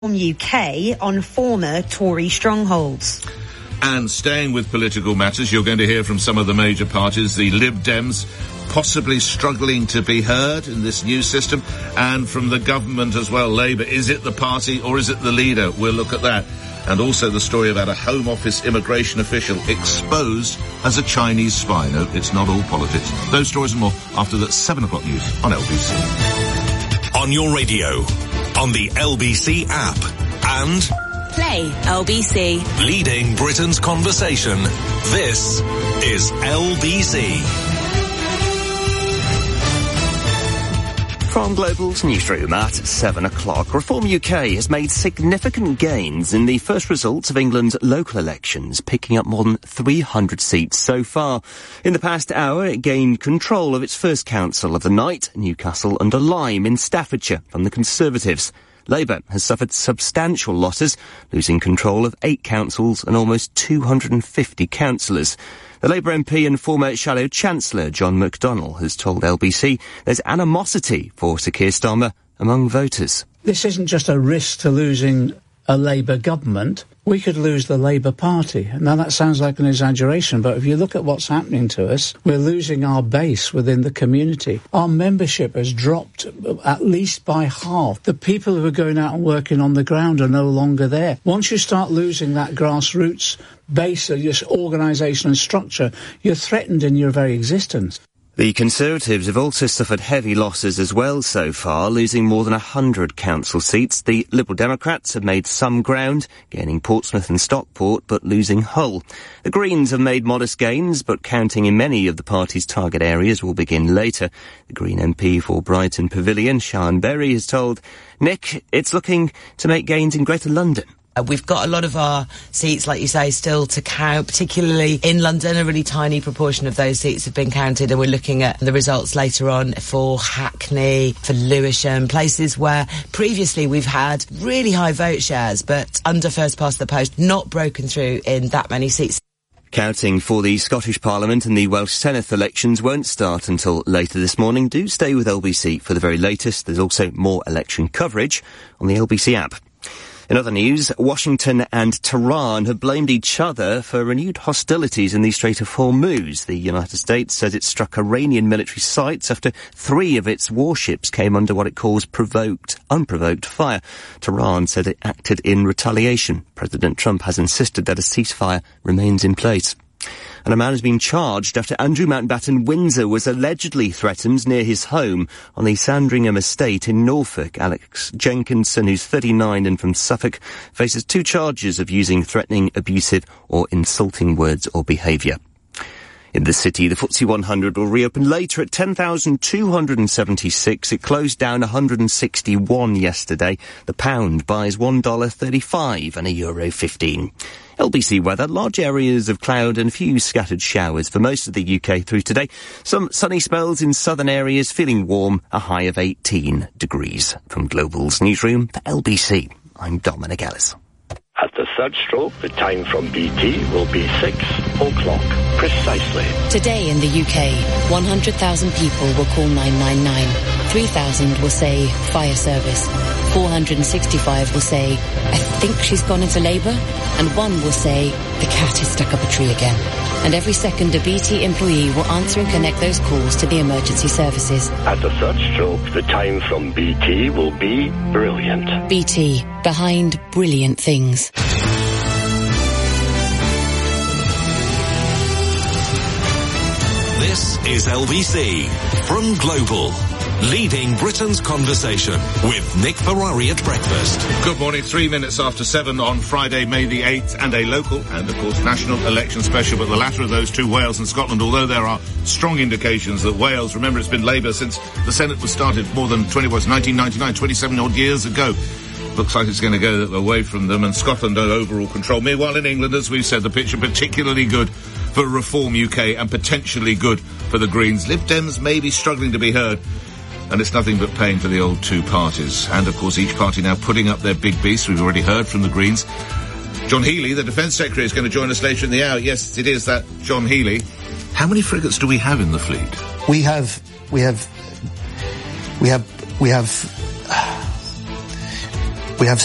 UK on former Tory strongholds. And staying with political matters, you're going to hear from some of the major parties, the Lib Dems possibly struggling to be heard in this new system, and from the government as well, Labour. Is it the party or is it the leader? We'll look at that. And also the story about a Home Office immigration official exposed as a Chinese spy. No, it's not all politics. Those stories and more after the 7 o'clock news on LBC. On your radio, on the LBC app, and Play LBC. Leading Britain's conversation. This is LBC. From Global's newsroom at 7 o'clock, Reform UK has made significant gains in the first results of England's local elections, picking up more than 300 seats so far. In the past hour, it gained control of its first council of the night, Newcastle under Lyme in Staffordshire, from the Conservatives. Labour has suffered substantial losses, losing control of 8 councils and almost 250 councillors. The Labour MP and former Shadow Chancellor John McDonnell has told LBC there's animosity for Sir Keir Starmer among voters. This isn't just a risk to losing a Labour government. We could lose the Labour Party. Now, that sounds like an exaggeration, but if you look at what's happening to us, we're losing our base within the community. Our membership has dropped at least by half. The people who are going out and working on the ground are no longer there. Once you start losing that grassroots base of your organisation and structure, you're threatened in your very existence. The Conservatives have also suffered heavy losses as well so far, losing more than 100 council seats. The Liberal Democrats have made some ground, gaining Portsmouth and Stockport, but losing Hull. The Greens have made modest gains, but counting in many of the party's target areas will begin later. The Green MP for Brighton Pavilion, Sian Berry, has told Nick it's looking to make gains in Greater London. We've got a lot of our seats, like you say, still to count, particularly in London. A really tiny proportion of those seats have been counted, and we're looking at the results later on for Hackney, for Lewisham, places where previously we've had really high vote shares, but under first past the post, not broken through in that many seats. Counting for the Scottish Parliament and the Welsh Senedd elections won't start until later this morning. Do stay with LBC for the very latest. There's also more election coverage on the LBC app. In other news, Washington and Tehran have blamed each other for renewed hostilities in the Strait of Hormuz. The United States says it struck Iranian military sites after 3 of its warships came under what it calls unprovoked fire. Tehran said it acted in retaliation. President Trump has insisted that a ceasefire remains in place. And a man has been charged after Andrew Mountbatten Windsor was allegedly threatened near his home on the Sandringham estate in Norfolk. Alex Jenkinson, who's 39 and from Suffolk, faces 2 charges of using threatening, abusive or insulting words or behaviour. In the city, the FTSE 100 will reopen later at 10,276. It closed down 161 yesterday. The pound buys $1.35 and €1.15. LBC weather, large areas of cloud and a few scattered showers for most of the UK through today. Some sunny spells in southern areas, feeling warm, a high of 18 degrees. From Global's newsroom for LBC, I'm Dominic Ellis. At the third stroke, the time from BT will be 6 o'clock precisely. Today in the UK, 100,000 people will call 999. 3,000 will say fire service. 465 will say, I think she's gone into labour. And 1 will say, the cat is stuck up a tree again. And every second, a BT employee will answer and connect those calls to the emergency services. At the third stroke, the time from BT will be brilliant. BT, behind brilliant things. This is LBC from Global. Leading Britain's conversation with Nick Ferrari at breakfast. Good morning, 3 minutes after 7 on Friday, May the 8th, and a local and, of course, national election special, but the latter of those 2, Wales and Scotland, although there are strong indications that Wales, remember it's been Labour since the Senate was started more than 1999, 27 odd years ago. Looks like it's going to go away from them, and Scotland are overall control. Meanwhile, in England, as we've said, the picture particularly good for Reform UK and potentially good for the Greens. Lib Dems may be struggling to be heard, and it's nothing but pain for the old 2 parties. And, of course, each party now putting up their big beast. We've already heard from the Greens. John Healey, the Defence Secretary, is going to join us later in the hour. Yes, it is that John Healey. How many frigates do we have in the fleet? We have We have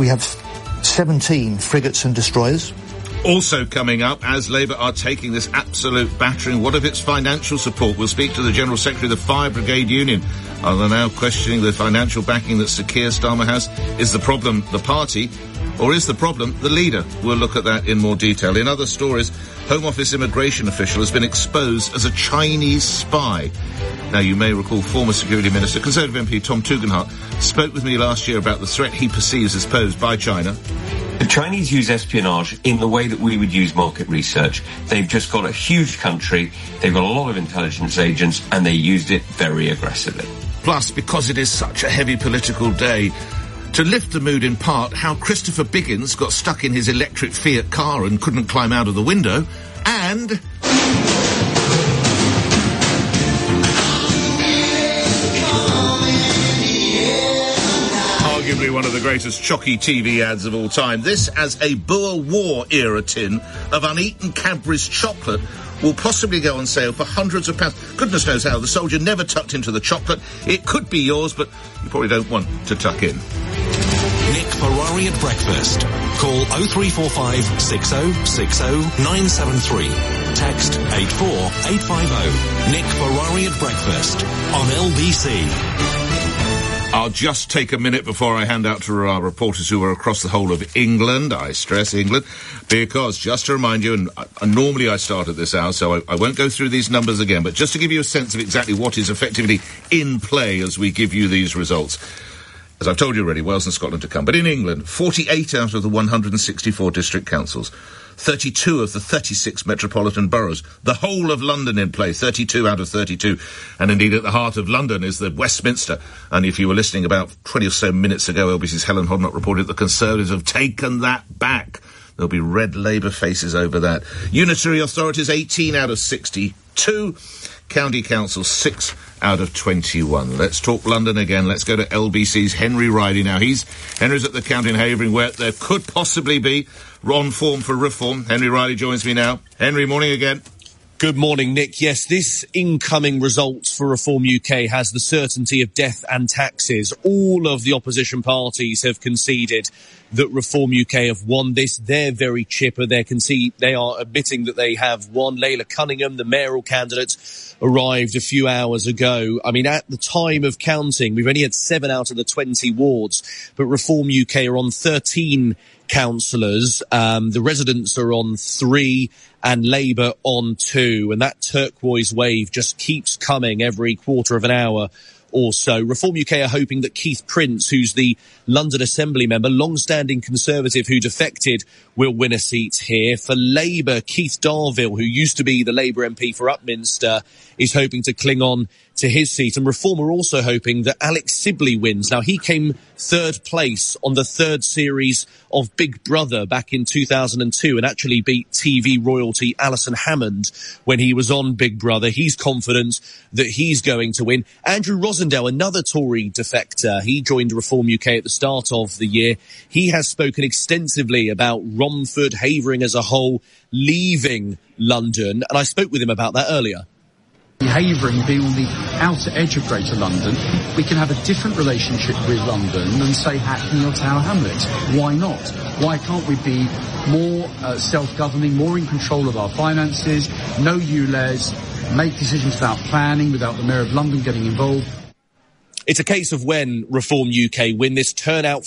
17 frigates and destroyers. Also coming up, as Labour are taking this absolute battering, what of its financial support? We'll speak to the General Secretary of the Fire Brigade Union. Are they now questioning the financial backing that Sir Keir Starmer has? Is the problem the party, or is the problem the leader? We'll look at that in more detail. In other stories, Home Office immigration official has been exposed as a Chinese spy. Now, you may recall former Security Minister, Conservative MP Tom Tugendhat, spoke with me last year about the threat he perceives as posed by China. The Chinese use espionage in the way that we would use market research. They've just got a huge country, they've got a lot of intelligence agents, and they used it very aggressively. Plus, because it is such a heavy political day, to lift the mood in part, how Christopher Biggins got stuck in his electric Fiat car and couldn't climb out of the window, and... arguably one of the greatest chocky TV ads of all time. This as a Boer War era tin of uneaten Cadbury's chocolate will possibly go on sale for hundreds of pounds. Goodness knows how. The soldier never tucked into the chocolate. It could be yours, but you probably don't want to tuck in. Nick Ferrari at breakfast. Call 0345 6060 973. Text 84850. Nick Ferrari at breakfast on LBC. I'll just take a minute before I hand out to our reporters who are across the whole of England. I stress England, because just to remind you, and normally I start at this hour, so I won't go through these numbers again, but just to give you a sense of exactly what is effectively in play as we give you these results. As I've told you already, Wales and Scotland to come. But in England, 48 out of the 164 district councils, 32 of the 36 metropolitan boroughs, the whole of London in play, 32 out of 32. And indeed at the heart of London is the Westminster. And if you were listening about 20 or so minutes ago, LBC's Helen Hodnott reported the Conservatives have taken that back. There'll be red Labour faces over that. Unitary authorities, 18 out of 62. County Council, 6 out of 21. Let's talk London again. Let's go to LBC's Henry Riley now. Henry's at the county in Havering, where there could possibly be on form for reform. Henry Riley joins me now. Henry, morning again. Good morning, Nick. Yes, this incoming result for Reform UK has the certainty of death and taxes. All of the opposition parties have conceded that Reform UK have won this. They're very chipper. They are admitting that they have won. Layla Cunningham, the mayoral candidate, arrived a few hours ago. I mean, at the time of counting, we've only had 7 out of the 20 wards, but Reform UK are on 13 councillors. The residents are on 3 and Labour on 2. And that turquoise wave just keeps coming every quarter of an hour or so. Reform UK are hoping that Keith Prince, who's the London Assembly member, long-standing Conservative who defected, will win a seat here. For Labour, Keith Darvill, who used to be the Labour MP for Upminster, is hoping to cling on to his seat. And Reform are also hoping that Alex Sibley wins. Now, he came 3rd place on the 3rd series of Big Brother back in 2002 and actually beat TV royalty Alison Hammond when he was on Big Brother. He's confident that he's going to win. Andrew Rosendale, another Tory defector, he joined Reform UK at the start of the year. He has spoken extensively about Romford, Havering as a whole, leaving London. And I spoke with him about that earlier. Havering being on the outer edge of Greater London, we can have a different relationship with London than, say, Hackney or Tower Hamlets. Why not? Why can't we be more self-governing, more in control of our finances, no ULEZ, make decisions about planning without the Mayor of London getting involved? It's a case of when Reform UK win this. Turnout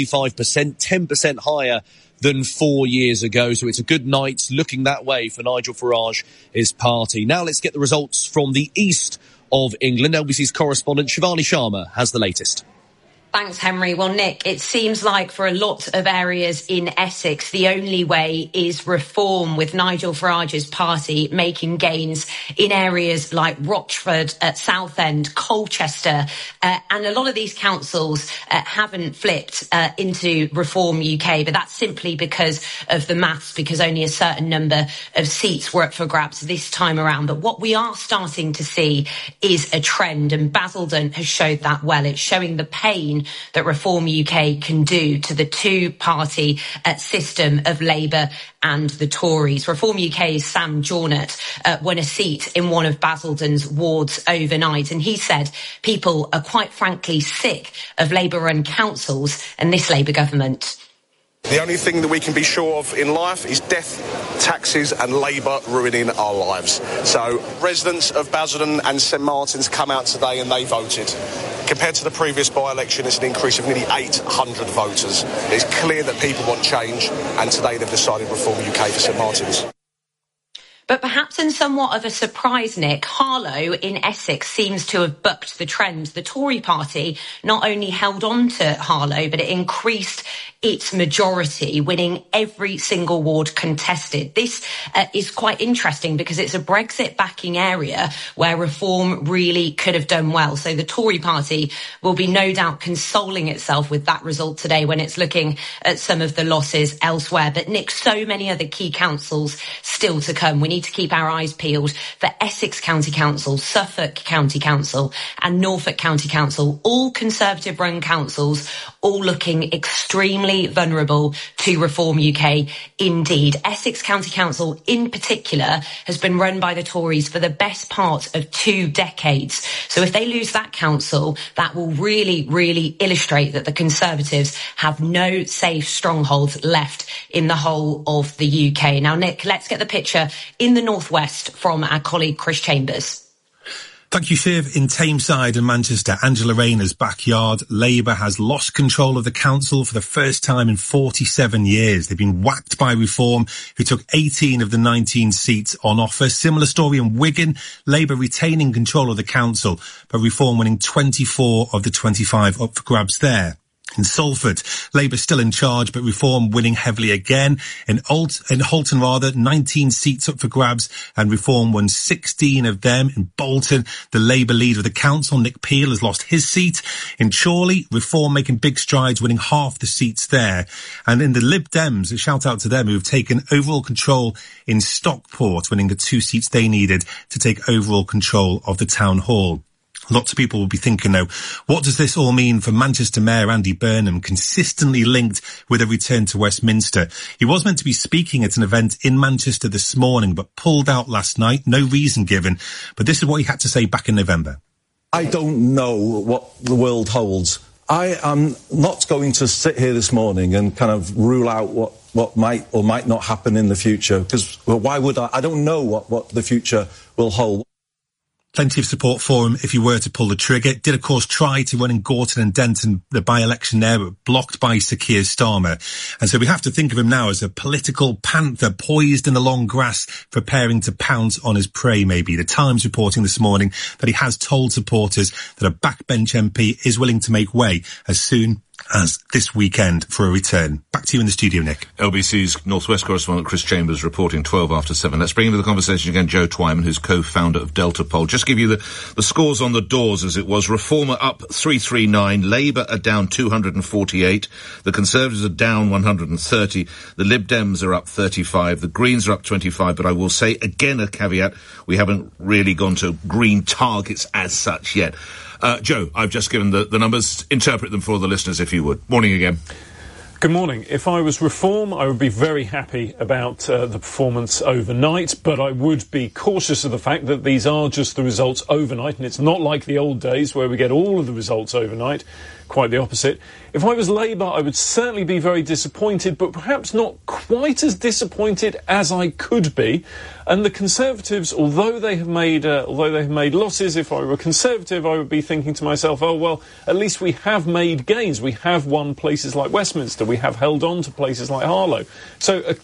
45%, 10% higher than 4 years ago. So it's a good night looking that way for Nigel Farage, his party. Now let's get the results from the east of England. LBC's correspondent Shivani Sharma has the latest. Thanks, Henry. Well, Nick, it seems like for a lot of areas in Essex, the only way is reform, with Nigel Farage's party making gains in areas like Rochford, Southend, Colchester, and a lot of these councils haven't flipped into Reform UK, but that's simply because of the maths, because only a certain number of seats were up for grabs this time around. But what we are starting to see is a trend, and Basildon has showed that well. It's showing the pain pain that Reform UK can do to the two-party system of Labour and the Tories. Reform UK's Sam Jornet won a seat in one of Basildon's wards overnight, and he said people are quite frankly sick of Labour-run councils and this Labour government. The only thing that we can be sure of in life is death, taxes and Labour ruining our lives. So residents of Basildon and St Martin's come out today and they voted. Compared to the previous by-election, it's an increase of nearly 800 voters. It's clear that people want change, and today they've decided Reform UK for St Martin's. But perhaps in somewhat of a surprise, Nick, Harlow in Essex seems to have bucked the trend. The Tory party not only held on to Harlow, but it increased its majority, winning every single ward contested. This is quite interesting because it's a Brexit backing area where Reform really could have done well. So the Tory party will be no doubt consoling itself with that result today when it's looking at some of the losses elsewhere. But Nick, so many other key councils still to come. We need to keep our eyes peeled for Essex County Council, Suffolk County Council and Norfolk County Council, all Conservative run councils, all looking extremely vulnerable to Reform UK indeed. Essex County Council in particular has been run by the Tories for the best part of 2 decades. So if they lose that council, that will really, really illustrate that the Conservatives have no safe strongholds left in the whole of the UK. Now, Nick, let's get the picture in the northwest from our colleague Chris Chambers. Thank you, Shiv. In Tameside and Manchester, Angela Rayner's backyard, Labour has lost control of the council for the first time in 47 years. They've been whacked by Reform, who took 18 of the 19 seats on offer. Similar story in Wigan, Labour retaining control of the council, but Reform winning 24 of the 25 up for grabs there. In Salford, Labour still in charge, but Reform winning heavily again. In Halton, 19 seats up for grabs, and Reform won 16 of them. In Bolton, the Labour leader of the council, Nick Peel, has lost his seat. In Chorley, Reform making big strides, winning half the seats there. And in the Lib Dems, a shout out to them, who have taken overall control in Stockport, winning the 2 seats they needed to take overall control of the town hall. Lots of people will be thinking now, what does this all mean for Manchester Mayor Andy Burnham, consistently linked with a return to Westminster? He was meant to be speaking at an event in Manchester this morning, but pulled out last night, no reason given. But this is what he had to say back in November. I don't know what the world holds. I am not going to sit here this morning and kind of rule out what might or might not happen in the future, because why would I? I don't know what the future will hold. Plenty of support for him if he were to pull the trigger. Did, of course, try to run in Gorton and Denton, the by-election there, but blocked by Sir Keir Starmer. And so we have to think of him now as a political panther poised in the long grass, preparing to pounce on his prey, maybe. The Times reporting this morning that he has told supporters that a backbench MP is willing to make way as soon as this weekend for a return. Back to you in the studio, Nick. LBC's Northwest correspondent Chris Chambers reporting 12 after 7. Let's bring into the conversation again Joe Twyman, who's co-founder of Delta Poll. Just give you the scores on the doors as it was. Reformer up 339, Labour are down 248, the Conservatives are down 130, the Lib Dems are up 35, the Greens are up 25, but I will say again a caveat, we haven't really gone to green targets as such yet. Joe, I've just given the numbers. Interpret them for the listeners, if you would. Morning again. Good morning. If I was Reform, I would be very happy about the performance overnight, but I would be cautious of the fact that these are just the results overnight, and it's not like the old days where we get all of the results overnight. Quite the opposite. If I was Labour, I would certainly be very disappointed, but perhaps not quite as disappointed as I could be. And the Conservatives, although they have made losses, if I were a Conservative, I would be thinking to myself, oh well, at least we have made gains. We have won places like Westminster. We have held on to places like Harlow. So a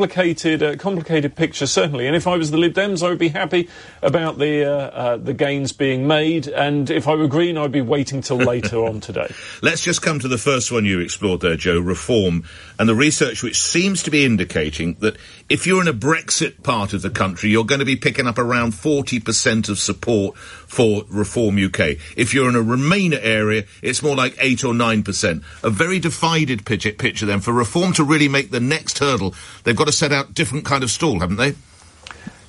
complicated picture certainly. And if I was the Lib Dems, I would be happy about the gains being made. And if I were Green, I'd be waiting till later on today. Let's just come to the first one you explored there, Joe, Reform, and the research which seems to be indicating that if you're in a Brexit part of the country, you're going to be picking up around 40% of support for Reform UK. If you're in a Remainer area, it's more like 8 or 9%. A very divided picture then. For Reform to really make the next hurdle, they've got to set out different kind of stall, haven't they?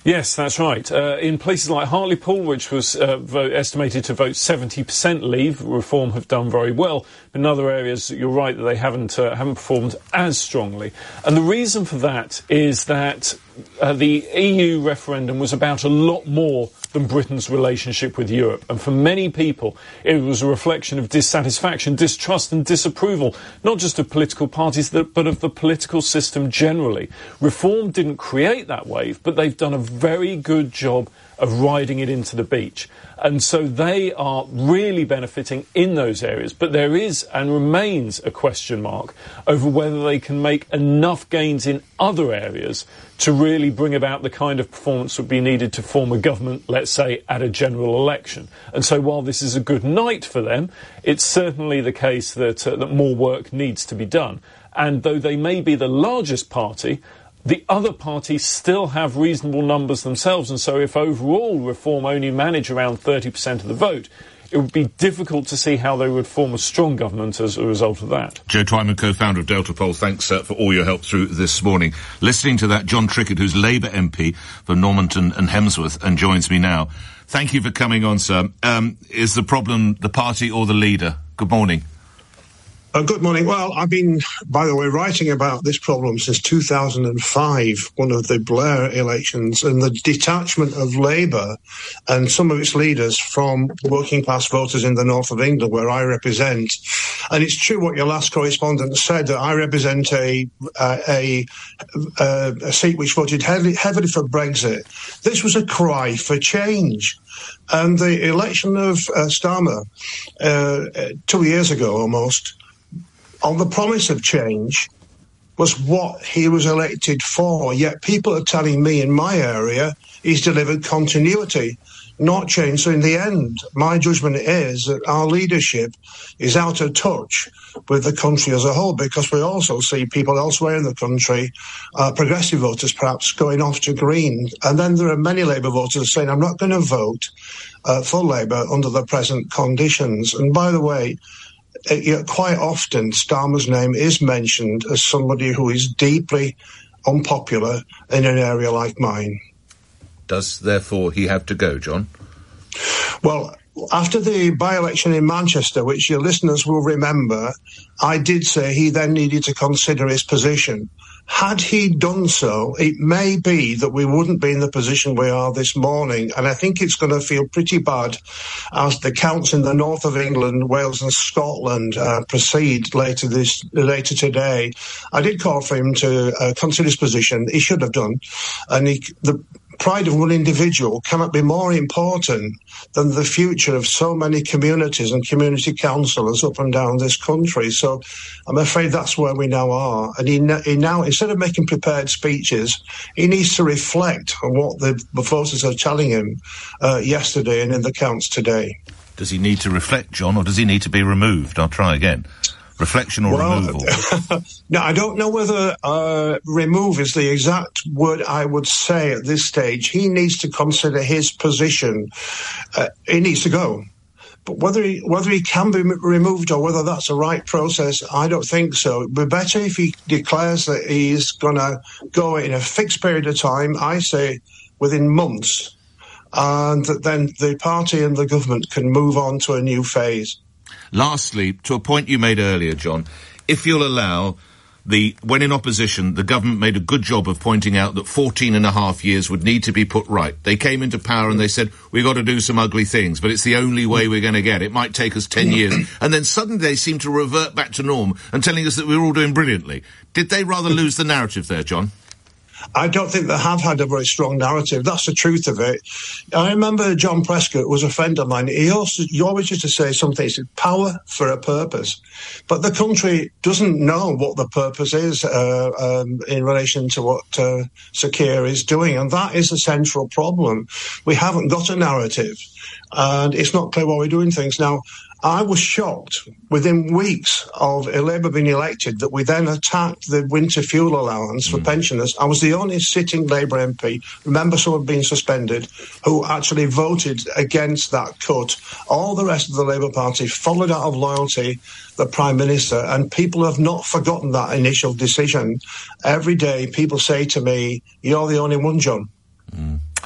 Yes, that's right. In places like Hartlepool, which was estimated to vote 70% leave, Reform have done very well. In other areas, you're right that they haven't performed as strongly. And the reason for that is that the EU referendum was about a lot more than Britain's relationship with Europe. And for many people, it was a reflection of dissatisfaction, distrust and disapproval, not just of political parties, but of the political system generally. Reform didn't create that wave, but they've done a very good job of riding it into the beach. And so they are really benefiting in those areas. But there is and remains a question mark over whether they can make enough gains in other areas to really bring about the kind of performance that would be needed to form a government, let's say, at a general election. And so while this is a good night for them, it's certainly the case that more work needs to be done. And though they may be the largest party, the other parties still have reasonable numbers themselves, and so if overall Reform only manage around 30% of the vote, it would be difficult to see how they would form a strong government as a result of that. Joe Twyman, co-founder of Delta Poll, thanks for all your help through this morning. Listening to that, John Trickett, who's Labour MP for Normanton and Hemsworth, and joins me now. Thank you for coming on, sir. Is the problem the party or the leader? Good morning. Good morning. Well, I've been, by the way, writing about this problem since 2005, one of the Blair elections, and the detachment of Labour and some of its leaders from working class voters in the north of England, where I represent. And it's true what your last correspondent said, that I represent a seat which voted heavily for Brexit. This was a cry for change. And the election of Starmer 2 years ago almost, on the promise of change, was what he was elected for. Yet people are telling me in my area he's delivered continuity, not change. So in the end, my judgment is that our leadership is out of touch with the country as a whole, because we also see people elsewhere in the country, progressive voters perhaps, going off to Green. And then there are many Labour voters saying, I'm not going to vote for Labour under the present conditions. And by the way, quite often Starmer's name is mentioned as somebody who is deeply unpopular in an area like mine. Does, therefore, he have to go, John? Well, after the by-election in Manchester, which your listeners will remember, I did say he then needed to consider his position. Had he done so, it may be that we wouldn't be in the position we are this morning. And I think it's going to feel pretty bad as the counts in the north of England, Wales and Scotland proceed later today. I did call for him to consider his position. He should have done. And the pride of one individual cannot be more important than the future of so many communities and community councillors up and down this country. So I'm afraid that's where we now are. And he now, instead of making prepared speeches, he needs to reflect on what the voters are telling him yesterday and in the counts today. Does he need to reflect, John, or does he need to be removed? I'll try again. Reflection or removal? No, I don't know whether remove is the exact word I would say at this stage. He needs to consider his position. He needs to go. But whether he can be removed or whether that's the right process, I don't think so. It would be better if he declares that he's going to go in a fixed period of time, I say within months, and that then the party and the government can move on to a new phase. Lastly, to a point you made earlier, John, if you'll allow, when in opposition, the government made a good job of pointing out that 14 and a half years would need to be put right. They came into power and they said, we've got to do some ugly things, but it's the only way we're going to get it. It might take us 10 years. And then suddenly they seem to revert back to norm and telling us that we're all doing brilliantly. Did they rather lose the narrative there, John? I don't think they have had a very strong narrative. That's the truth of it. I remember John Prescott was a friend of mine. He always used to say something. He said, power for a purpose. But the country doesn't know what the purpose is in relation to what Sir Keir is doing. And that is a central problem. We haven't got a narrative. And it's not clear why we're doing things. Now, I was shocked within weeks of Labour being elected that we then attacked the winter fuel allowance for pensioners. I was the only sitting Labour MP, remember someone being suspended, who actually voted against that cut. All the rest of the Labour Party followed out of loyalty the Prime Minister, and people have not forgotten that initial decision. Every day people say to me, you're the only one, John.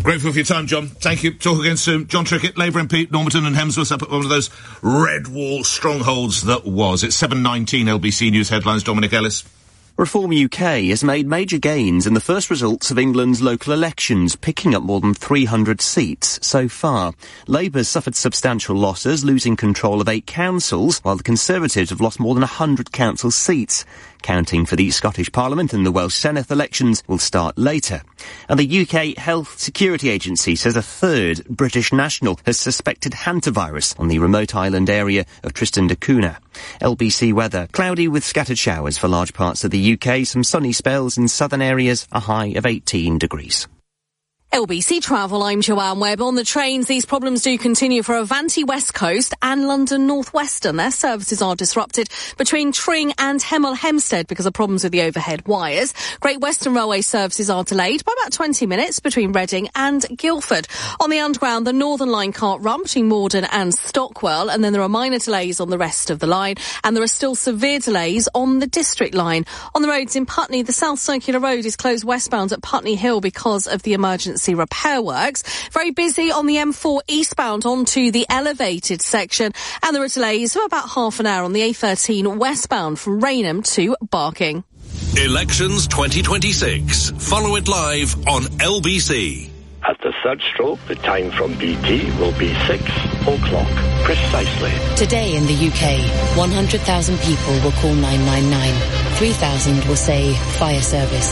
Grateful for your time, John. Thank you. Talk again soon. John Trickett, Labour MP, Normanton and Hemsworth, up at one of those red wall strongholds that was. It's 7:19 LBC News headlines. Dominic Ellis. Reform UK has made major gains in the first results of England's local elections, picking up more than 300 seats so far. Labour's suffered substantial losses, losing control of 8 councils, while the Conservatives have lost more than 100 council seats. Counting for the Scottish Parliament and the Welsh Senedd elections will start later. And the UK Health Security Agency says a third British national has suspected hantavirus on the remote island area of Tristan da Cunha. LBC weather, cloudy with scattered showers for large parts of the UK, some sunny spells in southern areas, a high of 18 degrees. LBC Travel, I'm Joanne Webb. On the trains, these problems do continue for Avanti West Coast and London North Western. Their services are disrupted between Tring and Hemel Hempstead because of problems with the overhead wires. Great Western Railway services are delayed by about 20 minutes between Reading and Guildford. On the Underground, the Northern Line can't run between Morden and Stockwell, and then there are minor delays on the rest of the line, and there are still severe delays on the District Line. On the roads in Putney, the South Circular Road is closed westbound at Putney Hill because of the emergency repair works. Very busy on the M4 eastbound onto the elevated section, and there are delays for about half an hour on the A13 westbound from Rainham to Barking. Elections 2026. Follow it live on LBC. At the third stroke, the time from BT will be 6 o'clock, precisely. Today in the UK, 100,000 people will call 999. 3,000 will say fire service.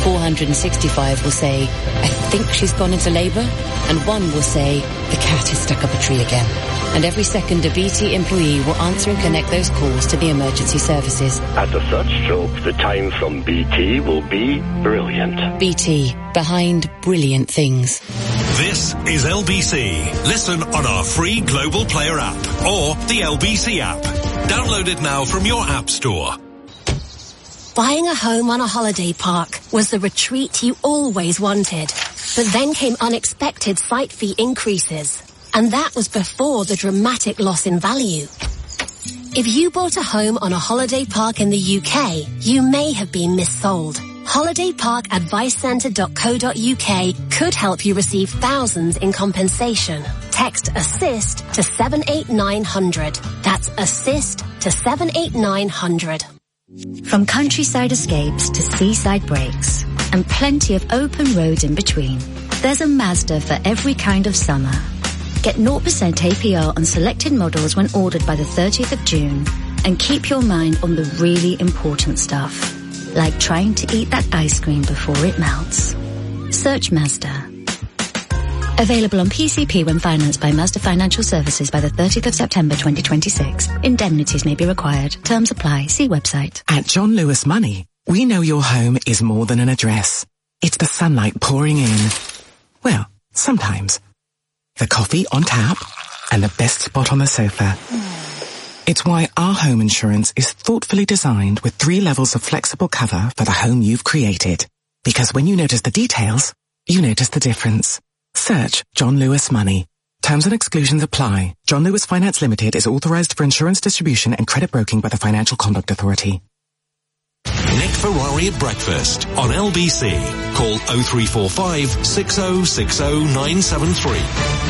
465 will say, I think she's gone into labour. And 1 will say, the cat has stuck up a tree again. And every second a BT employee will answer and connect those calls to the emergency services. At the third stroke, the time from BT will be brilliant. BT, behind brilliant things. This is LBC. Listen on our free Global Player app or the LBC app. Download it now from your app store. Buying a home on a holiday park was the retreat you always wanted. But then came unexpected site fee increases. And that was before the dramatic loss in value. If you bought a home on a holiday park in the UK, you may have been missold. HolidayParkAdviceCentre.co.uk could help you receive thousands in compensation. Text ASSIST to 78900. That's ASSIST to 78900. From countryside escapes to seaside breaks, and plenty of open road in between, there's a Mazda for every kind of summer. Get 0% APR on selected models when ordered by the 30th of June, and keep your mind on the really important stuff, like trying to eat that ice cream before it melts. Search Mazda. Available on PCP when financed by Mazda Financial Services by the 30th of September 2026. Indemnities may be required. Terms apply. See website. At John Lewis Money, we know your home is more than an address. It's the sunlight pouring in. Well, sometimes. The coffee on tap and the best spot on the sofa. It's why our home insurance is thoughtfully designed with 3 levels of flexible cover for the home you've created. Because when you notice the details, you notice the difference. Search John Lewis Money. Terms and exclusions apply. John Lewis Finance Limited is authorised for insurance distribution and credit broking by the Financial Conduct Authority. Nick Ferrari at breakfast on LBC. Call 0345 6060 973.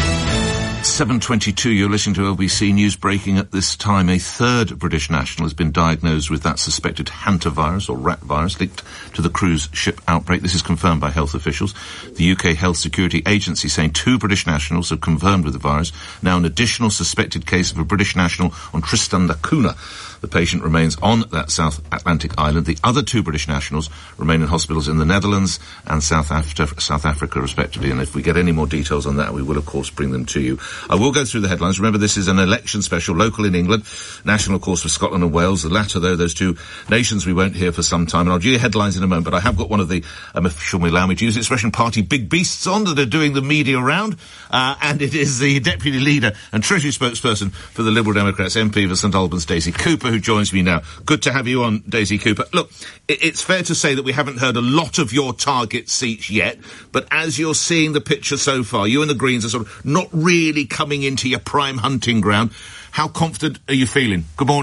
7:22, you're listening to LBC News. Breaking at this time, a third British national has been diagnosed with that suspected hantavirus or rat virus linked to the cruise ship outbreak. This is confirmed by health officials. The UK Health Security Agency saying 2 British nationals have confirmed with the virus. Now an additional suspected case of a British national on Tristan da Cunha. The patient remains on that South Atlantic island. The other 2 British nationals remain in hospitals in the Netherlands and South Africa, respectively. And if we get any more details on that, we will, of course, bring them to you. I will go through the headlines. Remember, this is an election special, local in England, national, of course, for Scotland and Wales. The latter, though, those 2 nations we won't hear for some time. And I'll do your headlines in a moment, but I have got one of the, if you'll allow me to use the expression, party big beasts on that are doing the media round. And it is the Deputy Leader and Treasury Spokesperson for the Liberal Democrats, MP for St Albans, Daisy Cooper, who joins me now. Good to have you on, Daisy Cooper. Look, it's fair to say that we haven't heard a lot of your target seats yet, but as you're seeing the picture so far, you and the Greens are sort of not really coming into your prime hunting ground. How confident are you feeling? Good morning.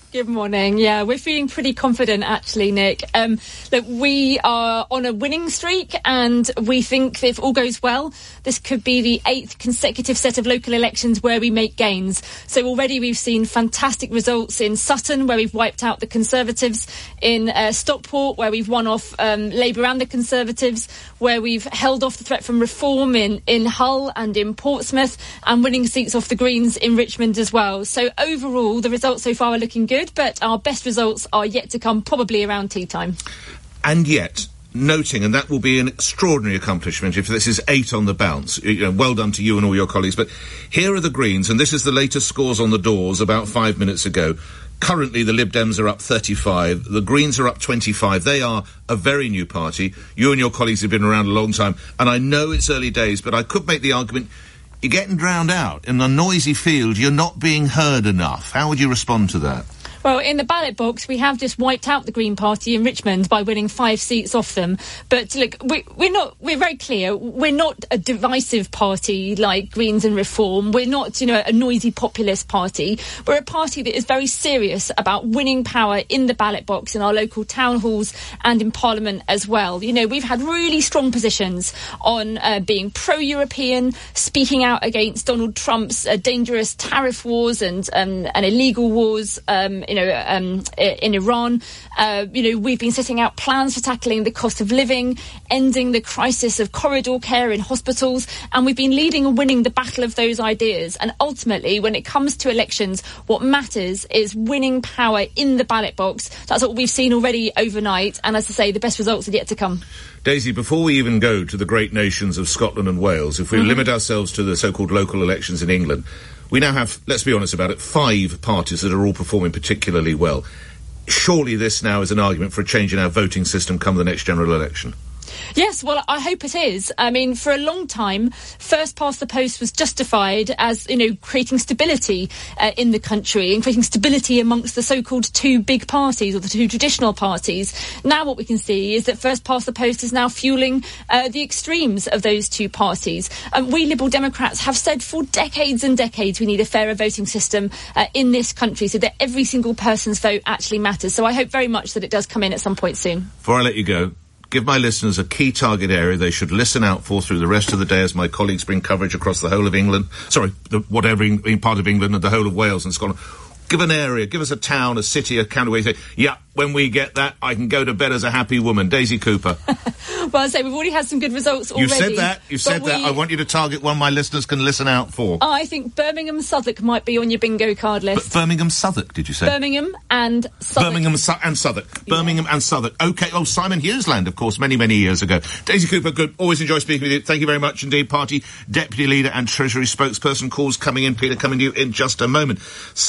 Good morning. Yeah, we're feeling pretty confident, actually, Nick. Look, we are on a winning streak, and we think that if all goes well, this could be the 8th consecutive set of local elections where we make gains. So already we've seen fantastic results in Sutton, where we've wiped out the Conservatives, in Stockport, where we've won off Labour and the Conservatives, where we've held off the threat from Reform in Hull and in Portsmouth, and winning seats off the Greens in Richmond as well. So overall, the results so far are looking good, but our best results are yet to come, probably around tea time. And yet, noting, and that will be an extraordinary accomplishment if this is 8 on the bounce. Well done to you and all your colleagues. But here are the Greens, and this is the latest scores on the doors about 5 minutes ago. Currently, the Lib Dems are up 35. The Greens are up 25. They are a very new party. You and your colleagues have been around a long time, and I know it's early days, but I could make the argument you're getting drowned out. In a noisy field, you're not being heard enough. How would you respond to that? Well, in the ballot box, we have just wiped out the Green Party in Richmond by winning 5 seats off them. But look, we're very clear. We're not a divisive party like Greens and Reform. We're not, a noisy populist party. We're a party that is very serious about winning power in the ballot box, in our local town halls and in Parliament as well. We've had really strong positions on being pro-European, speaking out against Donald Trump's dangerous tariff wars and illegal wars, in Iran. We've been setting out plans for tackling the cost of living, ending the crisis of corridor care in hospitals, and we've been leading and winning the battle of those ideas. And ultimately, when it comes to elections, what matters is winning power in the ballot box. That's what we've seen already overnight, and as I say, the best results are yet to come. Daisy, before we even go to the great nations of Scotland and Wales, if we limit ourselves to the so-called local elections in England, we now have, let's be honest about it, 5 parties that are all performing particularly well. Surely this now is an argument for a change in our voting system come the next general election. Yes, well, I hope it is. I mean, for a long time, first past the post was justified as, creating stability in the country and creating stability amongst the so-called 2 big parties or the 2 traditional parties. Now what we can see is that first past the post is now fueling the extremes of those 2 parties. We Liberal Democrats have said for decades and decades we need a fairer voting system in this country so that every single person's vote actually matters. So I hope very much that it does come in at some point soon. Before I let you go, give my listeners a key target area they should listen out for through the rest of the day as my colleagues bring coverage across the whole of England. Whatever part of England and the whole of Wales and Scotland. Give an area, give us a town, a city, a county where you say, yeah, when we get that, I can go to bed as a happy woman. Daisy Cooper. Well, I say we've already had some good results already. You've said that. I want you to target one my listeners can listen out for. I think Birmingham Southwark might be on your bingo card list. But Birmingham Southwark, did you say? Birmingham and Southwark. Birmingham and Southwark. OK. Oh, Simon Hughesland, of course, many, many years ago. Daisy Cooper, good. Always enjoy speaking with you. Thank you very much indeed. Party Deputy Leader and Treasury Spokesperson. Calls coming in. Peter, coming to you in just a moment.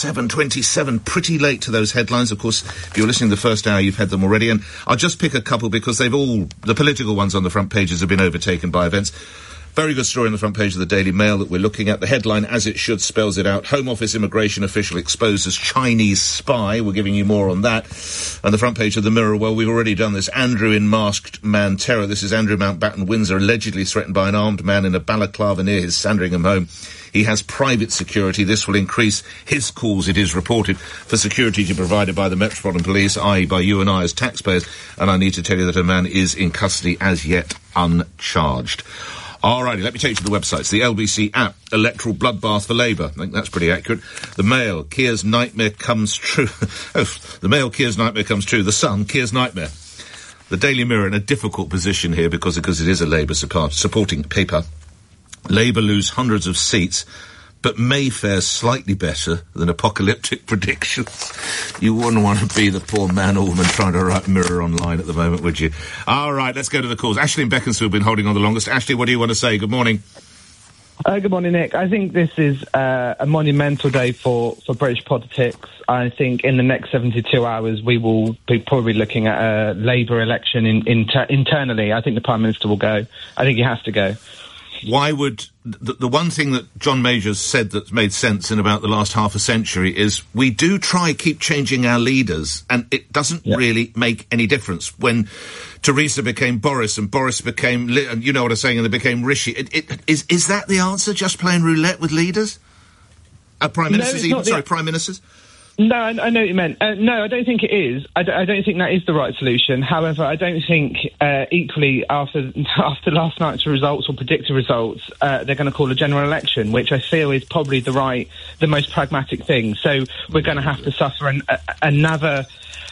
7:27. Pretty late to those headlines. Of course, if you're listening to the first hour, you've had them already. And I'll just pick a couple because the political ones on the front pages have been overtaken by events. Very good story on the front page of the Daily Mail that we're looking at. The headline, as it should, spells it out. Home Office immigration official exposed as Chinese spy. We're giving you more on that. And the front page of the Mirror, well, we've already done this. Andrew in masked man terror. This is Andrew Mountbatten Windsor, allegedly threatened by an armed man in a balaclava near his Sandringham home. He has private security. This will increase his calls, it is reported, for security to be provided by the Metropolitan Police, i.e. by you and I as taxpayers. And I need to tell you that a man is in custody as yet uncharged. Alrighty, let me take you to the websites. The LBC app, electoral bloodbath for Labour. I think that's pretty accurate. The Mail, Keir's nightmare comes true. The Mail, Keir's nightmare comes true. The Sun, Keir's nightmare. The Daily Mirror in a difficult position here because it is a Labour supporting paper. Labour lose hundreds of seats, but May fares slightly better than apocalyptic predictions. You wouldn't want to be the poor man or woman trying to write Mirror online at the moment, would you? All right, let's go to the calls. Ashley in Beaconsfield have been holding on the longest. Ashley, what do you want to say? Good morning. Good morning, Nick. I think this is a monumental day for British politics. I think in the next 72 hours we will be probably looking at a Labour election internally. I think the Prime Minister will go. I think he has to go. Why would... The one thing that John Majors said that's made sense in about the last half a century is we do keep changing our leaders, and it doesn't really make any difference. When Theresa became Boris and Boris became... and you know what I'm saying, and they became Rishi. Is that the answer, just playing roulette with leaders? Prime Ministers? Prime Ministers? No, I know what you meant. No, I don't think it is. I don't think that is the right solution. However, I don't think equally after last night's results or predicted results, they're going to call a general election, which I feel is probably the most pragmatic thing. So we're going to have to suffer another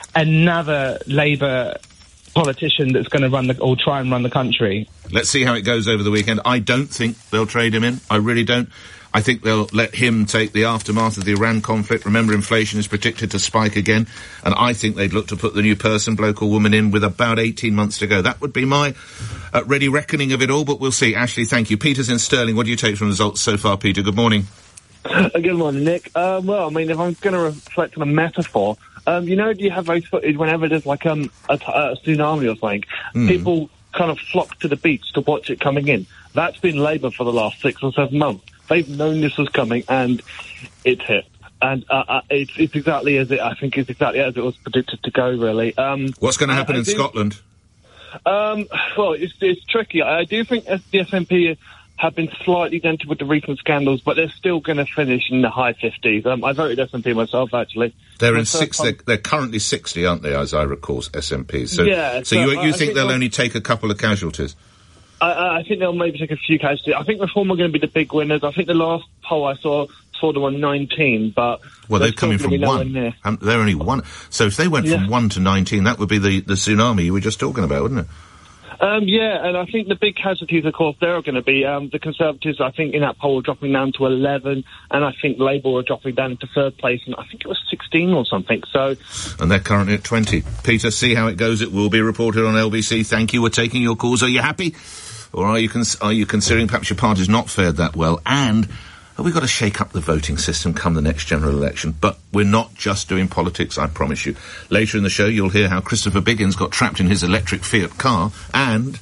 Labour politician that's going to try and run the country. Let's see how it goes over the weekend. I don't think they'll trade him in. I really don't. I think they'll let him take the aftermath of the Iran conflict. Remember, inflation is predicted to spike again, and I think they'd look to put the new person, bloke or woman, in with about 18 months to go. That would be my ready reckoning of it all, but we'll see. Ashley, thank you. Peter's in Stirling. What do you take from the results so far, Peter? Good morning. Good morning, Nick. Well, I mean, if I'm going to reflect on a metaphor, do you have those footage whenever there's like a tsunami or something, people kind of flock to the beach to watch it coming in. That's been Labour for the last 6 or 7 months. They've known this was coming, and it's hit. And it's exactly as I think it's exactly as it was predicted to go, really. What's going to happen in Scotland? Well, it's tricky. I do think the SNP have been slightly dented with the recent scandals, but they're still going to finish in the high 50s. I voted SNP myself, actually. They're in they're currently 60, aren't they, as I recall, SNP? So, yeah, so you think they'll only take a couple of casualties? I think they'll maybe take a few casualties. I think Reform are going to be the big winners. I think the last poll I saw them on 19, but... Well, they're coming from 1. They're only 1. So if they went from 1 to 19, that would be the tsunami you were just talking about, wouldn't it? Yeah, and I think the big casualties, of course, they're going to be the Conservatives, I think, in that poll are dropping down to 11, and I think Labour are dropping down into 3rd place, and I think it was 16 or something, so... And they're currently at 20. Peter, see how it goes. It will be reported on LBC. Thank you. We're taking your calls. Are you happy? Or are you considering perhaps your party's not fared that well? And have we got to shake up the voting system come the next general election? But we're not just doing politics, I promise you. Later in the show, you'll hear how Christopher Biggins got trapped in his electric Fiat car, and...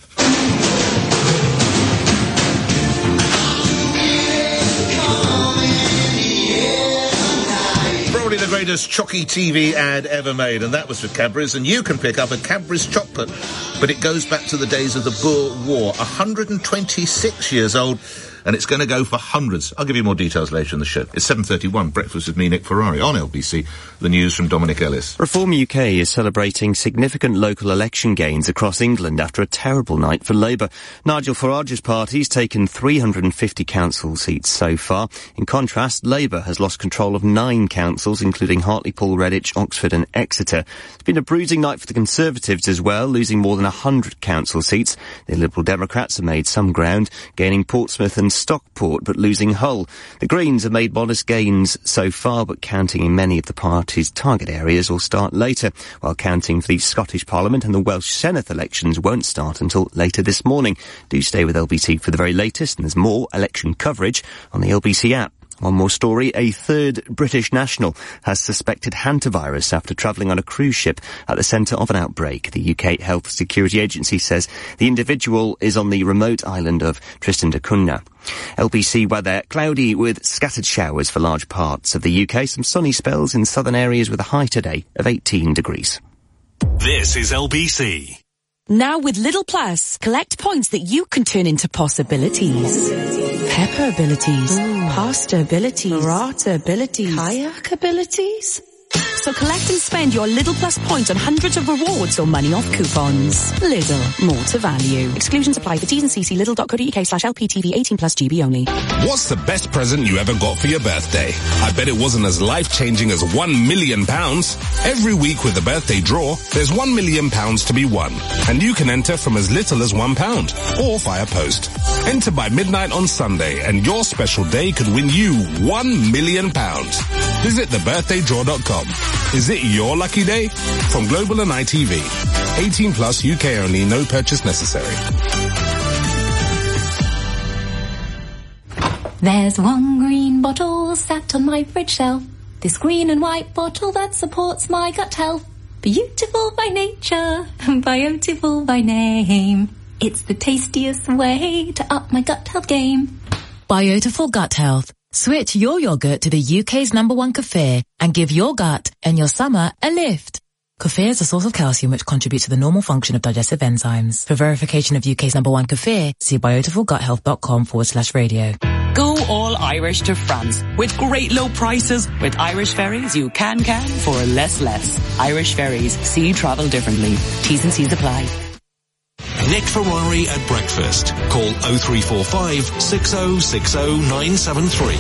Probably the greatest Chocky TV ad ever made, and that was for Cadbury's, and you can pick up a Cadbury's chocolate, but it goes back to the days of the Boer War, 126 years old, and it's going to go for hundreds. I'll give you more details later in the show. It's 7:31, Breakfast with me, Nick Ferrari, on LBC. The news from Dominic Ellis. Reform UK is celebrating significant local election gains across England after a terrible night for Labour. Nigel Farage's party's taken 350 council seats so far. In contrast, Labour has lost control of 9 councils, including Hartlepool, Redditch, Oxford and Exeter. It's been a bruising night for the Conservatives as well, losing more than 100 council seats. The Liberal Democrats have made some ground, gaining Portsmouth and Stockport, but losing Hull. The Greens have made modest gains so far, but counting in many of the party's target areas will start later, while counting for the Scottish Parliament and the Welsh Senedd elections won't start until later this morning. Do stay with LBC for the very latest, and there's more election coverage on the LBC app. One more story. A 3rd British national has suspected hantavirus after travelling on a cruise ship at the centre of an outbreak. The UK Health Security Agency says the individual is on the remote island of Tristan da Cunha. LBC weather, cloudy with scattered showers for large parts of the UK. Some sunny spells in southern areas with a high today of 18 degrees. This is LBC. Now with Lidl Plus, collect points that you can turn into possibilities. Pepper abilities, pasta abilities, burrata abilities, kayak abilities. So collect and spend your Lidl Plus points on hundreds of rewards or money off coupons. Lidl, more to value. Exclusions apply for T's and C's. Lidl.co.uk/LPTV 18+ GB only. What's the best present you ever got for your birthday? I bet it wasn't as life-changing as £1 million. Every week with the birthday draw, there's £1 million to be won. And you can enter from as little as £1 or via post. Enter by midnight on Sunday and your special day could win you £1 million. Visit thebirthdaydraw.com. Is it your lucky day? From Global and ITV. 18+ UK only, no purchase necessary. There's one green bottle sat on my fridge shelf. This green and white bottle that supports my gut health. Beautiful by nature, beautiful by name. It's the tastiest way to up my gut health game. Beautiful Gut Health. Switch your yogurt to the UK's #1 kefir and give your gut and your summer a lift. Kefir is a source of calcium which contributes to the normal function of digestive enzymes. For verification of UK's #1 kefir, see beautifulguthealth.com/radio. Go all Irish to France with great low prices. With Irish Ferries, you can for less. Irish Ferries. See travel differently. T's and C's apply. Nick Ferrari at breakfast. Call 0345 6060 973.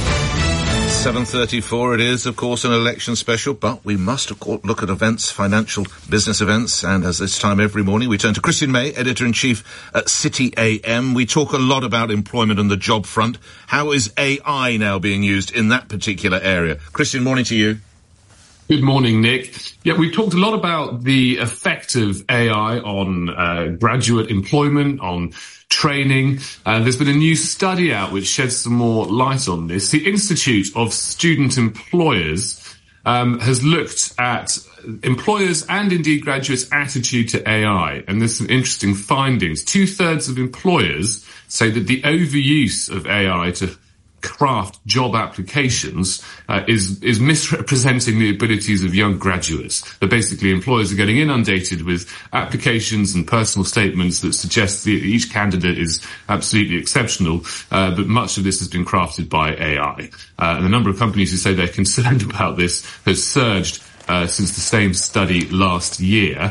7:34 it is, of course, an election special, but we must, of course, look at events, financial business events, and as this time every morning, we turn to Christian May, Editor-in-Chief at City AM. We talk a lot about employment and the job front. How is AI now being used in that particular area? Christian, morning to you. Good morning, Nick. Yeah, we've talked a lot about the effect of AI on graduate employment, on training. There's been a new study out which sheds some more light on this. The Institute of Student Employers has looked at employers and indeed graduates' attitude to AI, and there's some interesting findings. 2/3 of employers say that the overuse of AI to craft job applications is misrepresenting the abilities of young graduates. That basically employers are getting inundated with applications and personal statements that suggest that each candidate is absolutely exceptional, but much of this has been crafted by AI. And the number of companies who say they're concerned about this has surged since the same study last year.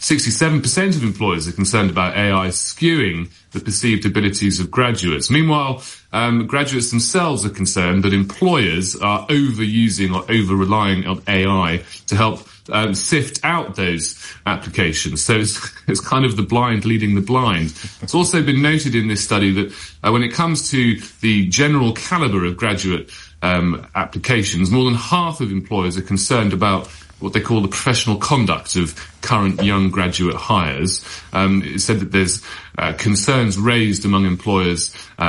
67% of employers are concerned about AI skewing the perceived abilities of graduates. Meanwhile, graduates themselves are concerned that employers are overusing or over-relying on AI to help sift out those applications. So it's kind of the blind leading the blind. It's also been noted in this study that when it comes to the general caliber of graduate applications, more than half of employers are concerned about what they call the professional conduct of current young graduate hires. It said that there's concerns raised among employers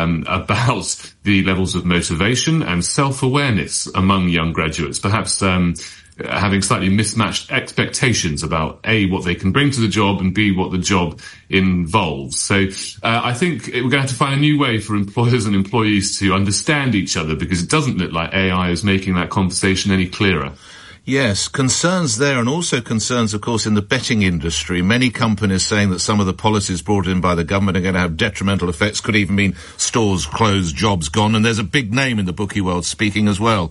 about the levels of motivation and self-awareness among young graduates, perhaps having slightly mismatched expectations about A, what they can bring to the job, and B, what the job involves. So I think we're going to have to find a new way for employers and employees to understand each other, because it doesn't look like AI is making that conversation any clearer. Yes, concerns there, and also concerns, of course, in the betting industry. Many companies saying that some of the policies brought in by the government are going to have detrimental effects, could even mean stores closed, jobs gone, and there's a big name in the bookie world speaking as well.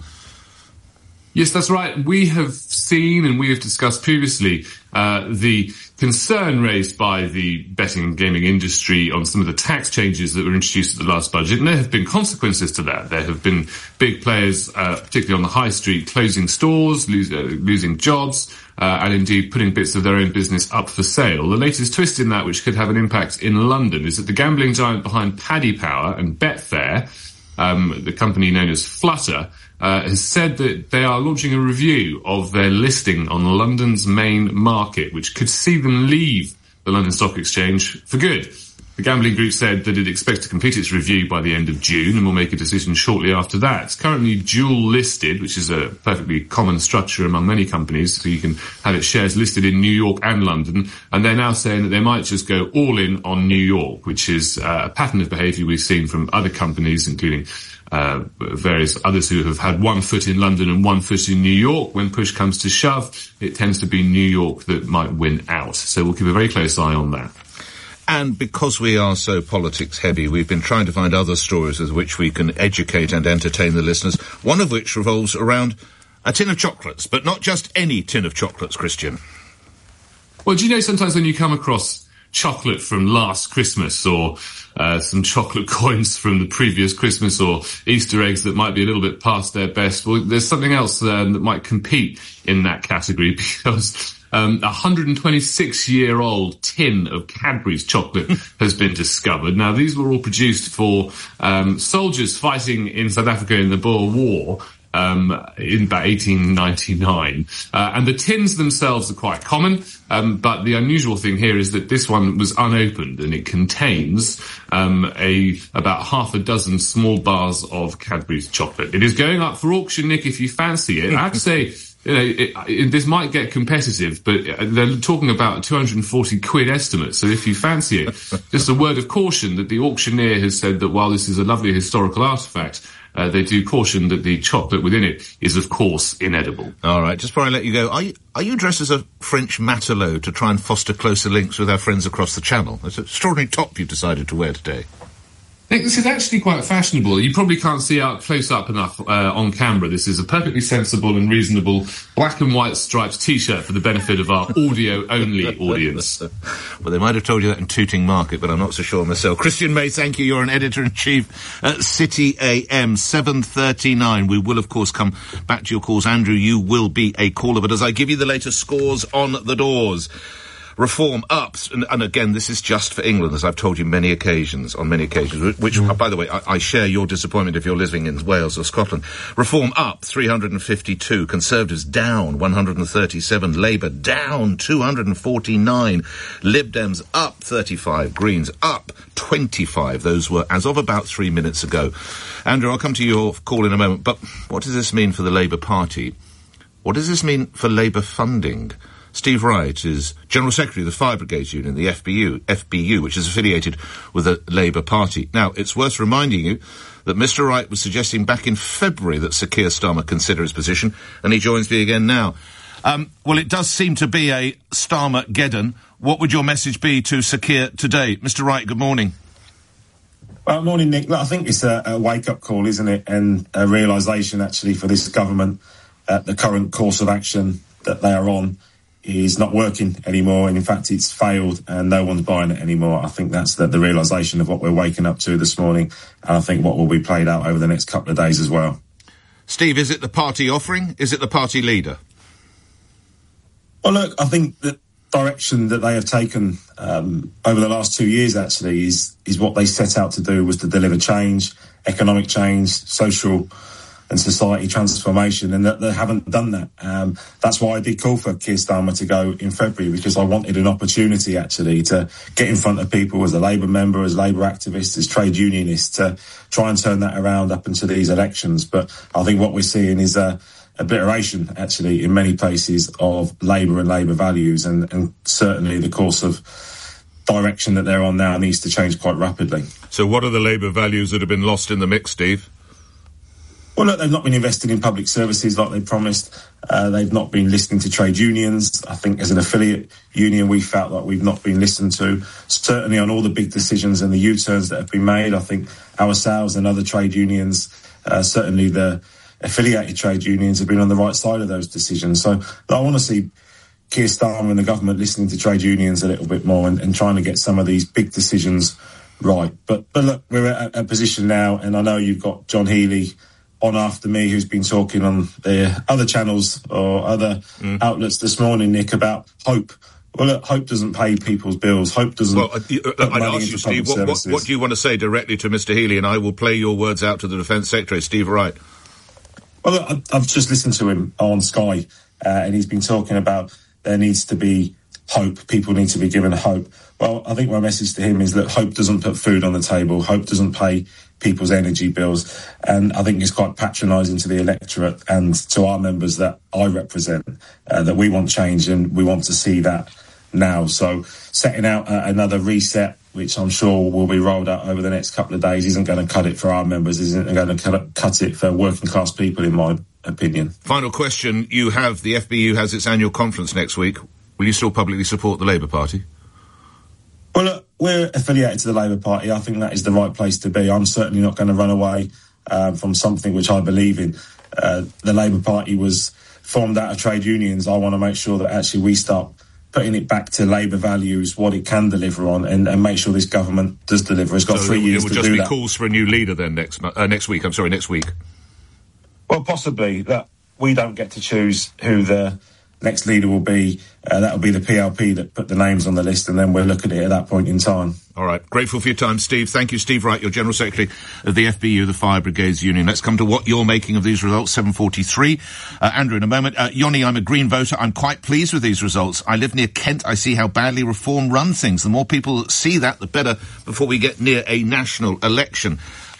Yes, that's right. We have seen and we have discussed previously the concern raised by the betting and gaming industry on some of the tax changes that were introduced at the last budget, and there have been consequences to that. There have been big players, particularly on the high street, closing stores, losing jobs, and indeed putting bits of their own business up for sale. The latest twist in that, which could have an impact in London, is that the gambling giant behind Paddy Power and Betfair, the company known as Flutter, has said that they are launching a review of their listing on London's main market, which could see them leave the London Stock Exchange for good. The gambling group said that it expects to complete its review by the end of June and will make a decision shortly after that. It's currently dual listed, which is a perfectly common structure among many companies, so you can have its shares listed in New York and London, and they're now saying that they might just go all in on New York, which is a pattern of behaviour we've seen from other companies, including various others who have had one foot in London and one foot in New York. When push comes to shove, it tends to be New York that might win out. So we'll keep a very close eye on that. And because we are so politics heavy, we've been trying to find other stories with which we can educate and entertain the listeners, one of which revolves around a tin of chocolates, but not just any tin of chocolates, Christian. Well, do you know sometimes when you come across chocolate from last Christmas, or some chocolate coins from the previous Christmas, or Easter eggs that might be a little bit past their best, well, there's something else that might compete in that category, because a 126-year-old tin of Cadbury's chocolate has been discovered. Now, these were all produced for soldiers fighting in South Africa in the Boer War, in about 1899. And the tins themselves are quite common, but the unusual thing here is that this one was unopened, and it contains about half a dozen small bars of Cadbury's chocolate. It is going up for auction, Nick, if you fancy it. I have to say, this might get competitive, but they're talking about 240 quid estimate. So if you fancy it, just a word of caution that the auctioneer has said that while this is a lovely historical artefact, they do caution that the chocolate within it is, of course, inedible. All right, just before I let you go, are you dressed as a French matelot to try and foster closer links with our friends across the Channel? It's an extraordinary top you've decided to wear today. Nick, this is actually quite fashionable. You probably can't see close up enough on camera. This is a perfectly sensible and reasonable black and white striped T-shirt for the benefit of our audio-only audience. Well, they might have told you that in Tooting Market, but I'm not so sure myself. Christian May, thank you. You're an editor-in-chief at City AM, 7:39. We will, of course, come back to your calls. Andrew, you will be a caller, but as I give you the latest scores on the doors. Reform ups, and again, this is just for England, as I've told you on many occasions, which, by the way, I share your disappointment if you're living in Wales or Scotland. Reform up, 352. Conservatives down, 137. Labour down, 249. Lib Dems up, 35. Greens up, 25. Those were as of about 3 minutes ago. Andrew, I'll come to your call in a moment, but what does this mean for the Labour Party? What does this mean for Labour funding? Steve Wright is General Secretary of the Fire Brigades Union, the FBU, which is affiliated with the Labour Party. Now, it's worth reminding you that Mr. Wright was suggesting back in February that Sir Keir Starmer consider his position, and he joins me again now. Well, it does seem to be a Starmer-geddon. What would your message be to Sir Keir today? Mr. Wright, good morning. Well, morning, Nick. Look, I think it's a wake-up call, isn't it, and a realisation, actually, for this government, the current course of action that they are on is not working anymore, and in fact it's failed and no one's buying it anymore. I think that's the realisation of what we're waking up to this morning, and I think what will be played out over the next couple of days as well. Steve, is it the party offering? Is it the party leader? Well, look, I think the direction that they have taken over the last 2 years actually is what they set out to do, was to deliver change, economic change, social and society transformation, and that they haven't done that. That's why I did call for Keir Starmer to go in February, because I wanted an opportunity actually to get in front of people as a Labour member, as Labour activist, as trade unionist, to try and turn that around up into these elections. But I think what we're seeing is a obliteration actually in many places of Labour and Labour values, and certainly the course of direction that they're on now needs to change quite rapidly. So what are the Labour values that have been lost in the mix, Steve? Well, look, they've not been investing in public services like they promised. They've not been listening to trade unions. I think as an affiliate union, we felt like we've not been listened to. Certainly on all the big decisions and the U-turns that have been made, I think ourselves and other trade unions, certainly the affiliated trade unions, have been on the right side of those decisions. So I want to see Keir Starmer and the government listening to trade unions a little bit more and trying to get some of these big decisions right. But look, we're at a position now, and I know you've got John Healey on after me, who's been talking on the other channels or other outlets this morning, Nick, about hope. Well, look, hope doesn't pay people's bills. Hope doesn't. Well, I'd ask you, Steve, what do you want to say directly to Mr. Healey, and I will play your words out to the Defence Secretary, Steve Wright. Well, look, I've just listened to him on Sky, and he's been talking about there needs to be hope. People need to be given hope. Well, I think my message to him is that hope doesn't put food on the table. Hope doesn't pay people's energy bills. And I think it's quite patronising to the electorate and to our members that I represent, that we want change and we want to see that now. So setting out another reset, which I'm sure will be rolled out over the next couple of days, isn't going to cut it for our members, isn't going to cut it for working class people, in my opinion. Final question. The FBU has its annual conference next week. Will you still publicly support the Labour Party? Well, look, we're affiliated to the Labour Party. I think that is the right place to be. I'm certainly not going to run away from something which I believe in. The Labour Party was formed out of trade unions. I want to make sure that actually we start putting it back to Labour values, what it can deliver on, and make sure this government does deliver. It's got 3 years to do that. It will just be calls for a new leader then next week. Well, possibly. That we don't get to choose who the next leader will be. That'll be the PLP that put the names on the list, and then we'll look at it at that point in time. All right. Grateful for your time, Steve. Thank you, Steve Wright, your General Secretary of the FBU, the Fire Brigades Union. Let's come to what you're making of these results, 7:43. Andrew, in a moment. Yoni, I'm a Green voter. I'm quite pleased with these results. I live near Kent. I see how badly Reform run things. The more people that see that, the better before we get near a national election.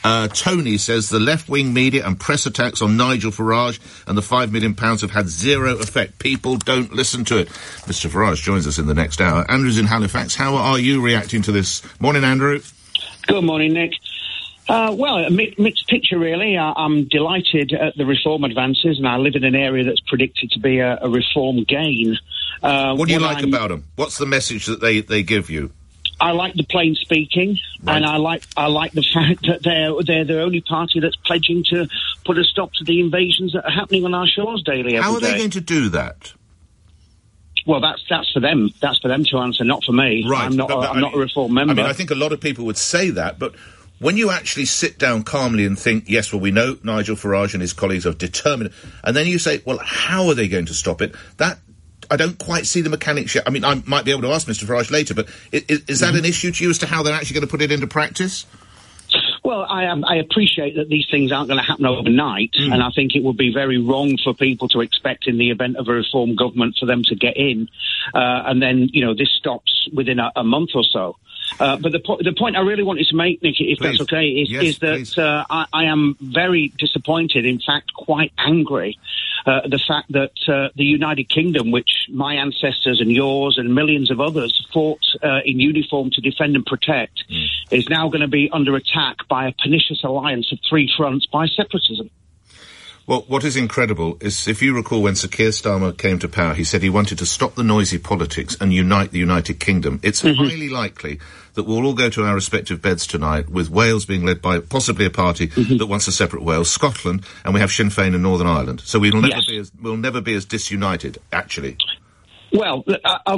Tony says the left-wing media and press attacks on Nigel Farage and the £5 million have had zero effect. People don't listen to it. Mr. Farage joins us in the next hour. Andrew's in Halifax. How are you reacting to this? Morning, Andrew. Good morning, Nick. Well, a mixed picture, really. I'm delighted at the Reform advances, and I live in an area that's predicted to be a Reform gain. What do you like about them? What's the message that they give you? I like the plain speaking, and I like the fact that they're the only party that's pledging to put a stop to the invasions that are happening on our shores daily. How are they going to do that? Well, that's for them. That's for them to answer, not for me. Right. I'm not a Reform member. I mean, I think a lot of people would say that, but when you actually sit down calmly and think, yes, well, we know Nigel Farage and his colleagues are determined, and then you say, well, how are they going to stop it? That, I don't quite see the mechanics yet. I mean, I might be able to ask Mr Farage later, but is that an issue to you as to how they're actually going to put it into practice? Well, I appreciate that these things aren't going to happen overnight, and I think it would be very wrong for people to expect in the event of a Reform government for them to get in, and then, this stops within a month or so. But the point I really wanted to make, Nick, if that's okay, is that I am very disappointed, in fact, quite angry, the fact that the United Kingdom, which my ancestors and yours and millions of others fought in uniform to defend and protect, is now going to be under attack by a pernicious alliance of three fronts by separatism. Well, what is incredible is, if you recall, when Sir Keir Starmer came to power, he said he wanted to stop the noisy politics and unite the United Kingdom. It's highly likely that we'll all go to our respective beds tonight, with Wales being led by possibly a party that wants a separate Wales, Scotland, and we have Sinn Féin in Northern Ireland. So we'll never be as disunited, actually. Well, of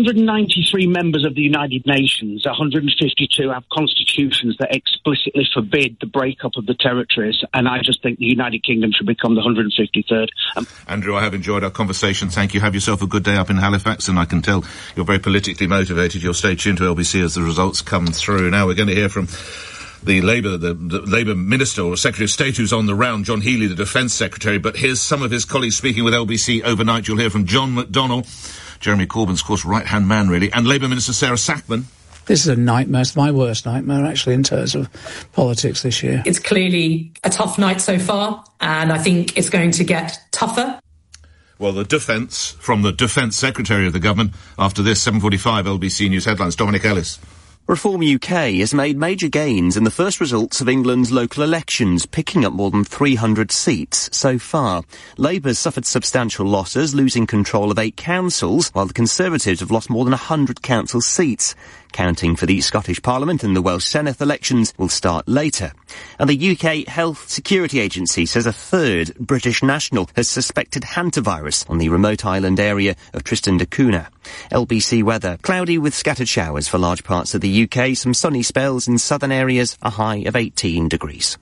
193 members of the United Nations, 152 have constitutions that explicitly forbid the breakup of the territories, and I just think the United Kingdom should become the 153rd. Andrew, I have enjoyed our conversation. Thank you. Have yourself a good day up in Halifax, and I can tell you're very politically motivated. You'll stay tuned to LBC as the results come through. Now we're going to hear from the Labour Minister or Secretary of State who's on the round, John Healey, the Defence Secretary, but here's some of his colleagues speaking with LBC overnight. You'll hear from John McDonnell, Jeremy Corbyn's, of course, right-hand man, really, and Labour Minister Sarah Sackman. This is a nightmare. It's my worst nightmare, actually, in terms of politics this year. It's clearly a tough night so far, and I think it's going to get tougher. Well, the defence, from the Defence Secretary of the Government, after this, 7:45 LBC News headlines. Dominic Ellis. Reform UK has made major gains in the first results of England's local elections, picking up more than 300 seats so far. Labour's suffered substantial losses, losing control of 8 councils, while the Conservatives have lost more than 100 council seats. Counting for the Scottish Parliament and the Welsh Senedd elections will start later. And the UK Health Security Agency says a third British national has suspected hantavirus on the remote island area of Tristan da Cunha. LBC weather, cloudy with scattered showers for large parts of the UK, some sunny spells in southern areas, a high of 18 degrees.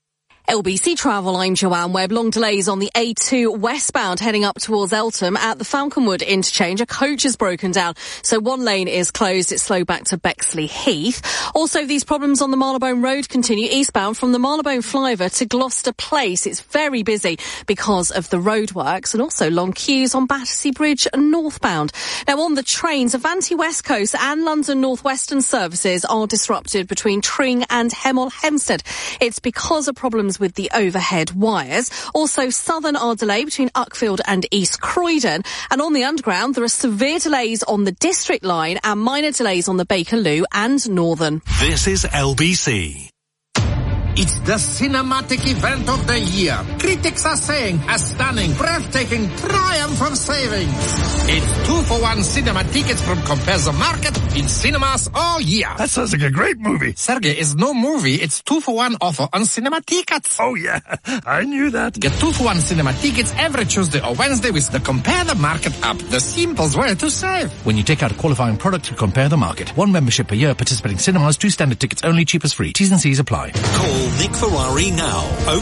LBC Travel, I'm Joanne Webb. Long delays on the A2 westbound heading up towards Eltham at the Falconwood interchange. A coach has broken down, so one lane is closed. It's slow back to Bexley Heath. Also, these problems on the Marylebone Road continue eastbound from the Marylebone flyover to Gloucester Place. It's very busy because of the roadworks, and also long queues on Battersea Bridge northbound. Now, on the trains, Avanti West Coast and London North Western services are disrupted between Tring and Hemel Hempstead. It's because of problems with the overhead wires. Also, Southern are delayed between Uckfield and East Croydon. And on the Underground, there are severe delays on the District Line and minor delays on the Bakerloo and Northern. This is LBC. It's the cinematic event of the year. Critics are saying a stunning, breathtaking triumph of savings. It's 2-for-1 cinema tickets from Compare the Market in cinemas all year. That sounds like a great movie. Sergey, it's no movie. It's 2-for-1 offer on cinema tickets. Oh, yeah. I knew that. Get 2-for-1 cinema tickets every Tuesday or Wednesday with the Compare the Market app. The simplest way to save. When you take out a qualifying product, you Compare the Market. 1 membership per year, participating cinemas, 2 standard tickets only, cheap as free. T's and C's apply. Call Nick Ferrari now.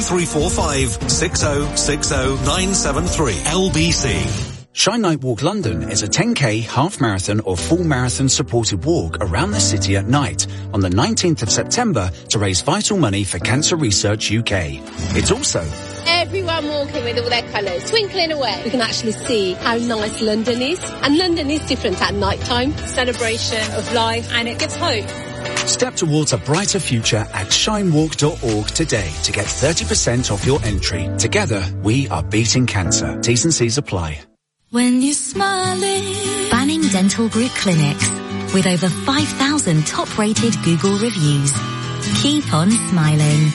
0345 6060 973 LBC. Shine Night Walk London is a 10k, half marathon or full marathon supported walk around the city at night on the 19th of September to raise vital money for Cancer Research UK. It's also everyone walking with all their colours, twinkling away. We can actually see how nice London is. And London is different at night time. Celebration of life, and it gives hope. Step towards a brighter future at shinewalk.org today to get 30% off your entry. Together, we are beating cancer. T's and C's apply. When you're smiling. Banning Dental Group Clinics, with over 5,000 top-rated Google reviews. Keep on smiling.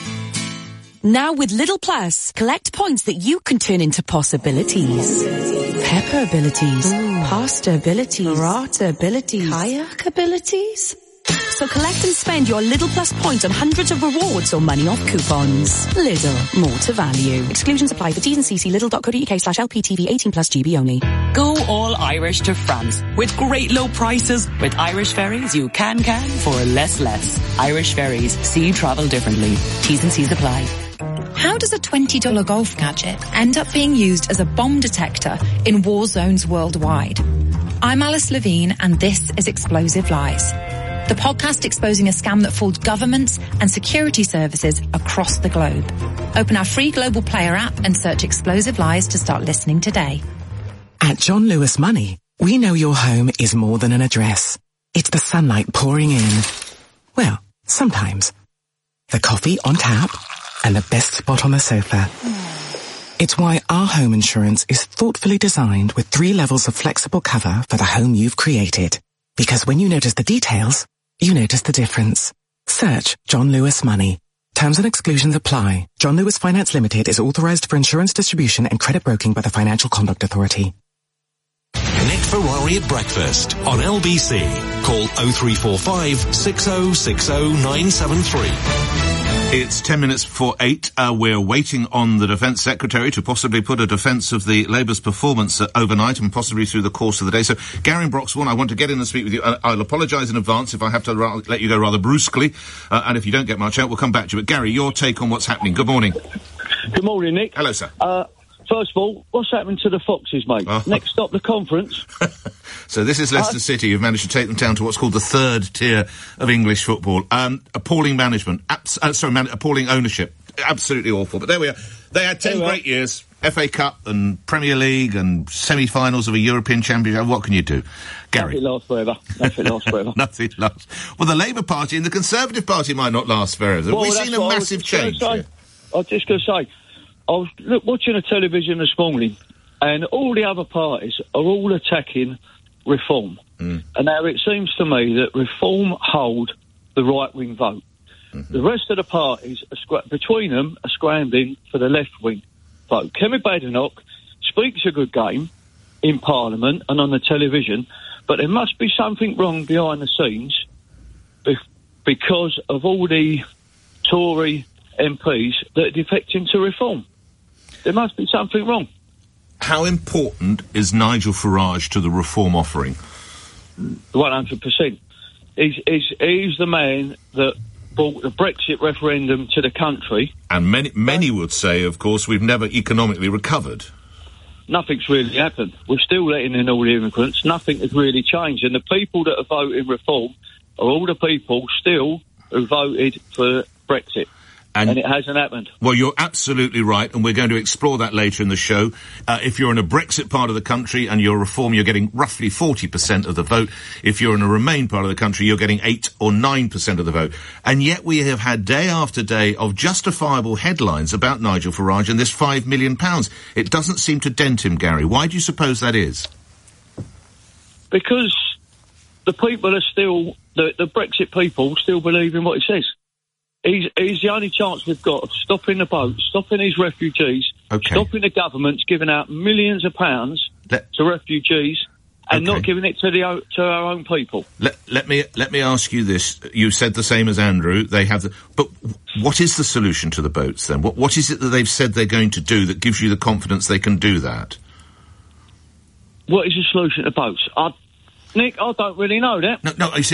Now with Lidl Plus, collect points that you can turn into possibilities. Pepper abilities, pasta abilities, burrata abilities, kayak abilities. So collect and spend your Lidl Plus points on hundreds of rewards or money off coupons. Lidl, more to value. Exclusions apply for T's and C's. Lidl.co.uk/LPTV 18+ GB only. Go all Irish to France with great low prices. With Irish Ferries, you can for less. Irish Ferries. See travel differently. T's and C's apply. How does a $20 golf gadget end up being used as a bomb detector in war zones worldwide? I'm Alice Levine, and this is Explosive Lies, the podcast exposing a scam that fooled governments and security services across the globe. Open our free Global Player app and search Explosive Lies to start listening today. At John Lewis Money, we know your home is more than an address. It's the sunlight pouring in. Well, sometimes. The coffee on tap and the best spot on the sofa. It's why our home insurance is thoughtfully designed with 3 levels of flexible cover for the home you've created. Because when you notice the details, you notice the difference. Search John Lewis Money. Terms and exclusions apply. John Lewis Finance Limited is authorized for insurance distribution and credit broking by the Financial Conduct Authority. Nick Ferrari at breakfast on LBC. Call 0345 6060 973. It's 10 minutes before 8. We're waiting on the Defence Secretary to possibly put a defence of the Labour's performance overnight and possibly through the course of the day. So, Gary Broxbourne, I want to get in and speak with you. I'll apologise in advance if I have to let you go rather brusquely. And if you don't get much out, we'll come back to you. But, Gary, your take on what's happening. Good morning. Good morning, Nick. Hello, sir. First of all, what's happening to the Foxes, mate? Next stop, the conference. So this is Leicester City. You've managed to take them down to what's called the 3rd tier of English football. Appalling management. Appalling ownership. Absolutely awful. But there we are. They had 10 great years. FA Cup and Premier League and semi-finals of a European Championship. What can you do? Gary. Nothing lasts forever. Nothing lasts forever. Nothing lasts. Well, the Labour Party and the Conservative Party might not last forever. We've seen a massive change. I was just going to say, I was watching the television this morning, and all the other parties are all attacking reform. And now it seems to me that reform hold the right-wing vote. The rest of the parties, between them, are scrambling for the left-wing vote. Kemi Badenoch speaks a good game in Parliament and on the television, but there must be something wrong behind the scenes because of all the Tory MPs that are defecting to reform. There must be something wrong. How important is Nigel Farage to the reform offering? 100%. He's the man that brought the Brexit referendum to the country. And many would say, of course, we've never economically recovered. Nothing's really happened. We're still letting in all the immigrants. Nothing has really changed. And the people that are voting reform are all the people still who voted for Brexit. And it hasn't happened. Well, you're absolutely right, and we're going to explore that later in the show. If you're in a Brexit part of the country and you're Reform, you're getting roughly 40% of the vote. If you're in a Remain part of the country, you're getting 8 or 9% of the vote. And yet we have had day after day of justifiable headlines about Nigel Farage and this £5 million. It doesn't seem to dent him, Gary. Why do you suppose that is? Because the people are still, the Brexit people still believe in what he says. He's the only chance we've got of stopping the boats, stopping these refugees, stopping the governments giving out millions of pounds to refugees and not giving it to our own people. Let me ask you this. You said the same as Andrew. They have but what is the solution to the boats then? What is it that they've said they're going to do that gives you the confidence they can do that? What is the solution to boats? Nick, I don't really know that. No, you see,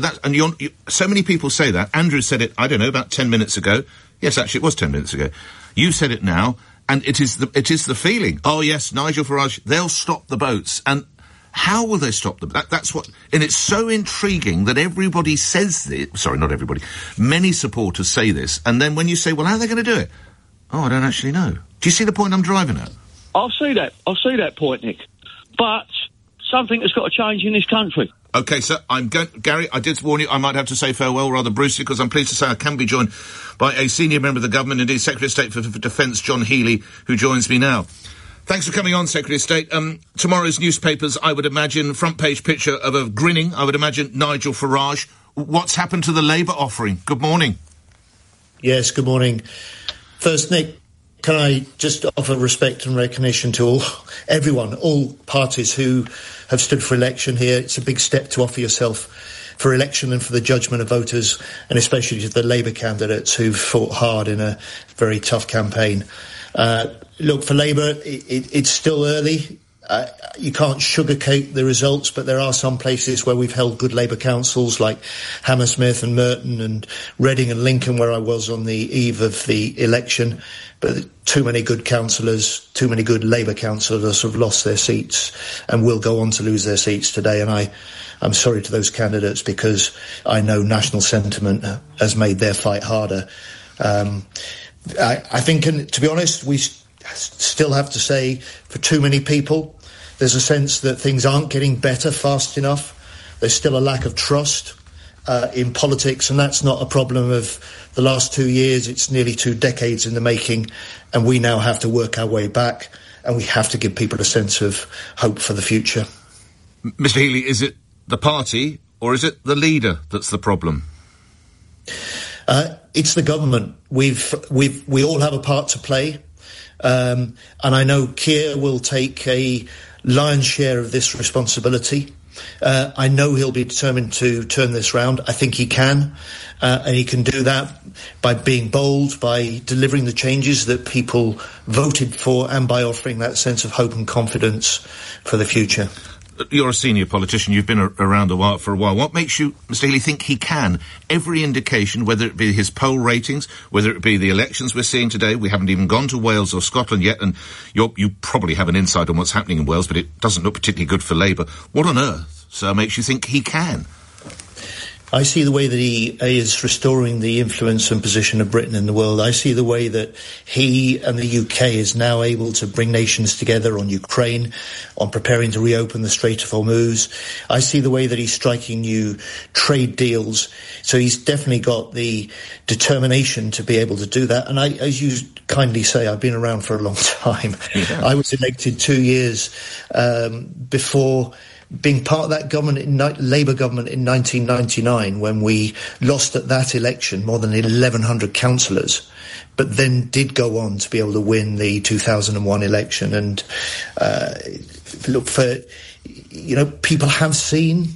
so many people say that. Andrew said it, I don't know, about 10 minutes ago. Yes, actually, it was 10 minutes ago. You said it now, and it is the feeling. Oh, yes, Nigel Farage, they'll stop the boats. And how will they stop them? That's what, and it's so intriguing that everybody says this. Sorry, not everybody. Many supporters say this, and then when you say, well, how are they going to do it? Oh, I don't actually know. Do you see the point I'm driving at? I'll see that point, Nick. But something has got to change in this country. OK, so Gary, I did warn you I might have to say farewell rather brusquely because I'm pleased to say I can be joined by a senior member of the government, indeed Secretary of State for Defence, John Healey, who joins me now. Thanks for coming on, Secretary of State. Tomorrow's newspapers, I would imagine, front page picture of a grinning, I would imagine, Nigel Farage. What's happened to the Labour offering? Good morning. Yes, good morning. First, Nick, can I just offer respect and recognition to all parties who have stood for election here. It's a big step to offer yourself for election and for the judgment of voters, and especially to the Labour candidates who've fought hard in a very tough campaign. Look, for Labour, it's still early. You can't sugarcoat the results, but there are some places where we've held good Labour councils, like Hammersmith and Merton and Reading and Lincoln, where I was on the eve of the election. But too many good councillors, too many good Labour councillors have lost their seats and will go on to lose their seats today. And I'm sorry to those candidates, because I know national sentiment has made their fight harder. I think, and to be honest, we still have to say, for too many people, there's a sense that things aren't getting better fast enough. There's still a lack of trust in politics, and that's not a problem of the last 2 years. It's nearly 2 decades in the making, and we now have to work our way back, and we have to give people a sense of hope for the future. Mr. Healey, is it the party or is it the leader that's the problem? It's the government. We all have a part to play. And I know Keir will take a lion's share of this responsibility. I know he'll be determined to turn this round. I think he can. And he can do that by being bold, by delivering the changes that people voted for, and by offering that sense of hope and confidence for the future. You're a senior politician. You've been around for a while. What makes you, Mr. Healey, think he can? Every indication, whether it be his poll ratings, whether it be the elections we're seeing today, we haven't even gone to Wales or Scotland yet, and you probably have an insight on what's happening in Wales, but it doesn't look particularly good for Labour. What on earth, sir, makes you think he can? I see the way that he is restoring the influence and position of Britain in the world. I see the way that he and the UK is now able to bring nations together on Ukraine, on preparing to reopen the Strait of Hormuz. I see the way that he's striking new trade deals. So he's definitely got the determination to be able to do that. And as you kindly say, I've been around for a long time. Yeah. I was elected 2 years before being part of that government, Labour government in 1999, when we lost at that election more than 1,100 councillors, but then did go on to be able to win the 2001 election. And look, people have seen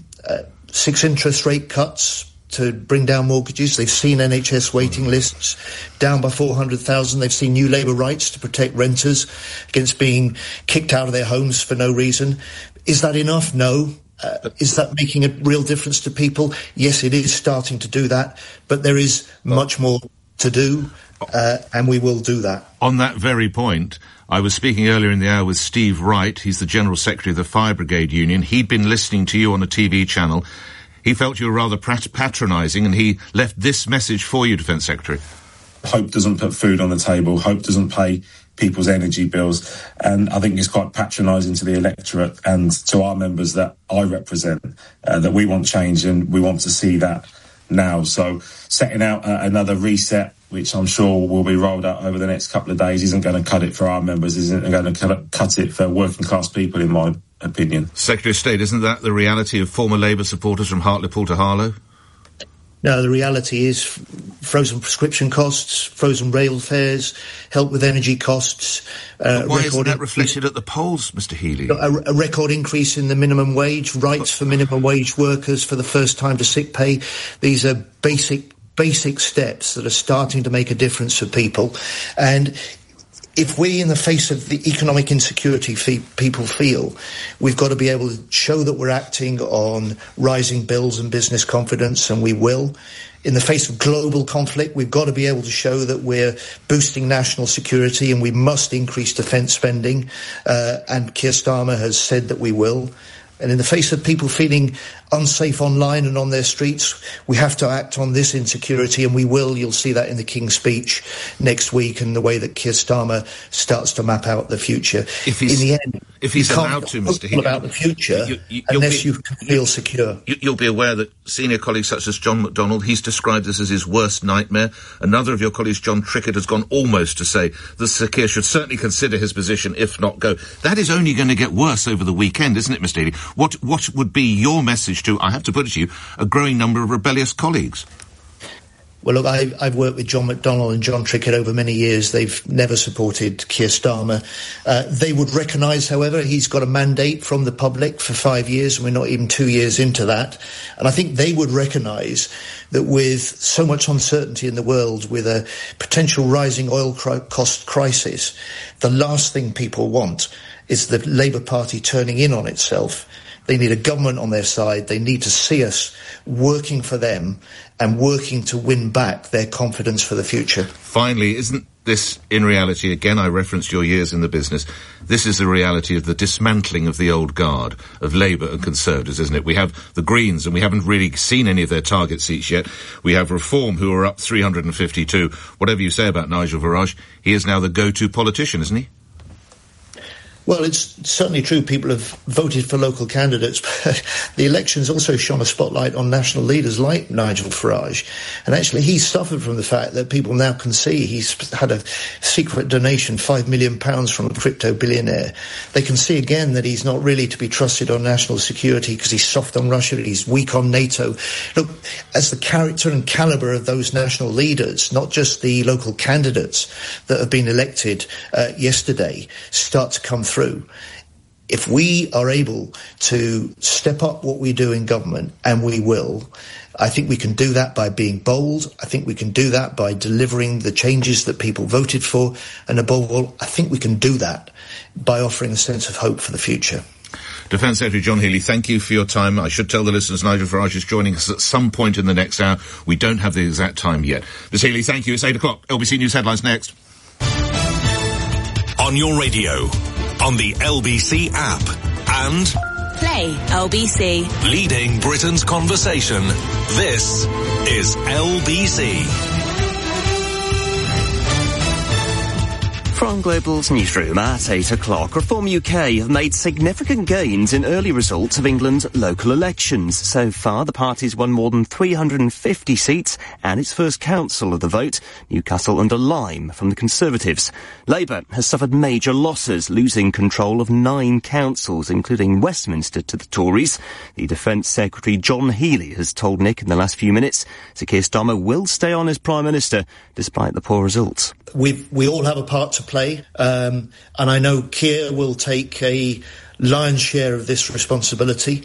6 interest rate cuts to bring down mortgages. They've seen NHS waiting lists down by 400,000. They've seen new labour rights to protect renters against being kicked out of their homes for no reason. Is that enough? No. Is that making a real difference to people? Yes, it is starting to do that, but there is much more to do, and we will do that. On that very point, I was speaking earlier in the hour with Steve Wright. He's the General Secretary of the Fire Brigade Union. He'd been listening to you on a TV channel. He felt you were rather patronising, and he left this message for you, Defence Secretary. Hope doesn't put food on the table. Hope doesn't pay people's energy bills. And I think it's quite patronising to the electorate and to our members that I represent, that we want change and we want to see that now. So setting out another reset, which I'm sure will be rolled out over the next couple of days, isn't going to cut it for our members, isn't going to cut it for working class people, in my opinion. Secretary of State, isn't that the reality of former Labour supporters from Hartlepool to Harlow? No, the reality is frozen prescription costs, frozen rail fares, help with energy costs. Why isn't that reflected at the polls, Mr. Healey? A record increase in the minimum wage, rights for minimum wage workers for the first time to sick pay. These are basic steps that are starting to make a difference for people. And if we, in the face of the economic insecurity people feel, we've got to be able to show that we're acting on rising bills and business confidence, and we will. In the face of global conflict, we've got to be able to show that we're boosting national security, and we must increase defence spending, and Keir Starmer has said that we will. And in the face of people feeling unsafe online and on their streets, we have to act on this insecurity, and we will. You'll see that in the King's speech next week and the way that Keir Starmer starts to map out the future. In the end, if he's allowed to, Mr. Healey, about the future unless you feel secure. You'll be aware that senior colleagues such as John McDonnell, he's described this as his worst nightmare. Another of your colleagues, John Trickett, has gone almost to say that Sir Keir should certainly consider his position, if not go. That is only going to get worse over the weekend, isn't it, Mr. Healey? What would be your message to, I have to put it to you, a growing number of rebellious colleagues? Well, look, I've worked with John McDonnell and John Trickett over many years. They've never supported Keir Starmer. They would recognise, however, he's got a mandate from the public for 5 years, and we're not even 2 years into that. And I think they would recognise that with so much uncertainty in the world, with a potential rising oil cost crisis, the last thing people want is the Labour Party turning in on itself. They need a government on their side. They need to see us working for them and working to win back their confidence for the future. Finally, isn't this, in reality, again, I referenced your years in the business, this is the reality of the dismantling of the old guard, of Labour and Conservatives, isn't it? We have the Greens, and we haven't really seen any of their target seats yet. We have Reform, who are up 352. Whatever you say about Nigel Farage, he is now the go-to politician, isn't he? Well, it's certainly true people have voted for local candidates, but the elections also shone a spotlight on national leaders like Nigel Farage. And actually, he suffered from the fact that people now can see he's had a secret donation, £5 million from a crypto billionaire. They can see again that he's not really to be trusted on national security because he's soft on Russia, he's weak on NATO. Look, as the character and calibre of those national leaders, not just the local candidates that have been elected yesterday, start to come through, if we are able to step up what we do in government, and we will, I think we can do that by being bold. I think we can do that by delivering the changes that people voted for. And above all, I think we can do that by offering a sense of hope for the future. Defence Secretary John Healey, thank you for your time. I should tell the listeners Nigel Farage is joining us at some point in the next hour. We don't have the exact time yet. Ms Healey, thank you. It's 8 o'clock. LBC News headlines next. On your radio, on the LBC app, and Play LBC. leading Britain's conversation. This is LBC. From Global's newsroom at 8 o'clock, Reform UK have made significant gains in early results of England's local elections. So far, the party's won more than 350 seats and its first council of the vote, Newcastle under Lyme, from the Conservatives. Labour has suffered major losses, losing control of 9 councils, including Westminster, to the Tories. The Defence Secretary John Healey has told Nick in the last few minutes Sir Keir Starmer will stay on as Prime Minister, despite the poor results. We all have a part to play, and I know Keir will take a lion's share of this responsibility.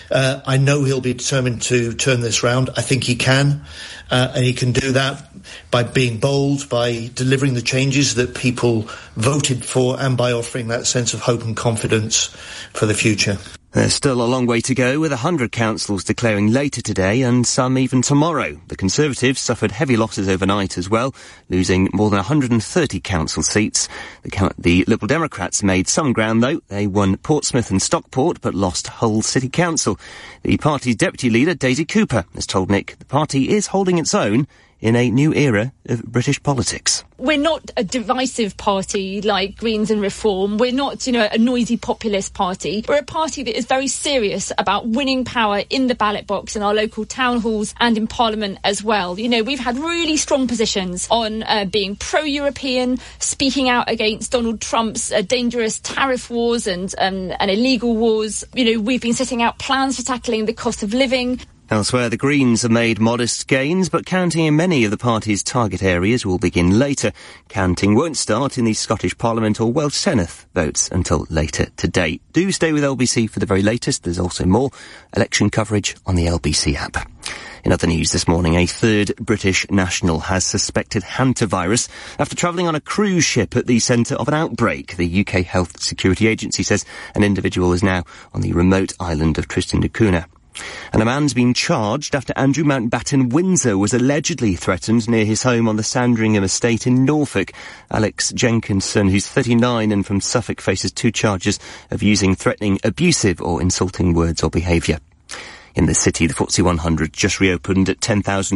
I know he'll be determined to turn this round. I think he can, and he can do that by being bold, by delivering the changes that people voted for, and by offering that sense of hope and confidence for the future. There's still a long way to go, with 100 councils declaring later today and some even tomorrow. The Conservatives suffered heavy losses overnight as well, losing more than 130 council seats. The Liberal Democrats made some ground, though. They won Portsmouth and Stockport, but lost Hull City Council. The party's deputy leader, Daisy Cooper, has told Nick the party is holding its own in a new era of British politics. We're not a divisive party like Greens and Reform. We're not, a noisy populist party. We're a party that is very serious about winning power in the ballot box, in our local town halls and in Parliament as well. We've had really strong positions on being pro-European, speaking out against Donald Trump's dangerous tariff wars and illegal wars. We've been setting out plans for tackling the cost of living. Elsewhere, the Greens have made modest gains, but counting in many of the party's target areas will begin later. Counting won't start in the Scottish Parliament or Welsh Senate votes until later today. Do stay with LBC for the very latest. There's also more election coverage on the LBC app. In other news this morning, a third British national has suspected hantavirus after travelling on a cruise ship at the centre of an outbreak. The UK Health Security Agency says an individual is now on the remote island of Tristan da Cunha. And a man's been charged after Andrew Mountbatten Windsor was allegedly threatened near his home on the Sandringham estate in Norfolk. Alex Jenkinson, who's 39 and from Suffolk, faces 2 charges of using threatening, abusive or insulting words or behaviour. In the city, the FTSE 100 just reopened at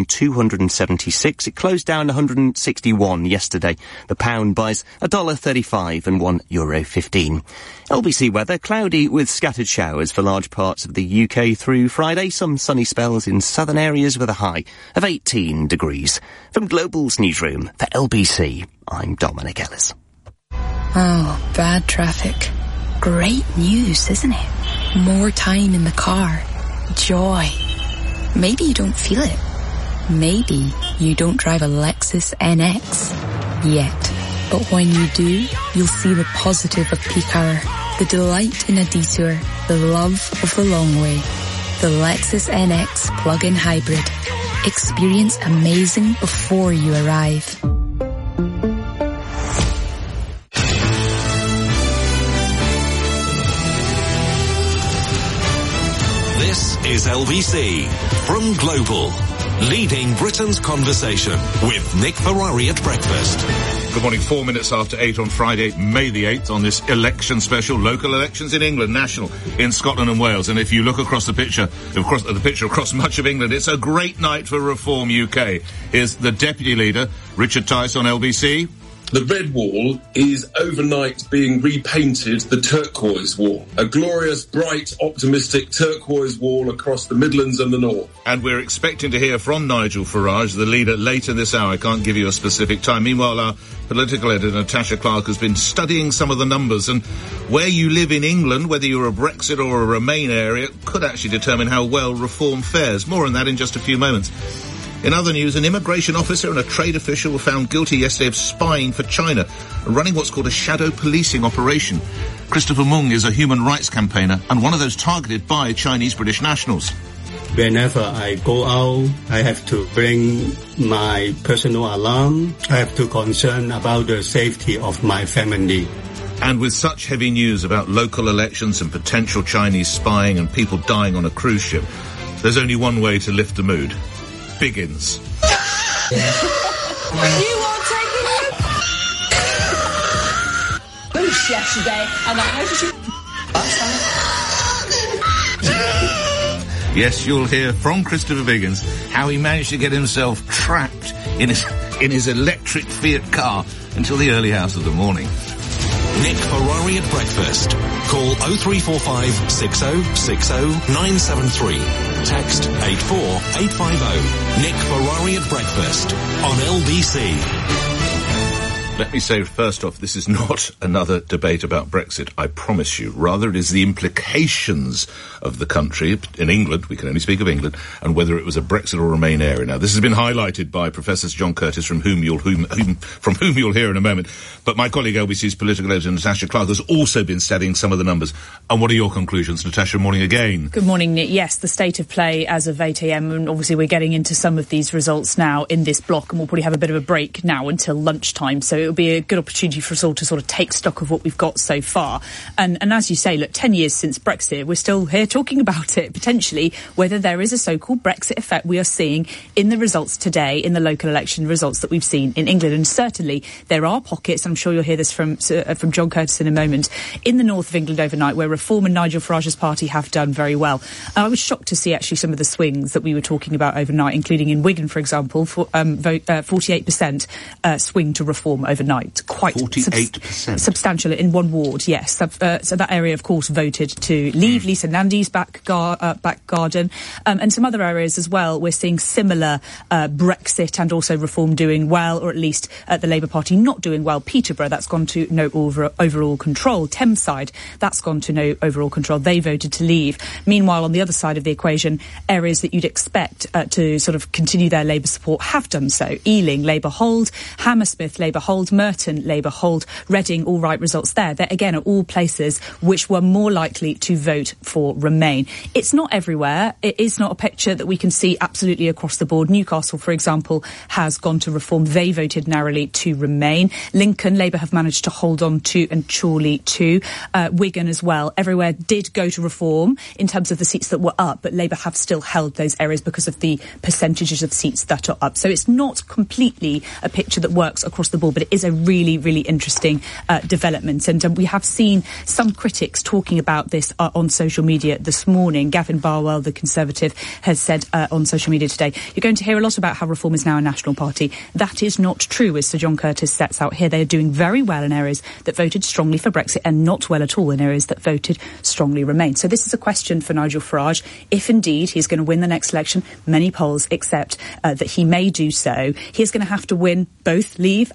10,276. It closed down 161 yesterday. The pound buys $1.35 and €1.15. LBC weather, cloudy with scattered showers for large parts of the UK through Friday. Some sunny spells in southern areas with a high of 18 degrees. From Global's newsroom for LBC, I'm Dominic Ellis. Oh, bad traffic. Great news, isn't it? More time in the car. Joy. Maybe you don't feel it. Maybe you don't drive a Lexus NX yet. But when you do, you'll see the positive of peak hour, the delight in a detour, the love of the long way. The Lexus NX plug-in hybrid. Experience amazing before you arrive. This is LBC from Global, leading Britain's conversation with Nick Ferrari at breakfast. Good morning, 4 minutes after 8 on Friday, May the 8th, on this election special. Local elections in England, national in Scotland and Wales. And if you look across the picture, across much of England, it's a great night for Reform UK. Here's the Deputy Leader, Richard Tice, on LBC. The Red Wall is overnight being repainted the Turquoise Wall. A glorious, bright, optimistic turquoise wall across the Midlands and the North. And we're expecting to hear from Nigel Farage, the leader, later this hour. I can't give you a specific time. Meanwhile, our political editor, Natasha Clark, has been studying some of the numbers. And where you live in England, whether you're a Brexit or a Remain area, could actually determine how well Reform fares. More on that in just a few moments. In other news, an immigration officer and a trade official were found guilty yesterday of spying for China and running what's called a shadow policing operation. Christopher Mung is a human rights campaigner and one of those targeted by Chinese British nationals. Whenever I go out, I have to bring my personal alarm. I have to concern about the safety of my family. And with such heavy news about local elections and potential Chinese spying and people dying on a cruise ship, there's only one way to lift the mood. Biggins. You are taking it. Boost yesterday, and I noticed you last night. Yes, you'll hear from Christopher Biggins how he managed to get himself trapped in his electric Fiat car until the early hours of the morning. Nick Ferrari at breakfast. Call 0345 6060 973. Text 84850. Nick Ferrari at breakfast on LBC. Let me say first off, this is not another debate about Brexit, I promise you. Rather, it is the implications of the country, in England, we can only speak of England, and whether it was a Brexit or Remain area. Now, this has been highlighted by Professor John Curtis, from whom you'll hear in a moment. But my colleague, LBC's political editor, Natasha Clark, has also been studying some of the numbers. And what are your conclusions? Natasha, morning again. Good morning, Nick. Yes, the state of play as of 8 a.m, and obviously we're getting into some of these results now in this block, and we'll probably have a bit of a break now until lunchtime. So it'll be a good opportunity for us all to sort of take stock of what we've got so far. And as you say, look, 10 years since Brexit, we're still here talking about it, potentially, whether there is a so-called Brexit effect we are seeing in the results today, in the local election results that we've seen in England. And certainly there are pockets, I'm sure you'll hear this from John Curtis in a moment, in the north of England overnight, where Reform and Nigel Farage's party have done very well. I was shocked to see actually some of the swings that we were talking about overnight, including in Wigan, for example, 48% swing to Reform overnight. Quite 48%. Substantial in one ward, yes. So that area, of course, voted to leave Lisa Nandy's back garden. And some other areas as well, we're seeing similar Brexit and also Reform doing well, or at least the Labour Party not doing well. Peterborough, that's gone to no overall control. Thameside, that's gone to no overall control. They voted to leave. Meanwhile, on the other side of the equation, areas that you'd expect to sort of continue their Labour support have done so. Ealing, Labour hold. Hammersmith, Labour hold. Merton, Labour hold. Reading, all right results there. They, again, are all places which were more likely to vote for Remain. It's not everywhere. It is not a picture that we can see absolutely across the board. Newcastle, for example, has gone to Reform. They voted narrowly to Remain. Lincoln, Labour have managed to hold on to, and Chorley too. Wigan as well. Everywhere did go to Reform in terms of the seats that were up, but Labour have still held those areas because of the percentages of seats that are up. So it's not completely a picture that works across the board, but it is a really, really interesting development. And we have seen some critics talking about this on social media this morning. Gavin Barwell, the Conservative, has said on social media today, you're going to hear a lot about how Reform is now a national party. That is not true, as Sir John Curtis sets out here. They are doing very well in areas that voted strongly for Brexit and not well at all in areas that voted strongly Remain. So this is a question for Nigel Farage. If indeed he's going to win the next election, many polls accept that he may do so, he is going to have to win both Leave and Remain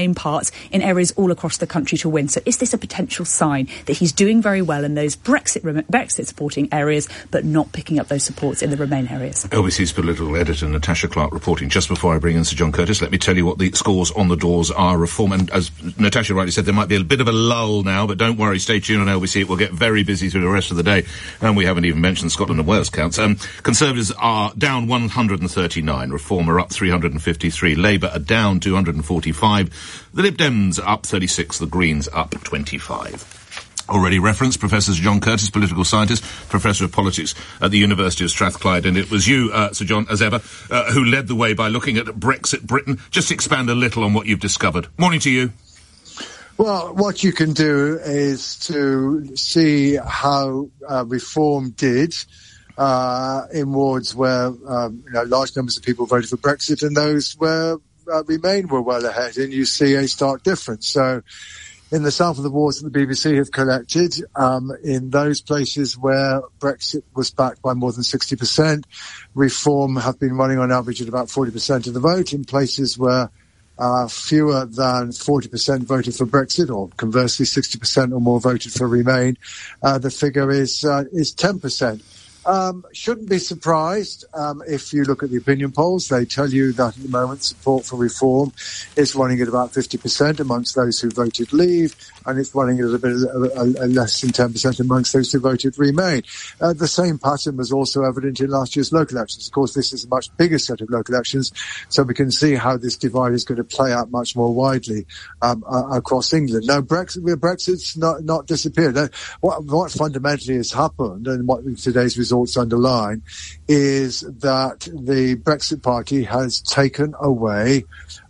Remain parts in areas all across the country to win. So is this a potential sign that he's doing very well in those Brexit supporting areas, but not picking up those supports in the Remain areas? LBC's political editor Natasha Clark reporting. Just before I bring in Sir John Curtice, let me tell you what the scores on the doors are. Reform, and as Natasha rightly said, there might be a bit of a lull now, but don't worry, stay tuned on LBC. It will get very busy through the rest of the day, and we haven't even mentioned Scotland and Wales counts. Conservatives are down 139, Reform are up 353, Labour are down 245, the Lib Dems are up 36, the Greens up 25. Already referenced, Professor Sir John Curtice, political scientist, Professor of Politics at the University of Strathclyde, and it was you, Sir John, as ever, who led the way by looking at Brexit Britain. Just expand a little on what you've discovered. Morning to you. Well, what you can do is to see how Reform did in wards where large numbers of people voted for Brexit, and those where Remain were well ahead, and you see a stark difference. So in the south of the wards that the BBC have collected, in those places where Brexit was backed by more than 60%, Reform have been running on average at about 40% of the vote. In places where fewer than 40% voted for Brexit, or conversely 60% or more voted for Remain, the figure is 10%. Shouldn't be surprised if you look at the opinion polls. They tell you that at the moment support for Reform is running at about 50% amongst those who voted Leave, and it's running at a bit less than 10% amongst those who voted Remain. The same pattern was also evident in last year's local elections. Of course, this is a much bigger set of local elections, so we can see how this divide is going to play out much more widely across England. Now, Brexit's not disappeared. What fundamentally has happened, and what today's results underline, is that the Brexit Party has taken away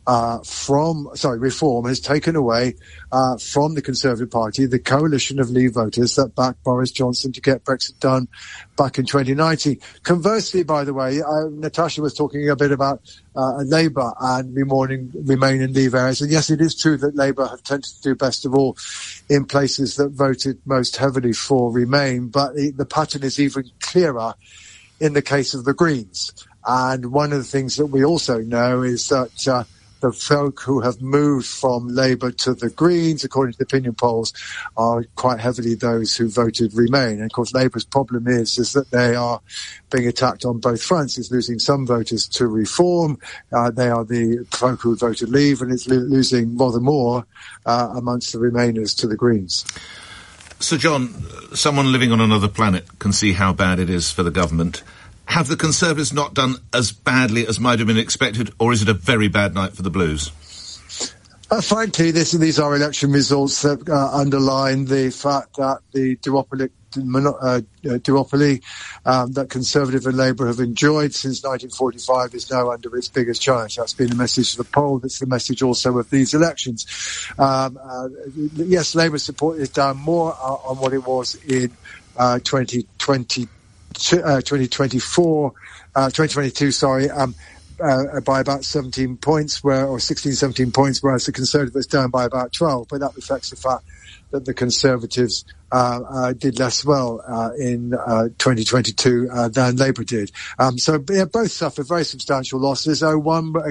Reform has taken away from the Conservative Party the coalition of Leave voters that backed Boris Johnson to get Brexit done back in 2019. Conversely, by the way, Natasha was talking a bit about Labour and Remain and Leave areas, and yes, it is true that Labour have tended to do best of all in places that voted most heavily for Remain, but the pattern is even clearer in the case of the Greens. And one of the things that we also know is that the folk who have moved from Labour to the Greens, according to the opinion polls, are quite heavily those who voted Remain. And of course, Labour's problem is that they are being attacked on both fronts. It's losing some voters to Reform. They are the folk who voted Leave, and it's losing rather more amongst the Remainers to the Greens. Sir John, someone living on another planet can see how bad it is for the government. Have the Conservatives not done as badly as might have been expected, or is it a very bad night for the Blues? Frankly, these are election results that underline the fact that the duopoly that Conservative and Labour have enjoyed since 1945 is now under its biggest challenge. That's been the message of the poll. That's the message also of these elections. Yes, Labour support is down more on what it was in 2022, by about 17 points, or 16, 17 points, whereas the Conservatives down by about 12. But that reflects the fact that the Conservatives did less well in 2022 than Labour did. So both suffered very substantial losses. Sure,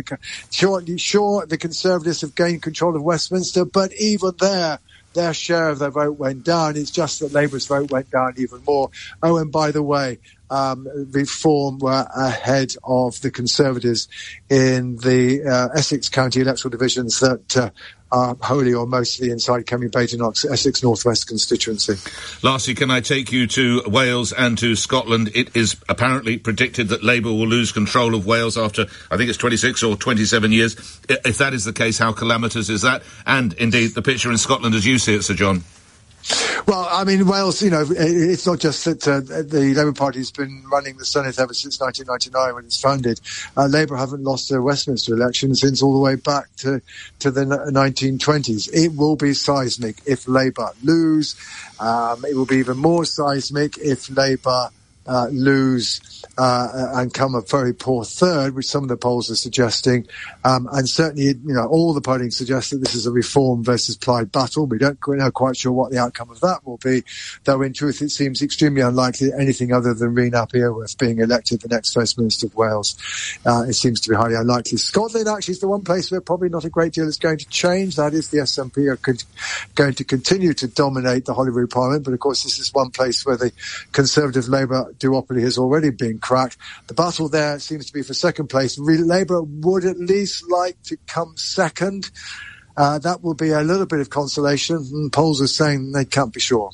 the Conservatives have gained control of Westminster, but even there, their share of their vote went down. It's just that Labour's vote went down even more. Oh, and by the way, Reform were ahead of the Conservatives in the Essex County electoral divisions that are wholly or mostly inside Kemmy Badenoch's Essex North West constituency. Lastly, can I take you to Wales and to Scotland? It is apparently predicted that Labour will lose control of Wales after, I think it's 26 or 27 years. If that is the case, how calamitous is that? And indeed, the picture in Scotland as you see it, Sir John. Well, I mean, Wales, it's not just that the Labour Party has been running the Senate ever since 1999 when it's founded. Labour haven't lost a Westminster election since all the way back to the 1920s. It will be seismic if Labour lose. It will be even more seismic if Labour lose and come a very poor third, which some of the polls are suggesting. And certainly, all the polling suggests that this is a Reform versus Plaid battle. We're not quite sure what the outcome of that will be, though in truth it seems extremely unlikely anything other than Rhys ap Iorwerth being elected the next First Minister of Wales. It seems to be highly unlikely. Scotland actually is the one place where probably not a great deal is going to change. That is, the SNP are going to continue to dominate the Holyrood Parliament, but of course this is one place where the Conservative Labour duopoly has already been cracked. The battle there seems to be for second place. Labour would at least like to come second. That will be a little bit of consolation, and polls are saying they can't be sure.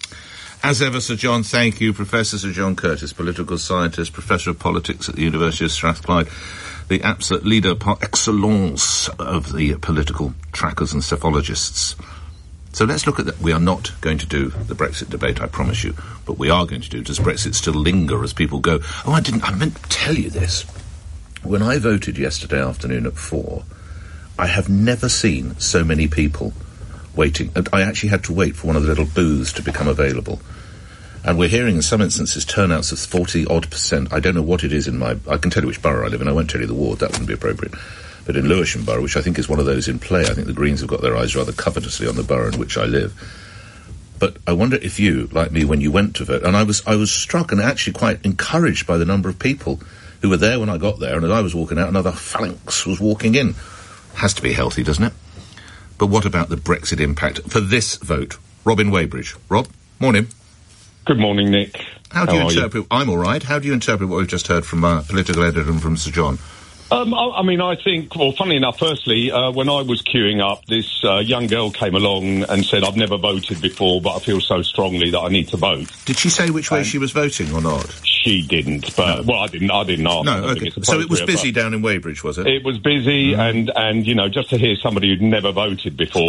As ever, Sir John, thank you. Professor Sir John Curtice, political scientist, Professor of Politics at the University of Strathclyde, the absolute leader par excellence of the political trackers and psephologists. So let's look at that. We are not going to do the Brexit debate, I promise you, but we are going to do, does Brexit still linger as people go, I meant to tell you this. When I voted yesterday afternoon at 4, I have never seen so many people waiting. And I actually had to wait for one of the little booths to become available. And we're hearing in some instances turnouts of 40-odd%. I don't know what it is I can tell you which borough I live in. I won't tell you the ward, that wouldn't be appropriate. But in Lewisham Borough, which I think is one of those in play, I think the Greens have got their eyes rather covetously on the borough in which I live. But I wonder if you, like me, when you went to vote, and I was struck and actually quite encouraged by the number of people who were there when I got there, and as I was walking out, another phalanx was walking in. Has to be healthy, doesn't it? But what about the Brexit impact for this vote? Robin Weybridge. Rob, morning. Good morning, Nick. How do you interpret... I'm all right. How do you interpret what we've just heard from our political editor and from Sir John? I think, well, funnily enough, firstly, when I was queuing up, this young girl came along and said, I've never voted before, but I feel so strongly that I need to vote. Did she say which way she was voting or not? She didn't, but, well, I didn't ask. No, okay. So it was busy down in Weybridge, was it? It was busy, and just to hear somebody who'd never voted before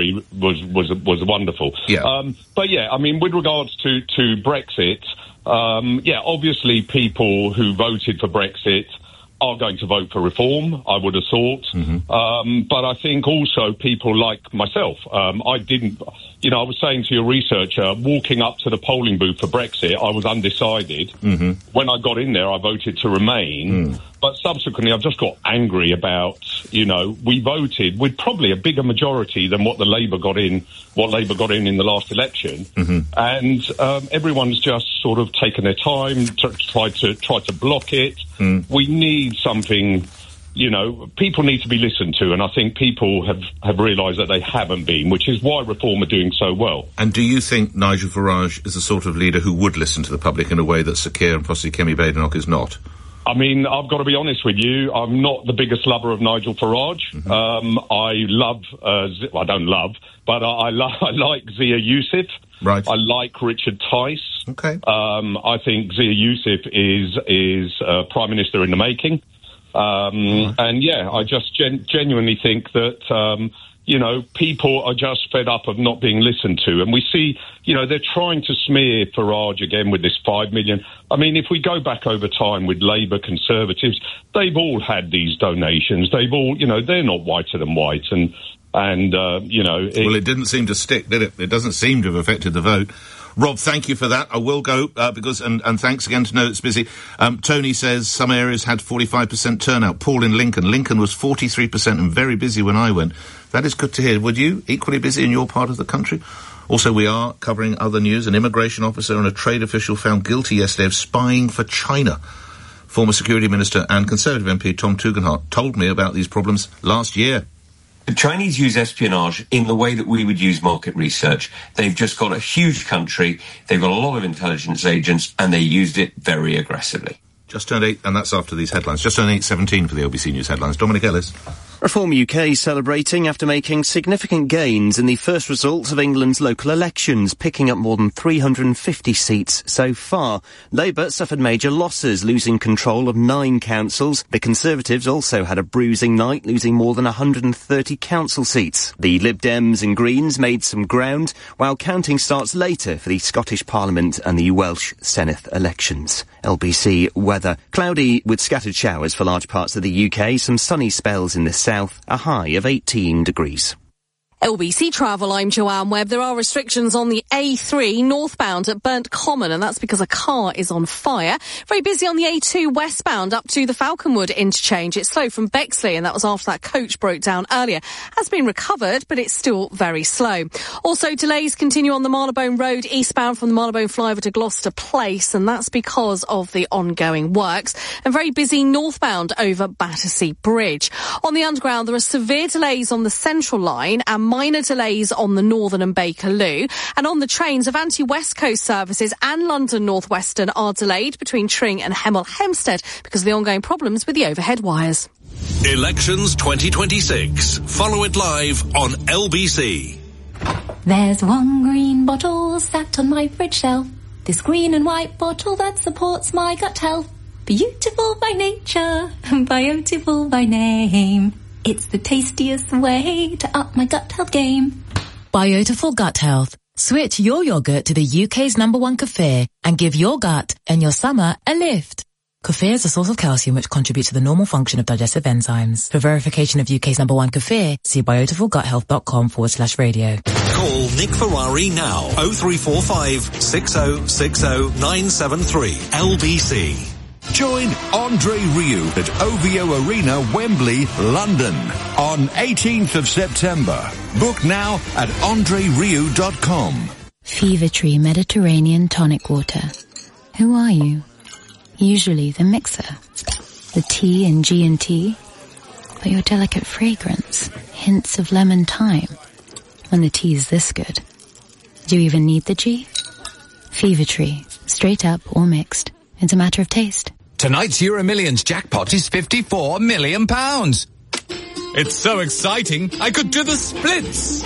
was wonderful. Yeah. But yeah, with regards to Brexit, obviously people who voted for Brexit are going to vote for reform, I would have thought. Mm-hmm. But I think also people like myself, I was saying to your researcher, walking up to the polling booth for Brexit, I was undecided. Mm-hmm. When I got in there, I voted to remain. Mm. But subsequently, I've just got angry about, we voted with probably a bigger majority than what Labour got in the last election. Mm-hmm. And everyone's just sort of taken their time to try to block it. Mm. We need something, people need to be listened to, and I think people have realised that they haven't been, which is why Reform are doing so well. And do you think Nigel Farage is the sort of leader who would listen to the public in a way that Sir Keir and possibly Kemi Badenoch is not? I've got to be honest with you. I'm not the biggest lover of Nigel Farage. Mm-hmm. I don't love, but I like Zia Youssef. Right. I like Richard Tice. Okay. I think Zia Youssef is Prime Minister in the making. And yeah, I just genuinely think that, people are just fed up of not being listened to. And we see, they're trying to smear Farage again with this 5 million. If we go back over time with Labour, Conservatives, they've all had these donations. They've all, they're not whiter than white. And well, it didn't seem to stick, did it? It doesn't seem to have affected the vote. Rob, thank you for that. I will go, because thanks again to know it's busy. Tony says some areas had 45% turnout. Paul in Lincoln. Lincoln was 43% and very busy when I went. That is good to hear. Would you equally busy in your part of the country? Also, we are covering other news. An immigration officer and a trade official found guilty yesterday of spying for China. Former Security Minister and Conservative MP Tom Tugendhat told me about these problems last year. The Chinese use espionage in the way that we would use market research. They've just got a huge country, they've got a lot of intelligence agents, and they used it very aggressively. Just turned 8, and that's after these headlines. Just turned 8:17 for the LBC News headlines. Dominic Ellis. Reform UK celebrating after making significant gains in the first results of England's local elections, picking up more than 350 seats so far. Labour suffered major losses, losing control of 9 councils. The Conservatives also had a bruising night, losing more than 130 council seats. The Lib Dems and Greens made some ground, while counting starts later for the Scottish Parliament and the Welsh Senedd elections. LBC weather. Cloudy with scattered showers for large parts of the UK, some sunny spells in the south, a high of 18 degrees. LBC Travel, I'm Joanne Webb. There are restrictions on the A3 northbound at Burnt Common, and that's because a car is on fire. Very busy on the A2 westbound up to the Falconwood interchange. It's slow from Bexley, and that was after that coach broke down earlier. Has been recovered, but it's still very slow. Also, delays continue on the Marylebone Road eastbound from the Marylebone flyover to Gloucester Place, and that's because of the ongoing works. And very busy northbound over Battersea Bridge. On the Underground, there are severe delays on the Central Line and minor delays on the Northern and Bakerloo. And on the trains, Avanti West Coast services and London North Western are delayed between Tring and Hemel Hempstead because of the ongoing problems with the overhead wires. Elections 2026. Follow it live on LBC. There's one green bottle sat on my fridge shelf. This green and white bottle that supports my gut health. Beautiful by nature, beautiful by name. It's the tastiest way to up my gut health game. Beautiful Gut Health. Switch your yogurt to the UK's #1 kefir and give your gut and your summer a lift. Kefir is a source of calcium which contributes to the normal function of digestive enzymes. For verification of UK's #1 kefir, see beautifulguthealth.com/radio. Call Nick Ferrari now. 0345 6060 973 LBC. Join Andre Rieu at OVO Arena, Wembley, London on 18th of September. Book now at andrerieu.com. Fever Tree Mediterranean Tonic Water. Who are you? Usually the mixer, the T in G&T, but your delicate fragrance, hints of lemon thyme. When the tea is this good, do you even need the G? Fever Tree, straight up or mixed. It's a matter of taste. Tonight's Euro Millions jackpot is £54 million. It's so exciting, I could do the splits.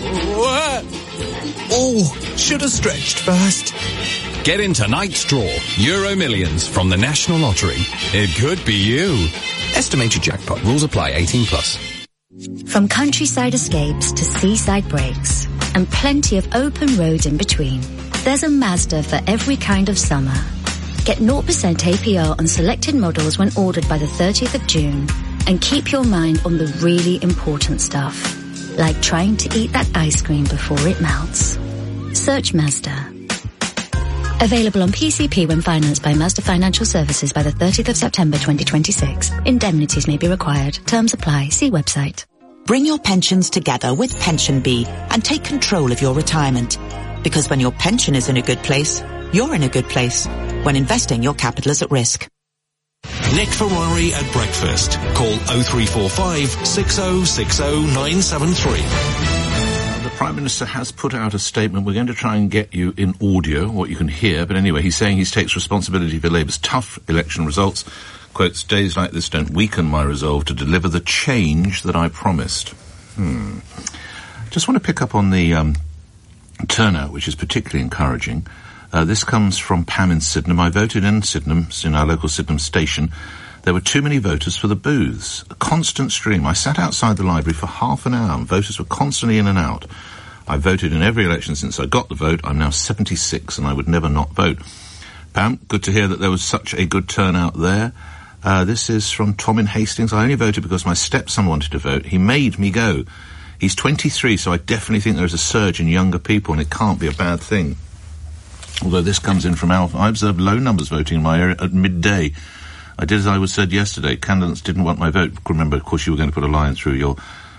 Oh, should have stretched first. Get in tonight's draw, Euro Millions from the National Lottery. It could be you. Estimated jackpot. Rules apply. 18+. From countryside escapes to seaside breaks, and plenty of open road in between, there's a Mazda for every kind of summer. Get 0% APR on selected models when ordered by the 30th of June, and keep your mind on the really important stuff, like trying to eat that ice cream before it melts. Search Mazda. Available on PCP when financed by Mazda Financial Services by the 30th of September 2026. Indemnities may be required. Terms apply. See website. Bring your pensions together with PensionBee and take control of your retirement. Because when your pension is in a good place, you're in a good place. When investing, your capital is at risk. Nick Ferrari at breakfast. Call 0345 6060 973. The Prime Minister has put out a statement. We're going to try and get you in audio what you can hear. But anyway, he's saying he takes responsibility for Labour's tough election results. Quotes, days like this don't weaken my resolve to deliver the change that I promised. Just want to pick up on the turnout, which is particularly encouraging. This comes from Pam in Sydenham. I voted in Sydenham, in our local Sydenham station. There were too many voters for the booths. A constant stream. I sat outside the library for half an hour and voters were constantly in and out. I voted in every election since I got the vote. I'm now 76 and I would never not vote. Pam, good to hear that there was such a good turnout there. This is from Tom in Hastings. I only voted because my stepson wanted to vote. He made me go. He's 23, so I definitely think there's a surge in younger people and it can't be a bad thing. Although this comes in from Alf. I observed low numbers voting in my area at midday. I did as I was said yesterday. Candidates didn't want my vote. Remember, of course, you were going to put a line through your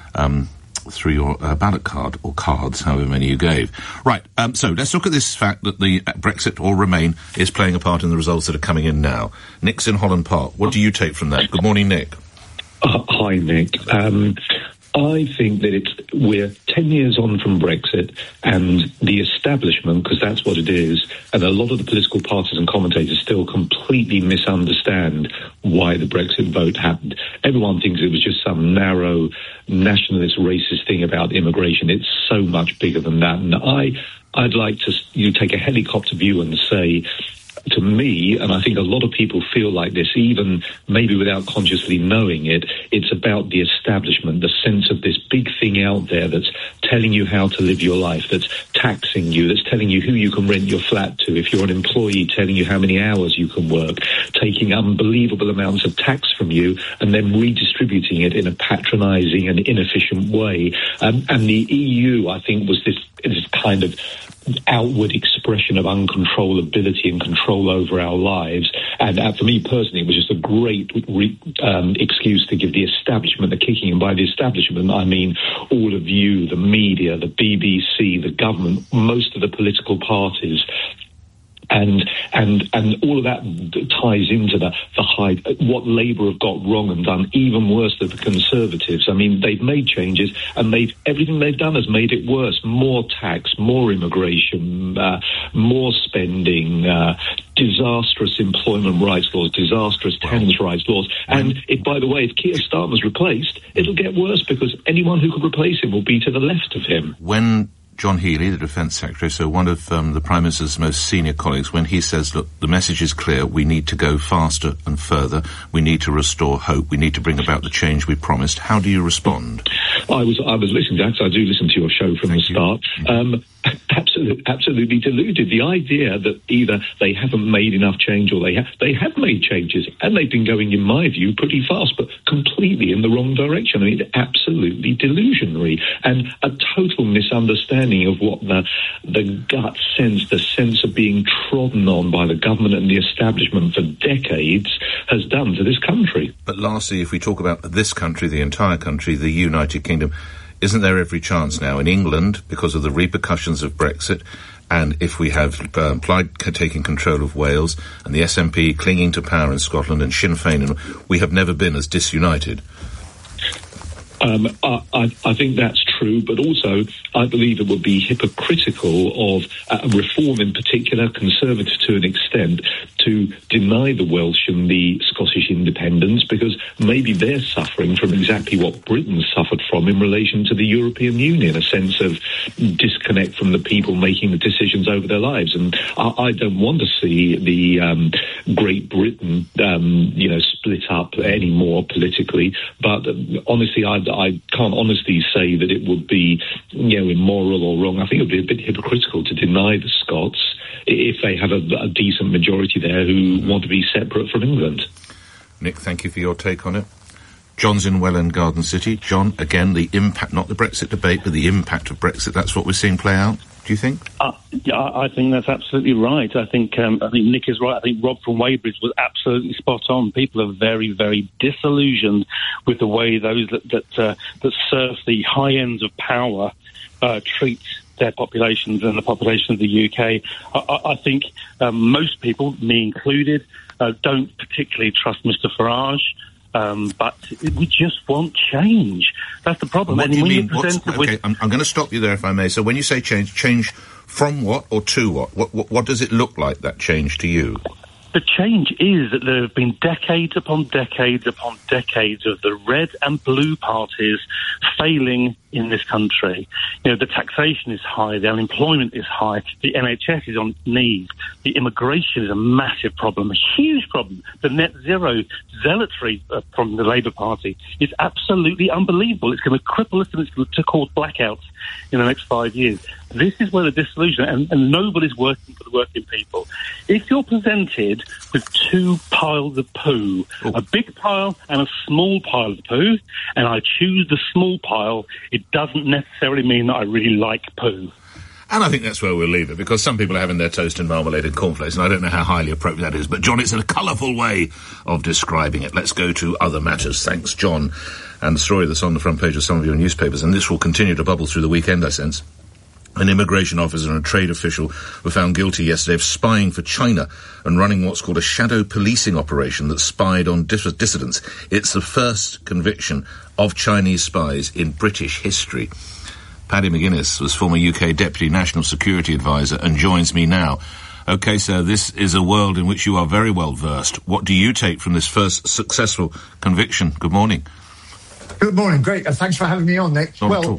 ballot card or cards, however many you gave. Right. So let's look at this fact that the Brexit or Remain is playing a part in the results that are coming in now. Nick's in Holland Park. What do you take from that? Good morning, Nick. Hi, Nick. I think that we're 10 years on from Brexit, and the establishment, because that's what it is, and a lot of the political parties and commentators still completely misunderstand why the Brexit vote happened. Everyone thinks it was just some narrow nationalist racist thing about immigration. It's so much bigger than that. And I'd like to take a helicopter view and say, to me, and I think a lot of people feel like this, even maybe without consciously knowing it, it's about the establishment, the sense of this big thing out there that's telling you how to live your life, that's taxing you, that's telling you who you can rent your flat to, if you're an employee, telling you how many hours you can work, taking unbelievable amounts of tax from you and then redistributing it in a patronising and inefficient way. And the EU, I think, was this kind of outward expression of uncontrollability and control over our lives. And for me personally, it was just a great excuse to give the establishment a kicking. And by the establishment, I mean all of you, the media, the BBC, the government, most of the political parties. And all of that ties into the what Labour have got wrong and done even worse than the Conservatives. I mean, they've made changes, and everything they've done has made it worse. More tax, more immigration, more spending, disastrous employment rights laws, disastrous tenants' rights laws. And by the way, if Keir Starmer's replaced, it'll get worse because anyone who could replace him will be to the left of him. When John Healey, the Defence Secretary, so one of the Prime Minister's most senior colleagues, when he says, look, the message is clear, we need to go faster and further, we need to restore hope, we need to bring about the change we promised, how do you respond? I was listening to that, because I do listen to your show from the start. Absolutely deluded. The idea that either they haven't made enough change or they have made changes, and they've been going, in my view, pretty fast, but completely in the wrong direction. I mean, absolutely delusionary and a total misunderstanding of what the gut sense, the sense of being trodden on by the government and the establishment for decades has done to this country. But lastly, if we talk about this country, the entire country, the United Kingdom, isn't there every chance now in England, because of the repercussions of Brexit, and if we have Plaid taking control of Wales and the SNP clinging to power in Scotland and Sinn Féin, and we have never been as disunited? I think that's true, but also I believe it would be hypocritical of Reform in particular, Conservative to an extent, to deny the Welsh and the Scottish independence, because maybe they're suffering from exactly what Britain suffered from in relation to the European Union, a sense of disconnect from the people making the decisions over their lives. And I don't want to see the Great Britain, split up anymore politically, but honestly, I can't honestly say that it would be, immoral or wrong. I think it would be a bit hypocritical to deny the Scots, if they have a decent majority there who want to be separate from England. Nick, thank you for your take on it. John's in Welland Garden City. John, again, the impact, not the Brexit debate, but the impact of Brexit, that's what we're seeing play out, do you think? Yeah, I think that's absolutely right. I think Nick is right. I think Rob from Weybridge was absolutely spot on. People are very, very disillusioned with the way those that serve the high ends of power treat their populations and the population of the UK. I think most people, me included, don't particularly trust Mr Farage. But we just want change. That's the problem. What do you mean? I'm going to stop you there, if I may. So when you say change from what or to what? What does it look like, that change, to you? The change is that there have been decades upon decades upon decades of the red and blue parties failing in this country. The taxation is high, the unemployment is high, the NHS is on knees, the immigration is a massive problem, a huge problem. The net zero zealotry from the Labour Party is absolutely unbelievable. It's going to cripple us and it's going to cause blackouts in the next 5 years. This is where the disillusion, and nobody's working for the working people. If you're presented with two piles of poo, a big pile and a small pile of poo, and I choose the small pile, it doesn't necessarily mean that I really like poo. And I think that's where we'll leave it, because some people are having their toast and marmalade and cornflakes, and I don't know how highly appropriate that is. But, John, it's a colourful way of describing it. Let's go to other matters. Thanks, John. And the story that's on the front page of some of your newspapers, and this will continue to bubble through the weekend, I sense. An immigration officer and a trade official were found guilty yesterday of spying for China and running what's called a shadow policing operation that spied on dissidents. It's the first conviction of Chinese spies in British history. Paddy McGuinness was former UK Deputy National Security Advisor and joins me now. OK, sir, this is a world in which you are very well versed. What do you take from this first successful conviction? Good morning. Good morning. Great. Thanks for having me on, Nick.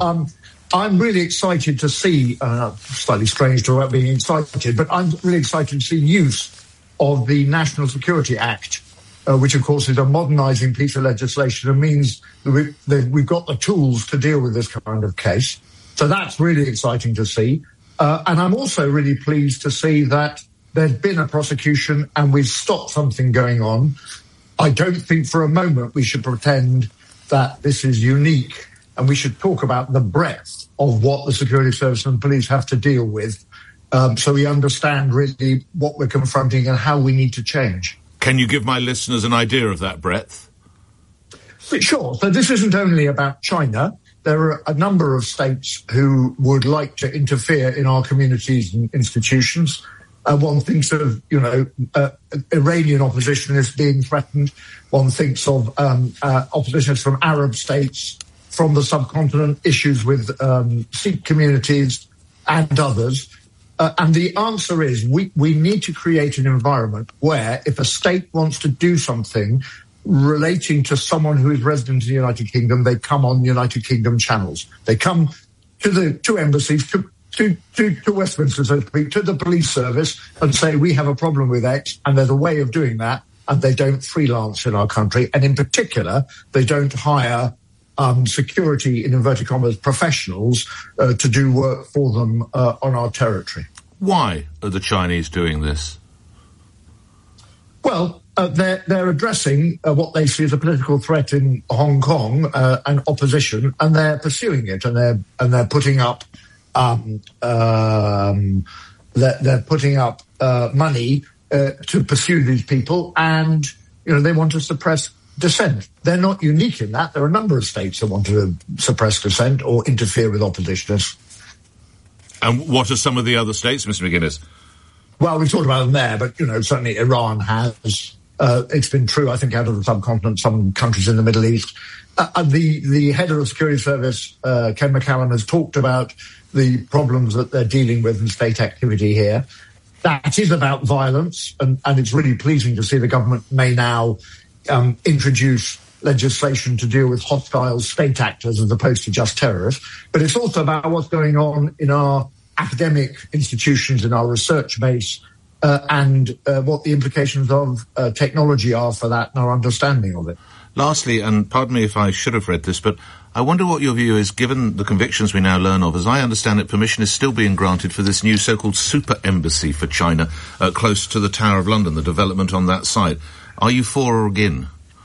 I'm really excited to see, slightly strange to being excited, but I'm really excited to see use of the National Security Act, which, of course, is a modernising piece of legislation and means that we've got the tools to deal with this kind of case. So that's really exciting to see. And I'm also really pleased to see that there's been a prosecution and we've stopped something going on. I don't think for a moment we should pretend that this is unique, and we should talk about the breadth of what the security service and police have to deal with, so we understand really what we're confronting and how we need to change. Can you give my listeners an idea of that breadth? Sure. So this isn't only about China. There are a number of states who would like to interfere in our communities and institutions. One thinks of, Iranian oppositionists being threatened. One thinks of oppositionists from Arab states, from the subcontinent, issues with Sikh communities and others. And the answer is we need to create an environment where if a state wants to do something relating to someone who is resident in the United Kingdom, they come on United Kingdom channels. They come to embassies, to Westminster, so to speak, to the police service and say, we have a problem with X, and there's a way of doing that, and they don't freelance in our country. And in particular, they don't hire security, in inverted commas, professionals to do work for them on our territory. Why are the Chinese doing this? Well, they're addressing what they see as a political threat in Hong Kong and opposition, and they're pursuing it, and they're putting up they're putting up money to pursue these people, and they want to suppress dissent. They're not unique in that. There are a number of states that want to suppress dissent or interfere with oppositionists. And what are some of the other states, Mr. McGuinness? Well, we've talked about them there, but, certainly Iran has. It's been true, I think, out of the subcontinent, some countries in the Middle East. The head of the security service, Ken McCallum, has talked about the problems that they're dealing with in state activity here. That is about violence, and it's really pleasing to see the government may now introduce legislation to deal with hostile state actors as opposed to just terrorists. But it's also about what's going on in our academic institutions, in our research base, and what the implications of technology are for that and our understanding of it. Lastly, and pardon me if I should have read this, but I wonder what your view is, given the convictions we now learn of. As I understand it, permission is still being granted for this new so-called super embassy for China close to the Tower of London, the development on that site. Are you for or against?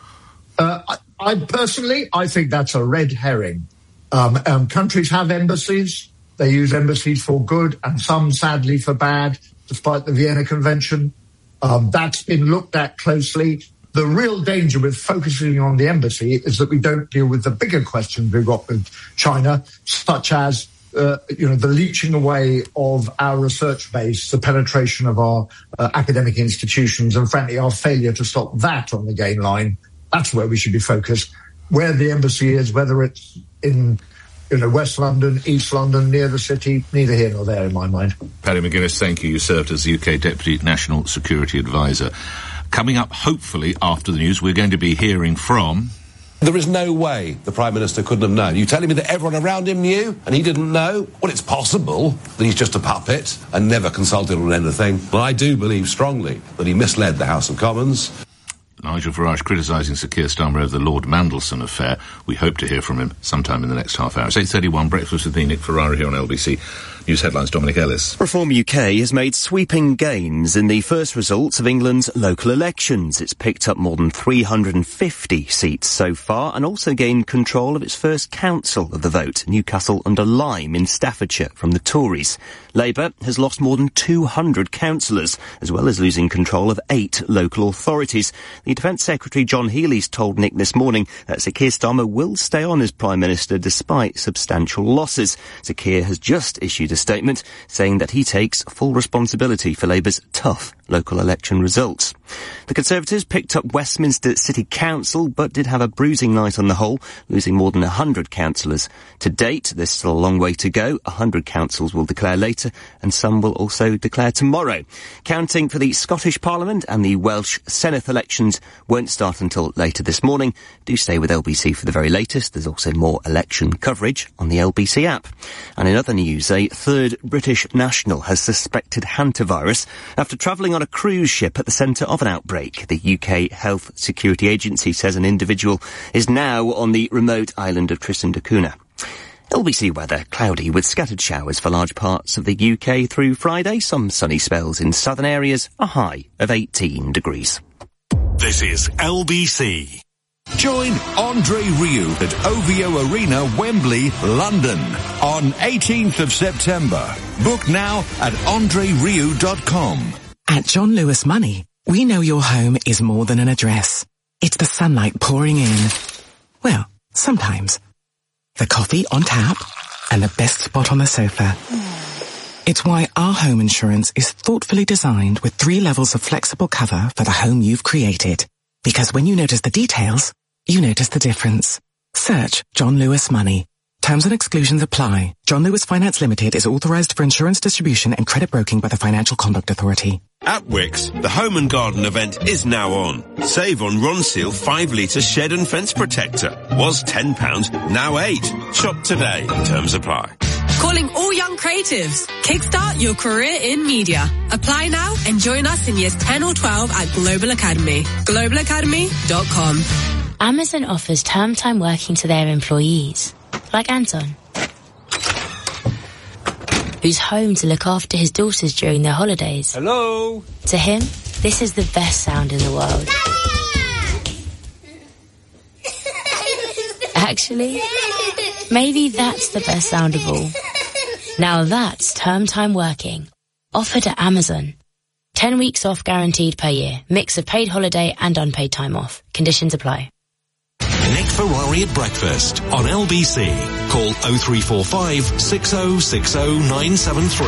I personally think that's a red herring. Countries have embassies. They use embassies for good and some, sadly, for bad, despite the Vienna Convention. That's been looked at closely. The real danger with focusing on the embassy is that we don't deal with the bigger questions we've got with China, such as the leaching away of our research base, the penetration of our academic institutions, and frankly, our failure to stop that on the gain line. That's where we should be focused. Where the embassy is, whether it's in West London, East London, near the city, neither here nor there in my mind. Paddy McGuinness, thank you. You served as the UK Deputy National Security Advisor. Coming up, hopefully, after the news, we're going to be hearing from... There is no way the Prime Minister couldn't have known. You telling me that everyone around him knew and he didn't know? Well, it's possible that he's just a puppet and never consulted on anything. But I do believe strongly that he misled the House of Commons. Nigel Farage criticising Sir Keir Starmer over the Lord Mandelson affair. We hope to hear from him sometime in the next half hour. It's 8:31, Breakfast with Nick Ferrari here on LBC. News headlines, Dominic Ellis. Reform UK has made sweeping gains in the first results of England's local elections. It's picked up more than 350 seats so far and also gained control of its first council of the vote, Newcastle under Lyme in Staffordshire, from the Tories. Labour has lost more than 200 councillors, as well as losing control of 8 local authorities. The Defence Secretary John Healey's told Nick this morning that Sir Keir Starmer will stay on as Prime Minister despite substantial losses. Sir Keir has just issued a statement saying that he takes full responsibility for Labour's tough local election results. The Conservatives picked up Westminster City Council but did have a bruising night on the whole, losing more than 100 councillors. To date, there's still a long way to go. 100 councils will declare later and some will also declare tomorrow. Counting for the Scottish Parliament and the Welsh Senedd elections won't start until later this morning. Do stay with LBC for the very latest. There's also more election coverage on the LBC app. And in other news, a third British national has suspected hantavirus after travelling on a cruise ship at the centre of an outbreak. The UK Health Security Agency says an individual is now on the remote island of Tristan da Cunha. LBC weather, cloudy with scattered showers for large parts of the UK through Friday. Some sunny spells in southern areas, a high of 18 degrees. This is LBC. Join Andre Rieu at OVO Arena, Wembley, London on 18th of September. Book now at andrerieu.com. At John Lewis Money, we know your home is more than an address. It's the sunlight pouring in. Well, sometimes. The coffee on tap and the best spot on the sofa. It's why our home insurance is thoughtfully designed with 3 levels of flexible cover for the home you've created. Because when you notice the details, you notice the difference. Search John Lewis Money. Terms and exclusions apply. John Lewis Finance Limited is authorised for insurance distribution and credit broking by the Financial Conduct Authority. At Wickes, the Home and Garden event is now on. Save on Ronseal 5-litre shed and fence protector. Was £10, now £8. Shop today. Terms apply. Calling all young creatives. Kickstart your career in media. Apply now and join us in years 10 or 12 at Global Academy. globalacademy.com. Amazon offers term time working to their employees. Like Anton, who's home to look after his daughters during their holidays. Hello? To him, this is the best sound in the world. Actually, maybe that's the best sound of all. Now that's term time working. Offered at Amazon. 10 weeks off guaranteed per year. Mix of paid holiday and unpaid time off. Conditions apply. Nick Ferrari at breakfast on LBC. Call 0345 6060 973.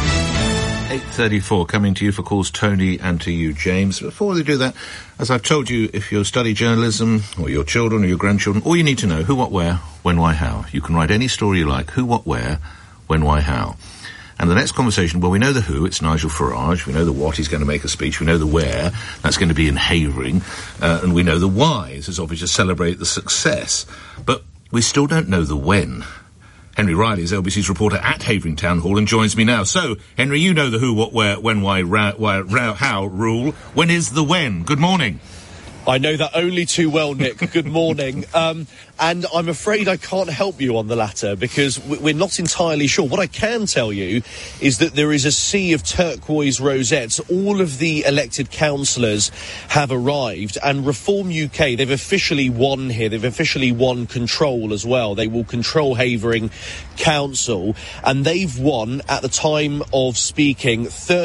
8:34 coming to you for calls Tony and to you, James. Before we do that, as I've told you, if you study journalism or your children or your grandchildren, all you need to know, who, what, where, when, why, how. You can write any story you like, who, what, where, when, why, how. And the next conversation, well, we know the who, it's Nigel Farage. We know the what, he's going to make a speech. We know the where, that's going to be in Havering. And we know the why, this is obviously to celebrate the success. But we still don't know the when. Henry Riley is LBC's reporter at Havering Town Hall and joins me now. So, Henry, you know the who, what, where, when, why, how rule. When is the when? Good morning. I know that only too well, Nick. Good morning. And I'm afraid I can't help you on the latter because we're not entirely sure. What I can tell you is that there is a sea of turquoise rosettes. All of the elected councillors have arrived, and Reform UK, they've officially won here. They've officially won control as well. They will control Havering Council, and they've won, at the time of speaking,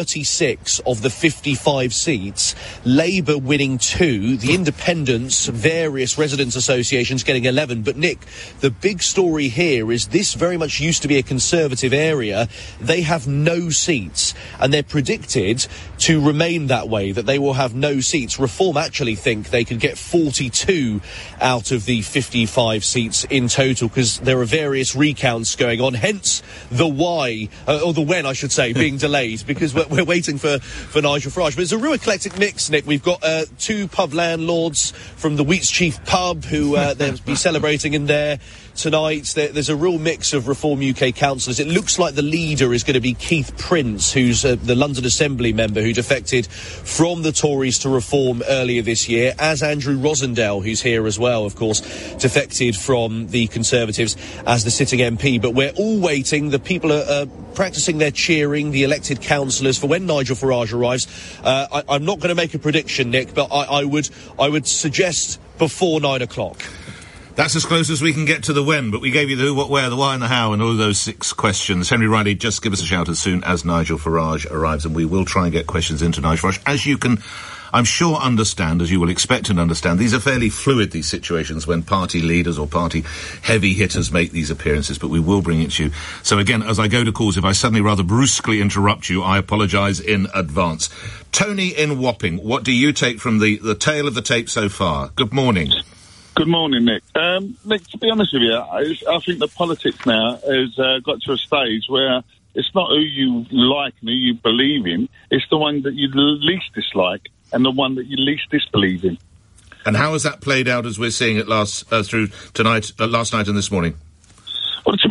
36 of the 55 seats. Labour winning 2, the Independents, various residents' associations getting 11. But Nick, the big story here is this very much used to be a Conservative area. They have no seats, and they're predicted to remain that way, that they will have no seats. Reform actually think they could get 42 out of the 55 seats in total, because there are various recounts going on, hence the why, or the when, I should say, being delayed, because we're waiting for Nigel Farage. But it's a real eclectic mix, Nick. We've got 2 pub landlords from the Wheats Chief pub who they'll be celebrating in there tonight. There's a real mix of Reform UK councillors. It looks like the leader is going to be Keith Prince, who's the London Assembly member who defected from the Tories to Reform earlier this year, as Andrew Rosendale, who's here as well, of course, defected from the Conservatives as the sitting MP. But we're all waiting. The people are practising their cheering, the elected councillors, for when Nigel Farage arrives. I'm not going to make a prediction, Nick, but I would suggest before 9 o'clock. That's as close as we can get to the when, but we gave you the who, what, where, the why and the how and all those 6 questions. Henry Riley, just give us a shout as soon as Nigel Farage arrives, and we will try and get questions into Nigel Farage. As you can, I'm sure, understand, as you will expect and understand, these are fairly fluid, these situations, when party leaders or party heavy hitters make these appearances, but we will bring it to you. So again, as I go to calls, if I suddenly rather brusquely interrupt you, I apologise in advance. Tony in Wapping, what do you take from the tale of the tape so far? Good morning. Good morning, Nick. Nick, to be honest with you, I think the politics now has got to a stage where it's not who you like and who you believe in, it's the one that you least dislike and the one that you least disbelieve in. And how has that played out as we're seeing it last night and this morning? Well, to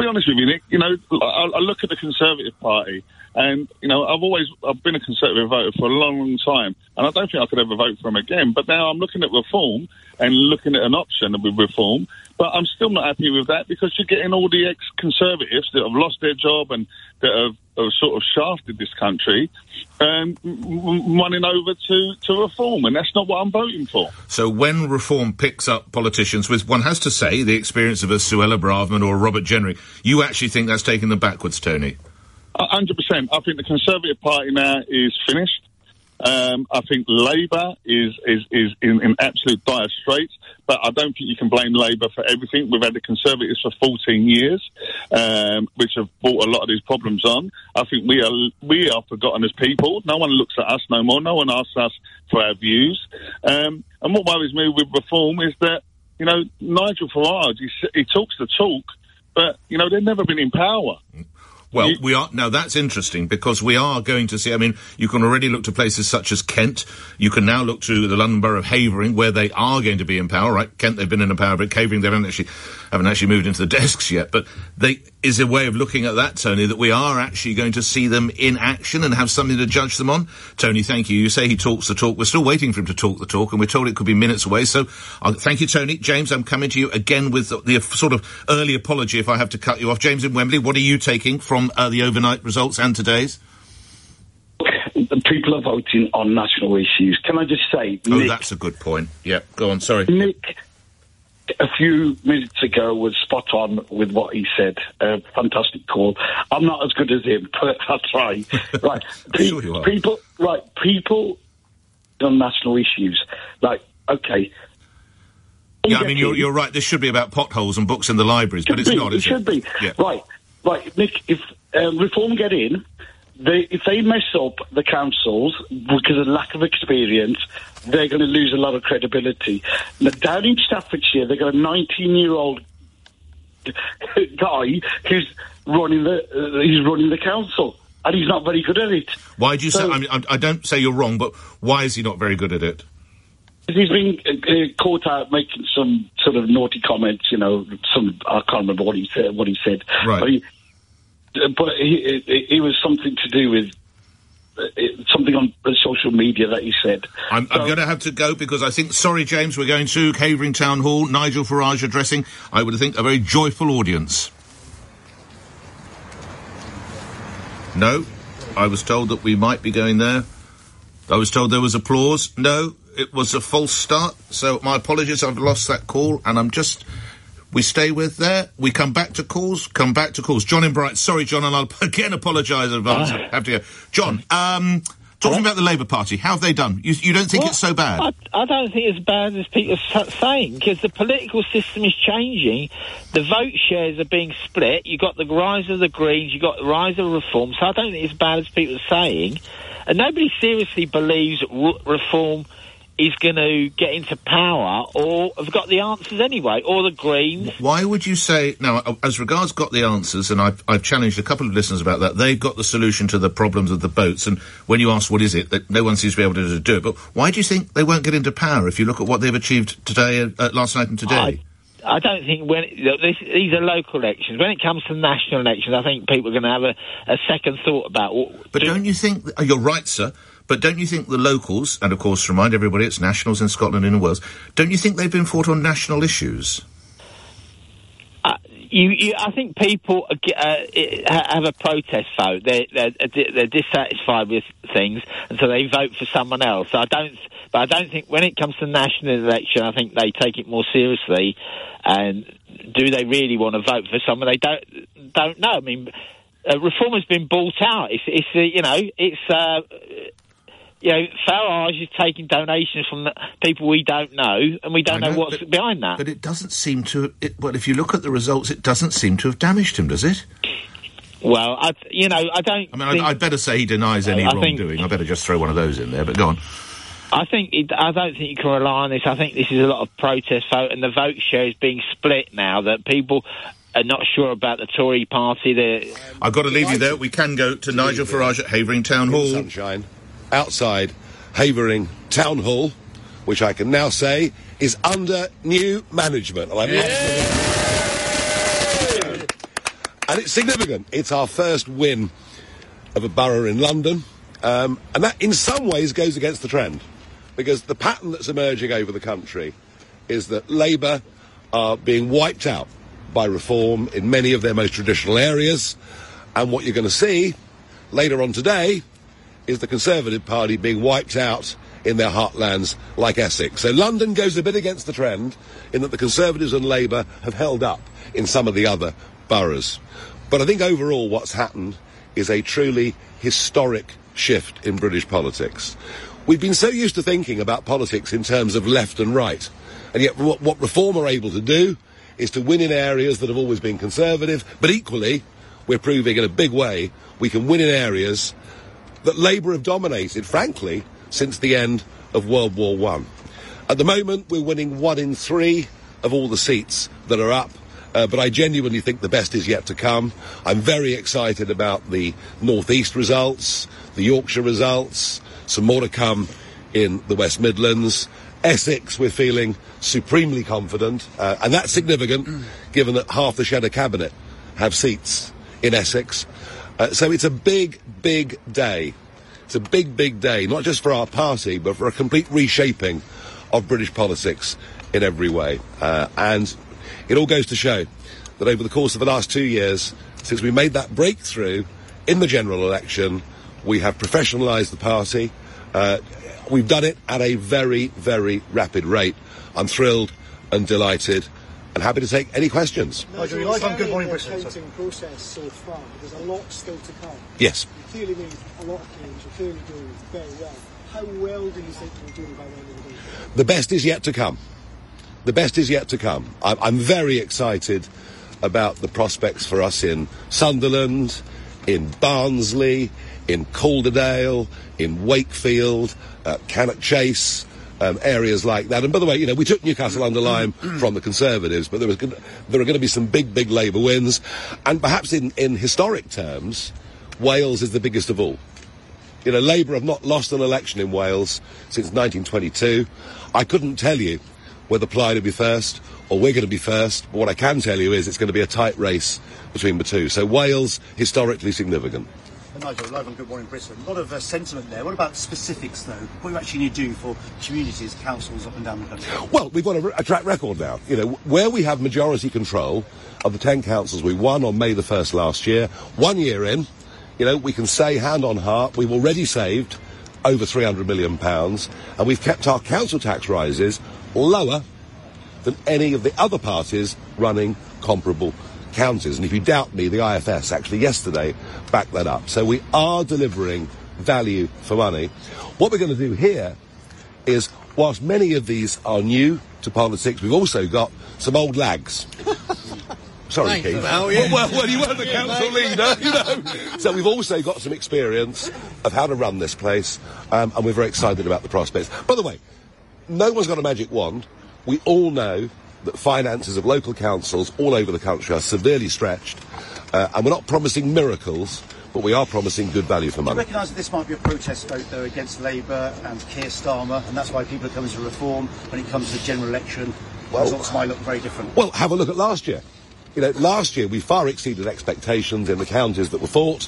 be honest with you, Nick, you know, I look at the Conservative Party, and, you know, I've been a Conservative voter for a long, long time, and I don't think I could ever vote for them again. But now I'm looking at reform and looking at an option with reform, but I'm still not happy with that, because you're getting all the ex-Conservatives that have lost their job and that have sort of shafted this country running over to reform, and that's not what I'm voting for. So when reform picks up politicians with, one has to say, the experience of a Suella Braverman or a Robert Jenrick, you actually think that's taking them backwards, Tony? 100%. I think the Conservative Party now is finished. I think Labour is in absolute dire straits, but I don't think you can blame Labour for everything. We've had the Conservatives for 14 years, which have brought a lot of these problems on. I think we are forgotten as people. No one looks at us no more. No one asks us for our views. And what worries me with reform is that, you know, Nigel Farage, he talks the talk, but, you know, they've never been in power. Well, we are, now that's interesting, because we are going to see, I mean, you can already look to places such as Kent. You can now look to the London Borough of Havering, where they are going to be in power, right? Kent, they've been in power, but Havering, they haven't actually moved into the desks yet. But is a way of looking at that, Tony, that we are actually going to see them in action and have something to judge them on. Tony, thank you. You say he talks the talk. We're still waiting for him to talk the talk, and we're told it could be minutes away. So thank you, Tony. James, I'm coming to you again with the sort of early apology if I have to cut you off. James in Wembley, what are you taking from the overnight results and today's? People are voting on national issues. Can I just say, Nick, that's a good point. Yeah, go on, sorry. Nick, a few minutes ago, was spot on with what he said. Fantastic call. I'm not as good as him, but I'll try. Right. Sure you are. People on national issues. Like, okay. Yeah, I mean, you're right. This should be about potholes and books in the libraries, but it's not, is it? It should be. Yeah. Right, Nick, if Reform get in, if they mess up the councils because of lack of experience, they're going to lose a lot of credibility. Now, down in Staffordshire, they've got a 19-year-old guy who's running the council, and he's not very good at it. Why do you say? I mean, I don't say you're wrong, but why is he not very good at it? He's been caught out making some sort of naughty comments. You know, I can't remember what he said. Right. But it was something to do with something on social media that he said. I'm going to have to go because I think, sorry, James, we're going to Havering Town Hall, Nigel Farage addressing, I would think, a very joyful audience. No, I was told that we might be going there. I was told there was applause. No, it was a false start. So my apologies, I've lost that call, and we stay with there. We come back to calls. John in Bright. Sorry, John, and I'll again apologise in advance. Have to go. John, talking about the Labour Party, how have they done? You don't think it's so bad? I don't think it's as bad as people are saying, because the political system is changing. The vote shares are being split. You've got the rise of the Greens. You've got the rise of Reform. So I don't think it's as bad as people are saying. And nobody seriously believes Reform is going to get into power, or have got the answers anyway, or the Greens. Why would you say, now, as regards got the answers, and I've challenged a couple of listeners about that, they've got the solution to the problems of the boats, and when you ask what is it, that no one seems to be able to do it, but why do you think they won't get into power if you look at what they've achieved today, last night and today? I don't think these are local elections. When it comes to national elections, I think people are going to have a second thought about what... But don't you think... You're right, sir. But don't you think the locals, and of course remind everybody it's nationals in Scotland and in Wales, don't you think they've been fought on national issues? I think people have a protest vote. They're dissatisfied with things, and so they vote for someone else. But I don't think when it comes to national election, I think they take it more seriously. And do they really want to vote for someone they don't know? I mean, Reform has been bought out. Farage is taking donations from people we don't know, and we don't know what's behind that. But it doesn't seem to... Well, if you look at the results, it doesn't seem to have damaged him, does it? Well, I don't... I mean, I'd better say he denies any wrongdoing. I better just throw one of those in there, but go on. I don't think you can rely on this. I think this is a lot of protest vote, and the vote share is being split now, that people are not sure about the Tory party. I've got to leave you there. We can go to Nigel Farage at Havering Town Hall. Sunshine. Outside Havering Town Hall, which I can now say is under new management. And it's significant. It's our first win of a borough in London. And that, in some ways, goes against the trend. Because the pattern that's emerging over the country is that Labour are being wiped out by reform in many of their most traditional areas. And what you're going to see later on today is the Conservative Party being wiped out in their heartlands like Essex. So London goes a bit against the trend in that the Conservatives and Labour have held up in some of the other boroughs. But I think overall what's happened is a truly historic shift in British politics. We've been so used to thinking about politics in terms of left and right, and yet what Reform are able to do is to win in areas that have always been Conservative, but equally we're proving in a big way we can win in areas that Labour have dominated, frankly, since the end of World War I. At the moment, we're winning 1 in 3 of all the seats that are up, but I genuinely think the best is yet to come. I'm very excited about the North East results, the Yorkshire results, some more to come in the West Midlands. Essex, we're feeling supremely confident, and that's significant given that half the Cheddar Cabinet have seats in Essex. So it's a big, big day. It's a big, big day, not just for our party, but for a complete reshaping of British politics in every way. And it all goes to show that over the course of the last 2 years, since we made that breakthrough in the general election, we have professionalised the party. We've done it at a very, very rapid rate. I'm thrilled and delighted and happy to take any questions. Nigel, you're live on Good Morning Britain. The counting process so far, there's a lot still to come. Yes. You clearly made a lot of claims. You're clearly doing very well. How well do you think you're doing by the end of the day? The best is yet to come. The best is yet to come. I'm very excited about the prospects for us in Sunderland, in Barnsley, in Calderdale, in Wakefield, Cannock Chase, areas like that. And by the way, we took Newcastle under Lyme from the Conservatives, but there are going to be some big, big Labour wins. And perhaps in historic terms, Wales is the biggest of all. Labour have not lost an election in Wales since 1922. I couldn't tell you whether Plaid will be first or we're going to be first, but what I can tell you is it's going to be a tight race between the two. So Wales, historically significant. Nigel, live on Good Morning Britain. A lot of sentiment there. What about specifics, though? What do you actually need to do for communities, councils up and down the country? Well, we've got a track record now. Where we have majority control of the 10 councils we won on May the 1st last year, 1 year in, we can say, hand on heart, we've already saved over £300 million, and we've kept our council tax rises lower than any of the other parties running comparable counties. And if you doubt me, the IFS actually yesterday backed that up. So we are delivering value for money. What we're going to do here is, whilst many of these are new to politics, we've also got some old lags. Sorry, Keith. Well, you weren't the council leader, So we've also got some experience of how to run this place, and we're very excited about the prospects. By the way, no one's got a magic wand. We all know that finances of local councils all over the country are severely stretched, and we're not promising miracles, but we are promising good value for money. Do you recognise that this might be a protest vote, though, against Labour and Keir Starmer, and that's why people are coming to Reform when it comes to the general election? Results might look very different. Well, have a look at last year. Last year we far exceeded expectations in the counties that were fought.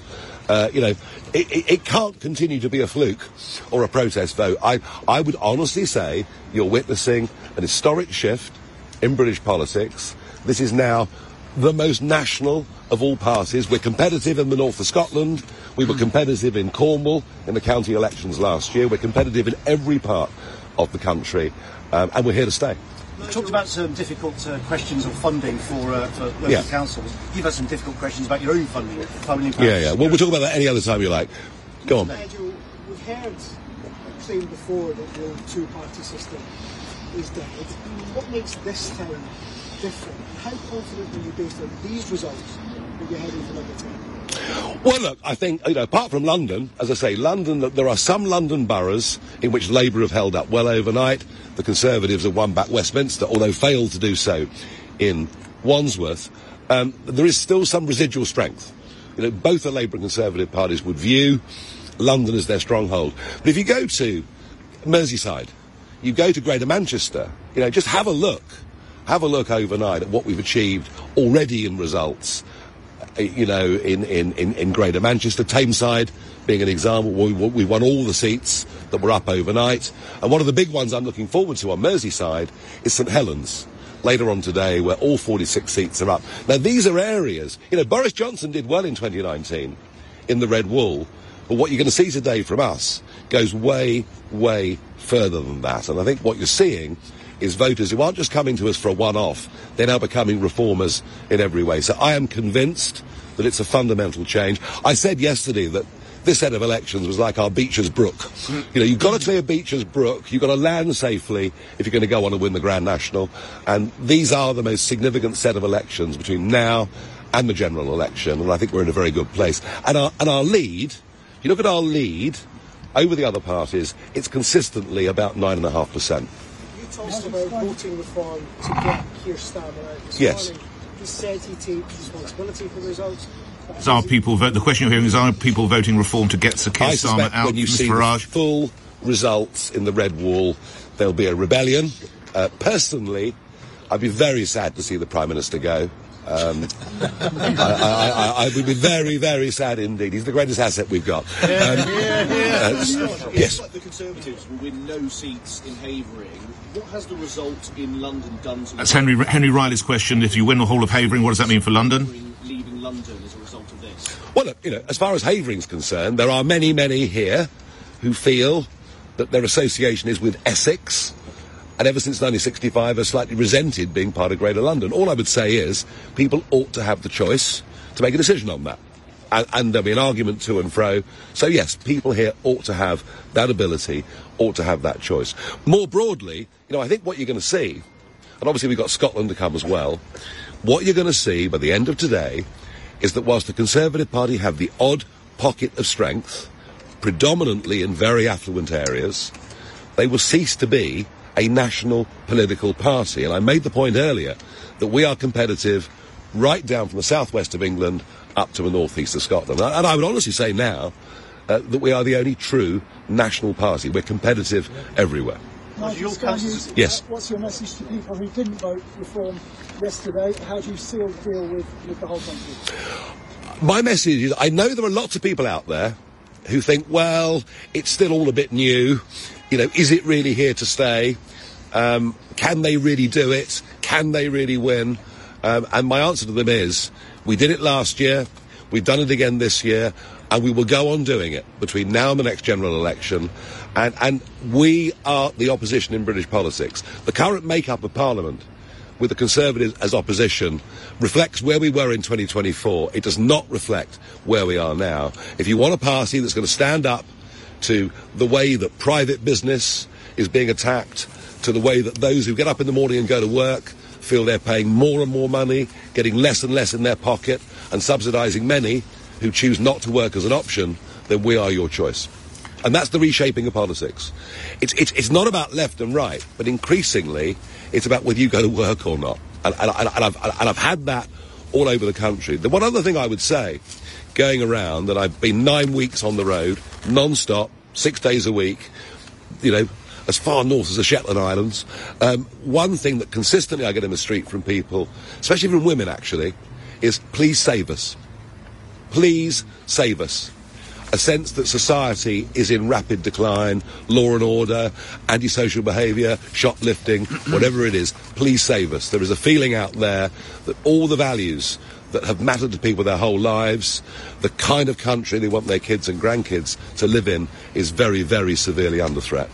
It can't continue to be a fluke or a protest vote. I would honestly say you're witnessing an historic shift in British politics. This is now the most national of all parties. We're competitive in the north of Scotland. We were competitive in Cornwall in the county elections last year. We're competitive in every part of the country, and we're here to stay. You talked about some difficult questions of funding for local councils. You've had some difficult questions about your own funding. Yeah. Well, we'll talk about that any other time you like. Go on. Nigel, we've heard a claim before that the old two-party system is dead. What makes this time different? How confident are you, based on these results, that you're heading for number 10? Well, look, I think, apart from London, as I say, there are some London boroughs in which Labour have held up well overnight. The Conservatives have won back Westminster, although failed to do so in Wandsworth. There is still some residual strength. Both the Labour and Conservative parties would view London as their stronghold. But if you go to Merseyside, you go to Greater Manchester, just have a look overnight at what we've achieved already in results. in Greater Manchester, Tameside being an example. We won all the seats that were up overnight. And one of the big ones I'm looking forward to on Merseyside is St Helens, later on today, where all 46 seats are up. Now, these are areas, Boris Johnson did well in 2019 in the Red Wall, but what you're going to see today from us goes way, way further than that. And I think what you're seeing is voters who aren't just coming to us for a one-off, they're now becoming reformers in every way. So I am convinced that it's a fundamental change. I said yesterday that this set of elections was like our Beecher's Brook. You've got to clear Beecher's Brook, you've got to land safely if you're going to go on and win the Grand National. And these are the most significant set of elections between now and the general election, and I think we're in a very good place. And our lead, if you look at our lead over the other parties, it's consistently about 9.5%. You talked about voting reform to get Keir Starmer out this morning. He said he'd take responsibility for the results. So the question you're hearing is, are people voting reform to get Sir Keir Starmer out? When you see the full results in the Red Wall, there'll be a rebellion. Personally, I'd be very sad to see the Prime Minister go. I would be very, very sad indeed. He's the greatest asset we've got. Yes. Like the Conservatives will win no seats in Havering. What has the result in London done to... That's Henry Riley's question. If you win the whole of Havering, what does that mean for London? Leaving London as a result of this. Well, look, as far as Havering's concerned, there are many, many here who feel that their association is with Essex, and ever since 1965 are slightly resented being part of Greater London. All I would say is people ought to have the choice to make a decision on that. And there'll be an argument to and fro. So, yes, people here ought to have that ability, ought to have that choice. More broadly, I think what you're going to see, and obviously we've got Scotland to come as well, what you're going to see by the end of today is that whilst the Conservative Party have the odd pocket of strength, predominantly in very affluent areas, they will cease to be a national political party. And I made the point earlier that we are competitive right down from the southwest of England up to the northeast of Scotland. And I would honestly say now that we are the only true national party. We're competitive everywhere. Yes. What's your message to people who didn't vote reform yesterday? How do you deal with the whole country? My message is, I know there are lots of people out there who think, well, it's still all a bit new. Is it really here to stay? Can they really do it? Can they really win? And my answer to them is, we did it last year, we've done it again this year, and we will go on doing it between now and the next general election. And we are the opposition in British politics. The current makeup of Parliament, with the Conservatives as opposition, reflects where we were in 2024. It does not reflect where we are now. If you want a party that's going to stand up to the way that private business is being attacked, to the way that those who get up in the morning and go to work feel they're paying more and more money, getting less and less in their pocket, and subsidising many who choose not to work as an option, then we are your choice. And that's the reshaping of politics. It's not about left and right, but increasingly it's about whether you go to work or not. And I've had that all over the country. The one other thing I would say, going around, that I've been 9 weeks on the road, non-stop, 6 days a week, as far north as the Shetland Islands. One thing that consistently I get in the street from people, especially from women actually, is please save us. Please save us. A sense that society is in rapid decline, law and order, antisocial behaviour, shoplifting, whatever it is, please save us. There is a feeling out there that all the values that have mattered to people their whole lives, the kind of country they want their kids and grandkids to live in, is very, very severely under threat.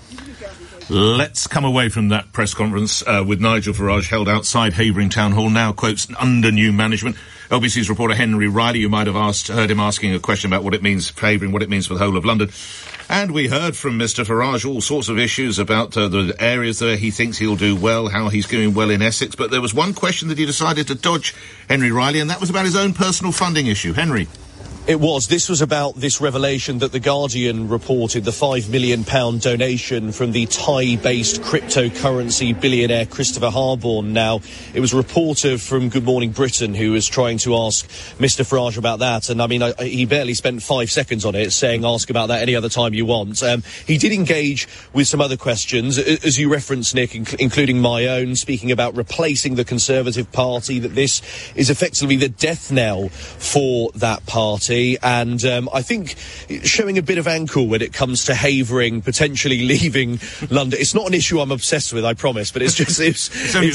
Let's come away from that press conference with Nigel Farage held outside Havering Town Hall, now quotes under new management. LBC's reporter Henry Riley, you might have heard him asking a question about what it means for Havering, what it means for the whole of London. And we heard from Mr Farage all sorts of issues about the areas that he thinks he'll do well, how he's doing well in Essex. But there was one question that he decided to dodge, Henry Riley, and that was about his own personal funding issue. Henry. It was. This was about this revelation that The Guardian reported, the £5 million donation from the Thai-based cryptocurrency billionaire Christopher Harborne. Now, it was a reporter from Good Morning Britain who was trying to ask Mr Farage about that, and I mean, he barely spent 5 seconds on it, saying ask about that any other time you want. He did engage with some other questions, as you referenced, Nick, including my own, speaking about replacing the Conservative Party, that this is effectively the death knell for that party. And I think showing a bit of ankle when it comes to Havering potentially leaving London. It's not an issue I'm obsessed with, I promise, but it's just... It's only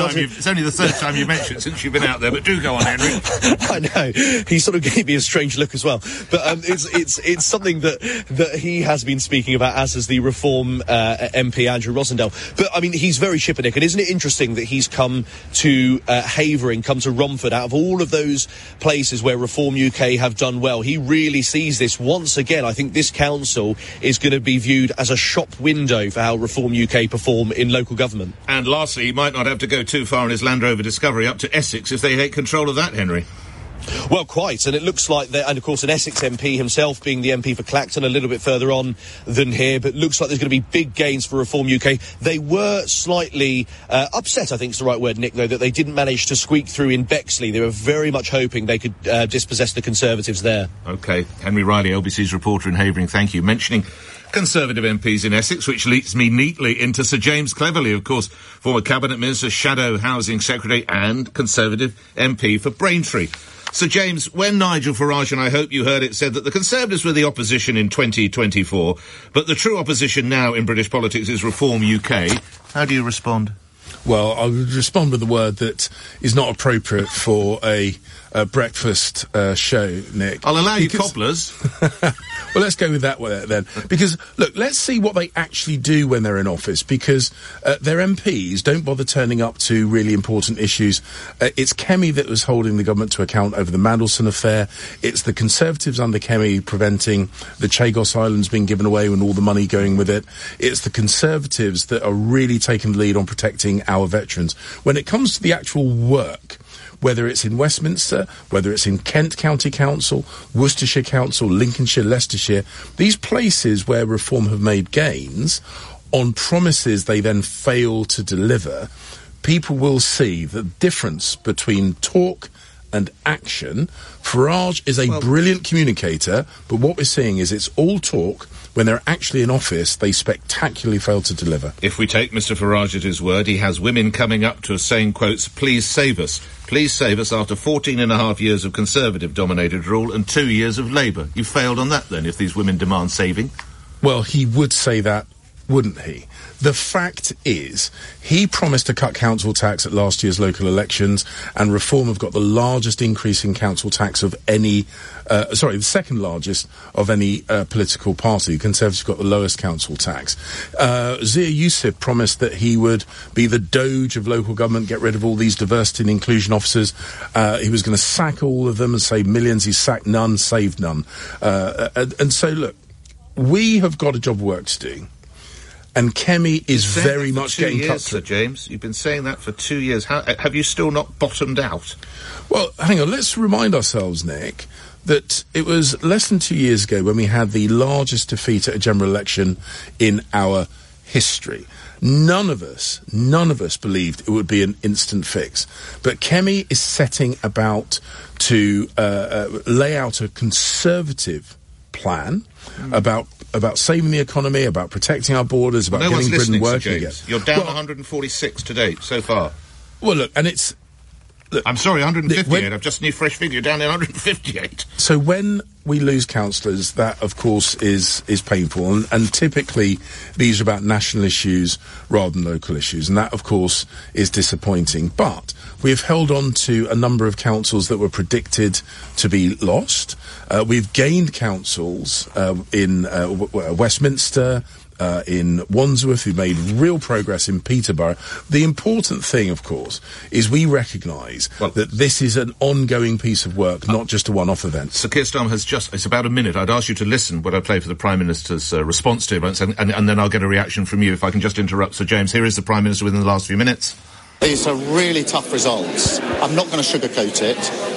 the third time you mentioned it since you've been out there, but do go on, Henry. I know. He sort of gave me a strange look as well. But it's something that he has been speaking about, as has the Reform MP Andrew Rosendale. But, I mean, he's very Shippernick, and isn't it interesting that he's come to Havering, come to Romford, out of all of those places where Reform UK have done well. He really sees this once again. I think this council is going to be viewed as a shop window for how Reform UK perform in local government. And lastly, he might not have to go too far in his Land Rover Discovery up to Essex if they take control of that, Henry. Well, quite, and it looks like and of course an Essex MP himself being the MP for Clacton, a little bit further on than here, but looks like there's going to be big gains for Reform UK. They were slightly upset, I think is the right word, Nick, though, that they didn't manage to squeak through in Bexley. They were very much hoping they could dispossess the Conservatives there. OK, Henry Riley, LBC's reporter in Havering, thank you. Mentioning Conservative MPs in Essex, which leads me neatly into Sir James Cleverly, of course, former Cabinet Minister, Shadow Housing Secretary and Conservative MP for Braintree. Sir James, when Nigel Farage, and I hope you heard it, said that the Conservatives were the opposition in 2024, but the true opposition now in British politics is Reform UK, how do you respond? Well, I would respond with a word that is not appropriate for a breakfast show, Nick. I'll allow you cobblers. Well, let's go with that then. Because, look, let's see what they actually do when they're in office, because their MPs don't bother turning up to really important issues. It's Kemi that was holding the government to account over the Mandelson affair. It's the Conservatives under Kemi preventing the Chagos Islands being given away and all the money going with it. It's the Conservatives that are really taking the lead on protecting our veterans. When it comes to the actual work, whether it's in Westminster, whether it's in Kent County Council, Worcestershire Council, Lincolnshire, Leicestershire, these places where Reform have made gains on promises they then fail to deliver, people will see the difference between talk and action. Farage is a brilliant communicator, but what we're seeing is it's all talk. When they're actually in office, they spectacularly fail to deliver. If we take Mr Farage at his word, he has women coming up to us saying, quotes, please save us. Please save us after 14 and a half years of Conservative-dominated rule and 2 years of Labour. You failed on that, then, if these women demand saving? Well, he would say that, wouldn't he? The fact is, he promised to cut council tax at last year's local elections, and Reform have got the largest increase in council tax of any, the second largest of any political party. Conservatives got the lowest council tax. Zia Yusuf promised that he would be the Doge of local government, get rid of all these diversity and inclusion officers. He was going to sack all of them and save millions. He sacked none, saved none. And so, look, we have got a job of work to do. And Kemi is very much getting cut through. Sir James, you've been saying that for 2 years. Have you still not bottomed out? Well, hang on, let's remind ourselves, Nick, that it was less than 2 years ago when we had the largest defeat at a general election in our history. None of us believed it would be an instant fix. But Kemi is setting about to lay out a Conservative plan about saving the economy, about protecting our borders, about getting Britain working again. You're down 146 to date so far. Well, look, and it's... Look, I'm sorry, 158. I've just a new fresh figure, down to 158. So when we lose councillors, that, of course, is painful. And typically, these are about national issues rather than local issues. And that, of course, is disappointing. But we've held on to a number of councils that were predicted to be lost. We've gained councils in Westminster, in Wandsworth, who made real progress in Peterborough. The important thing, of course, is we recognise that this is an ongoing piece of work, not just a one-off event. Sir Keir Starmer has it's about a minute. I'd ask you to listen when I play for the Prime Minister's response to it, and then I'll get a reaction from you. If I can just interrupt Sir James. Here is the Prime Minister within the last few minutes. These are really tough results. I'm not going to sugarcoat it.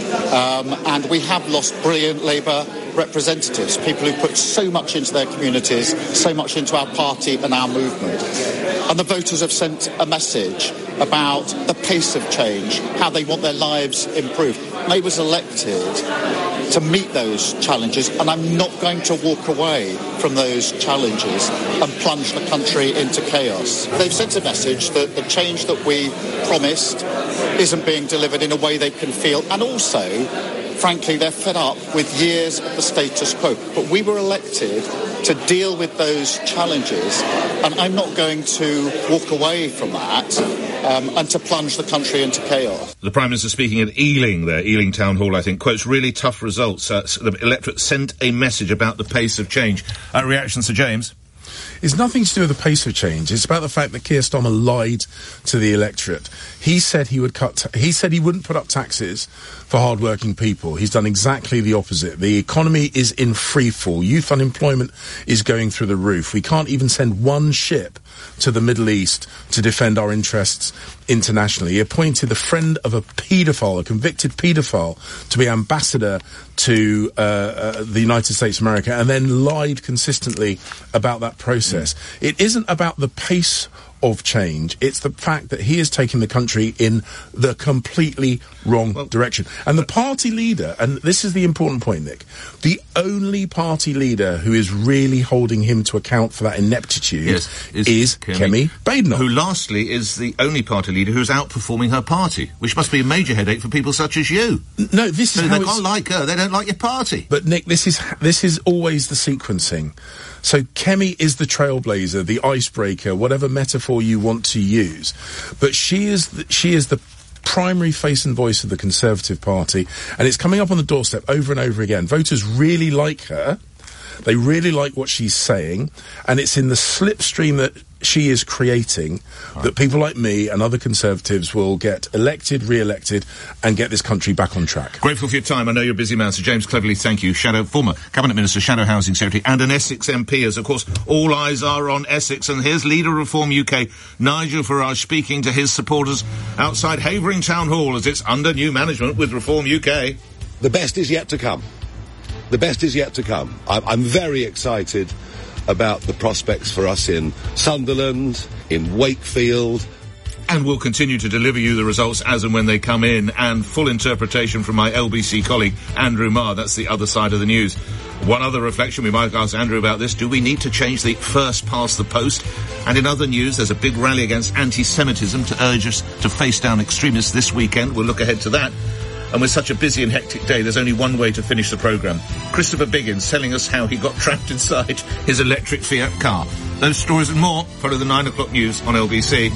And we have lost brilliant Labour representatives, people who put so much into their communities, so much into our party and our movement. And the voters have sent a message about the pace of change, how they want their lives improved. Labour's elected to meet those challenges, and I'm not going to walk away from those challenges and plunge the country into chaos. They've sent a message that the change that we promised isn't being delivered in a way they can feel, and also, frankly, they're fed up with years of the status quo. But we were elected to deal with those challenges, and I'm not going to walk away from that and to plunge the country into chaos. The Prime Minister speaking at Ealing there, Ealing Town Hall, I think, quotes really tough results. The electorate sent a message about the pace of change. Reaction, Sir James? It's nothing to do with the pace of change. It's about the fact that Keir Starmer lied to the electorate. He said he would he said he wouldn't put up taxes for hard-working people. He's done exactly the opposite. The economy is in freefall. Youth unemployment is going through the roof. We can't even send one ship to the Middle East to defend our interests internationally. He appointed the friend of a paedophile, a convicted paedophile, to be ambassador to the United States of America, and then lied consistently about that process. It isn't about the pace of change. It's the fact that he is taking the country in the completely wrong direction. And the party leader, and this is the important point, Nick, the only party leader who is really holding him to account for that ineptitude is Kemi Badenoch. Who, lastly, is the only party leader who's outperforming her party, which must be a major headache for people such as you. No, this is how they can't like her, they don't like your party. But, Nick, this is always the sequencing. So Kemi is the trailblazer, the icebreaker, whatever metaphor you want to use. But she is the primary face and voice of the Conservative Party, and it's coming up on the doorstep over and over again. Voters really like her. They really like what she's saying, and it's in the slipstream that she is creating that people like me and other Conservatives will get elected, re-elected, and get this country back on track. Grateful for your time. I know you're a busy man, Sir James Cleverly, thank you. Former Cabinet Minister, Shadow Housing Secretary, and an Essex MP, as of course all eyes are on Essex. And here's Leader of Reform UK, Nigel Farage, speaking to his supporters outside Havering Town Hall as it's under new management with Reform UK. The best is yet to come. The best is yet to come. I'm very excited about the prospects for us in Sunderland, in Wakefield. And we'll continue to deliver you the results as and when they come in, and full interpretation from my LBC colleague, Andrew Marr. That's the other side of the news. One other reflection we might ask Andrew about this: do we need to change the first past the post? And in other news, there's a big rally against anti-Semitism to urge us to face down extremists this weekend. We'll look ahead to that. And with such a busy and hectic day, there's only one way to finish the programme. Christopher Biggins telling us how he got trapped inside his electric Fiat car. Those stories and more follow the 9 o'clock news on LBC.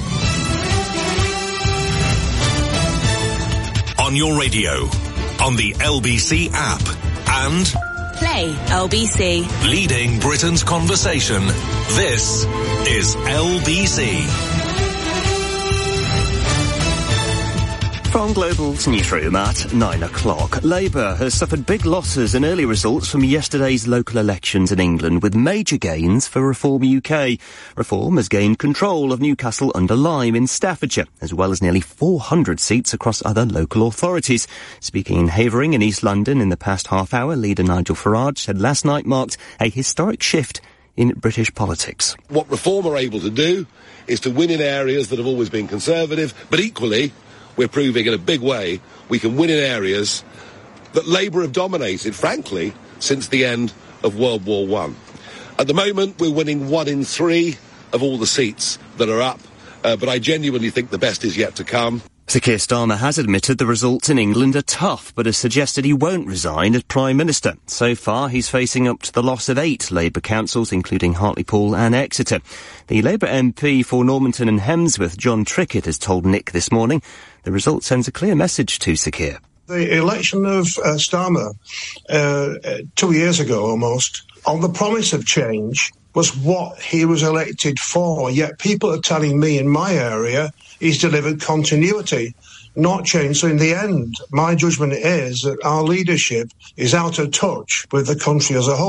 On your radio, on the LBC app, and Play LBC. Leading Britain's conversation. This is LBC. From Global's newsroom at 9 o'clock, Labour has suffered big losses in early results from yesterday's local elections in England, with major gains for Reform UK. Reform has gained control of Newcastle under Lyme in Staffordshire, as well as nearly 400 seats across other local authorities. Speaking in Havering in East London in the past half hour, leader Nigel Farage said last night marked a historic shift in British politics. What Reform are able to do is to win in areas that have always been Conservative, but equally we're proving in a big way we can win in areas that Labour have dominated, frankly, since the end of World War I. At the moment, we're winning 1 in 3 of all the seats that are up, but I genuinely think the best is yet to come. Sir Keir Starmer has admitted the results in England are tough, but has suggested he won't resign as Prime Minister. So far, he's facing up to the loss of 8 Labour councils, including Hartlepool and Exeter. The Labour MP for Normanton and Hemsworth, John Trickett, has told Nick this morning the result sends a clear message to Sir Keir. The election of Starmer 2 years ago almost, on the promise of change, was what he was elected for. Yet people are telling me in my area he's delivered continuity, not change. So in the end, my judgment is that our leadership is out of touch with the country as a whole.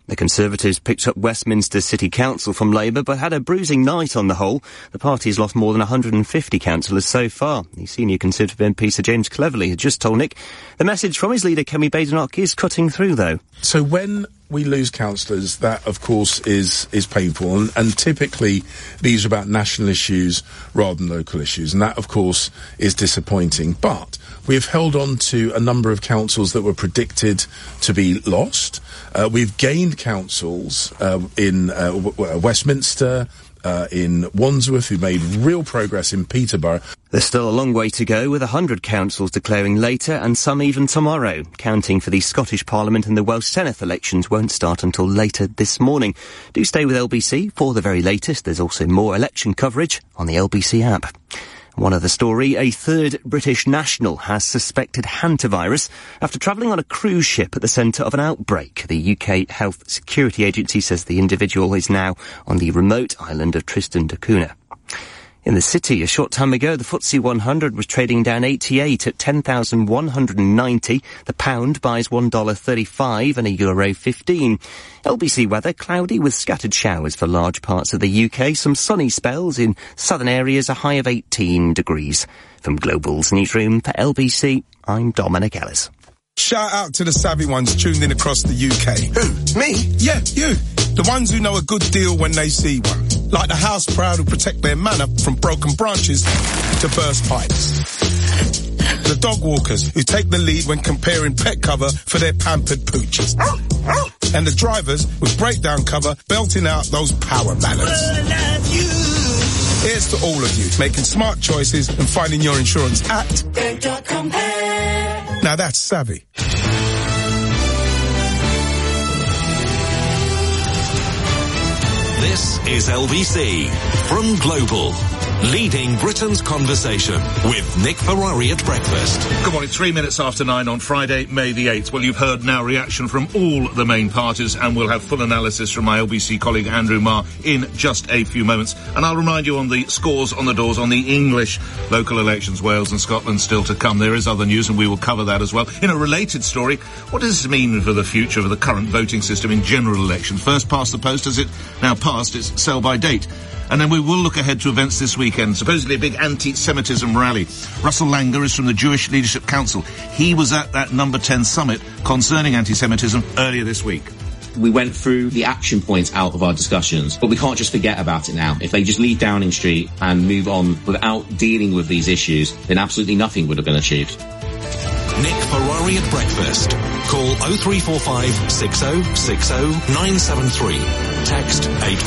The Conservatives picked up Westminster City Council from Labour, but had a bruising night on the whole. The party has lost more than 150 councillors so far. The senior Conservative MP, Sir James Cleverly, had just told Nick the message from his leader, Kemi Badenoch, is cutting through, though. So when we lose councillors, that, of course, is painful. And typically, these are about national issues rather than local issues. And that, of course, is disappointing. But we've held on to a number of councils that were predicted to be lost. We've gained councils in Westminster, in Wandsworth, who made real progress in Peterborough. There's still a long way to go, with 100 councils declaring later and some even tomorrow. Counting for the Scottish Parliament and the Welsh Senedd elections won't start until later this morning. Do stay with LBC for the very latest. There's also more election coverage on the LBC app. One other story, a third British national has suspected hantavirus after travelling on a cruise ship at the centre of an outbreak. The UK Health Security Agency says the individual is now on the remote island of Tristan da Cunha. In the city, a short time ago, the FTSE 100 was trading down 88 at 10,190. The pound buys $1.35 and a euro 15. LBC weather, cloudy with scattered showers for large parts of the UK. Some sunny spells in southern areas, a high of 18 degrees. From Global's newsroom for LBC, I'm Dominic Ellis. Shout out to the savvy ones tuned in across the UK. Who? Me? Yeah, you. The ones who know a good deal when they see one. Like the house proud who protect their manor from broken branches to burst pipes. The dog walkers who take the lead when comparing pet cover for their pampered pooches. And the drivers with breakdown cover belting out those power ballads. Here's to all of you making smart choices and finding your insurance at Go.compare. Now that's savvy. This is LBC from Global, leading Britain's conversation with Nick Ferrari at breakfast. Good morning, 3 minutes after 9 on Friday, May the 8th. Well, you've heard now reaction from all the main parties, and we'll have full analysis from my LBC colleague Andrew Marr in just a few moments. And I'll remind you on the scores on the doors on the English local elections, Wales and Scotland still to come. There is other news, and we will cover that as well. In a related story, what does this mean for the future of the current voting system in general elections? First past the post, has it now passed its sell-by date? And then we will look ahead to events this weekend. Supposedly a big anti-Semitism rally. Russell Langer is from the Jewish Leadership Council. He was at that number 10 summit concerning anti-Semitism earlier this week. We went through the action points out of our discussions, but we can't just forget about it now. If they just leave Downing Street and move on without dealing with these issues, then absolutely nothing would have been achieved. Nick Ferrari at breakfast. Call 0345 6060 973. Text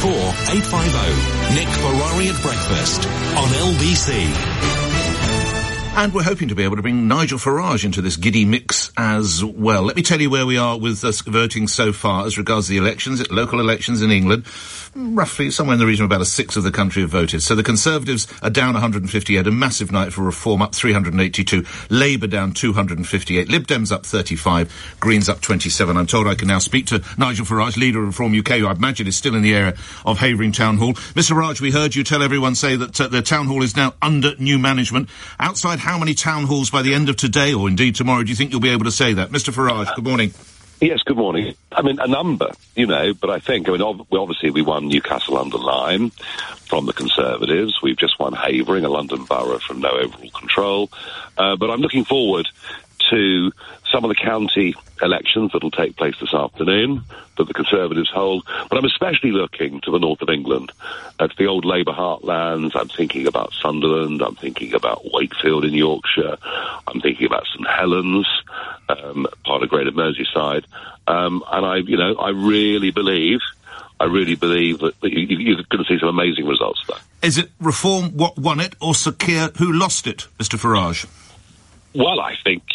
84850. Nick Ferrari at breakfast on LBC. And we're hoping to be able to bring Nigel Farage into this giddy mix as well. Let me tell you where we are with voting so far as regards the elections, local elections in England. Roughly somewhere in the region of about a sixth of the country have voted. So the Conservatives are down 158, a massive night for Reform, up 382. Labour down 258. Lib Dems up 35. Greens up 27. I'm told I can now speak to Nigel Farage, leader of Reform UK, who I imagine is still in the area of Havering Town Hall. Mr Farage, we heard you tell everyone say that the Town Hall is now under new management. Outside how many town halls by the end of today, or indeed tomorrow, do you think you'll be able to say that? Mr Farage, good morning. Yes, good morning. I mean, a number, but I think, obviously we won Newcastle-under-Lyme from the Conservatives. We've just won Havering, a London borough, from no overall control. But I'm looking forward to some of the county elections that will take place this afternoon that the Conservatives hold. But I'm especially looking to the north of England, to the old Labour heartlands. I'm thinking about Sunderland. I'm thinking about Wakefield in Yorkshire. I'm thinking about St Helens, part of Greater Merseyside. And I really believe that you're going to see some amazing results there. Is it Reform what won it, or Sir Keir who lost it, Mr Farage? Well, I think,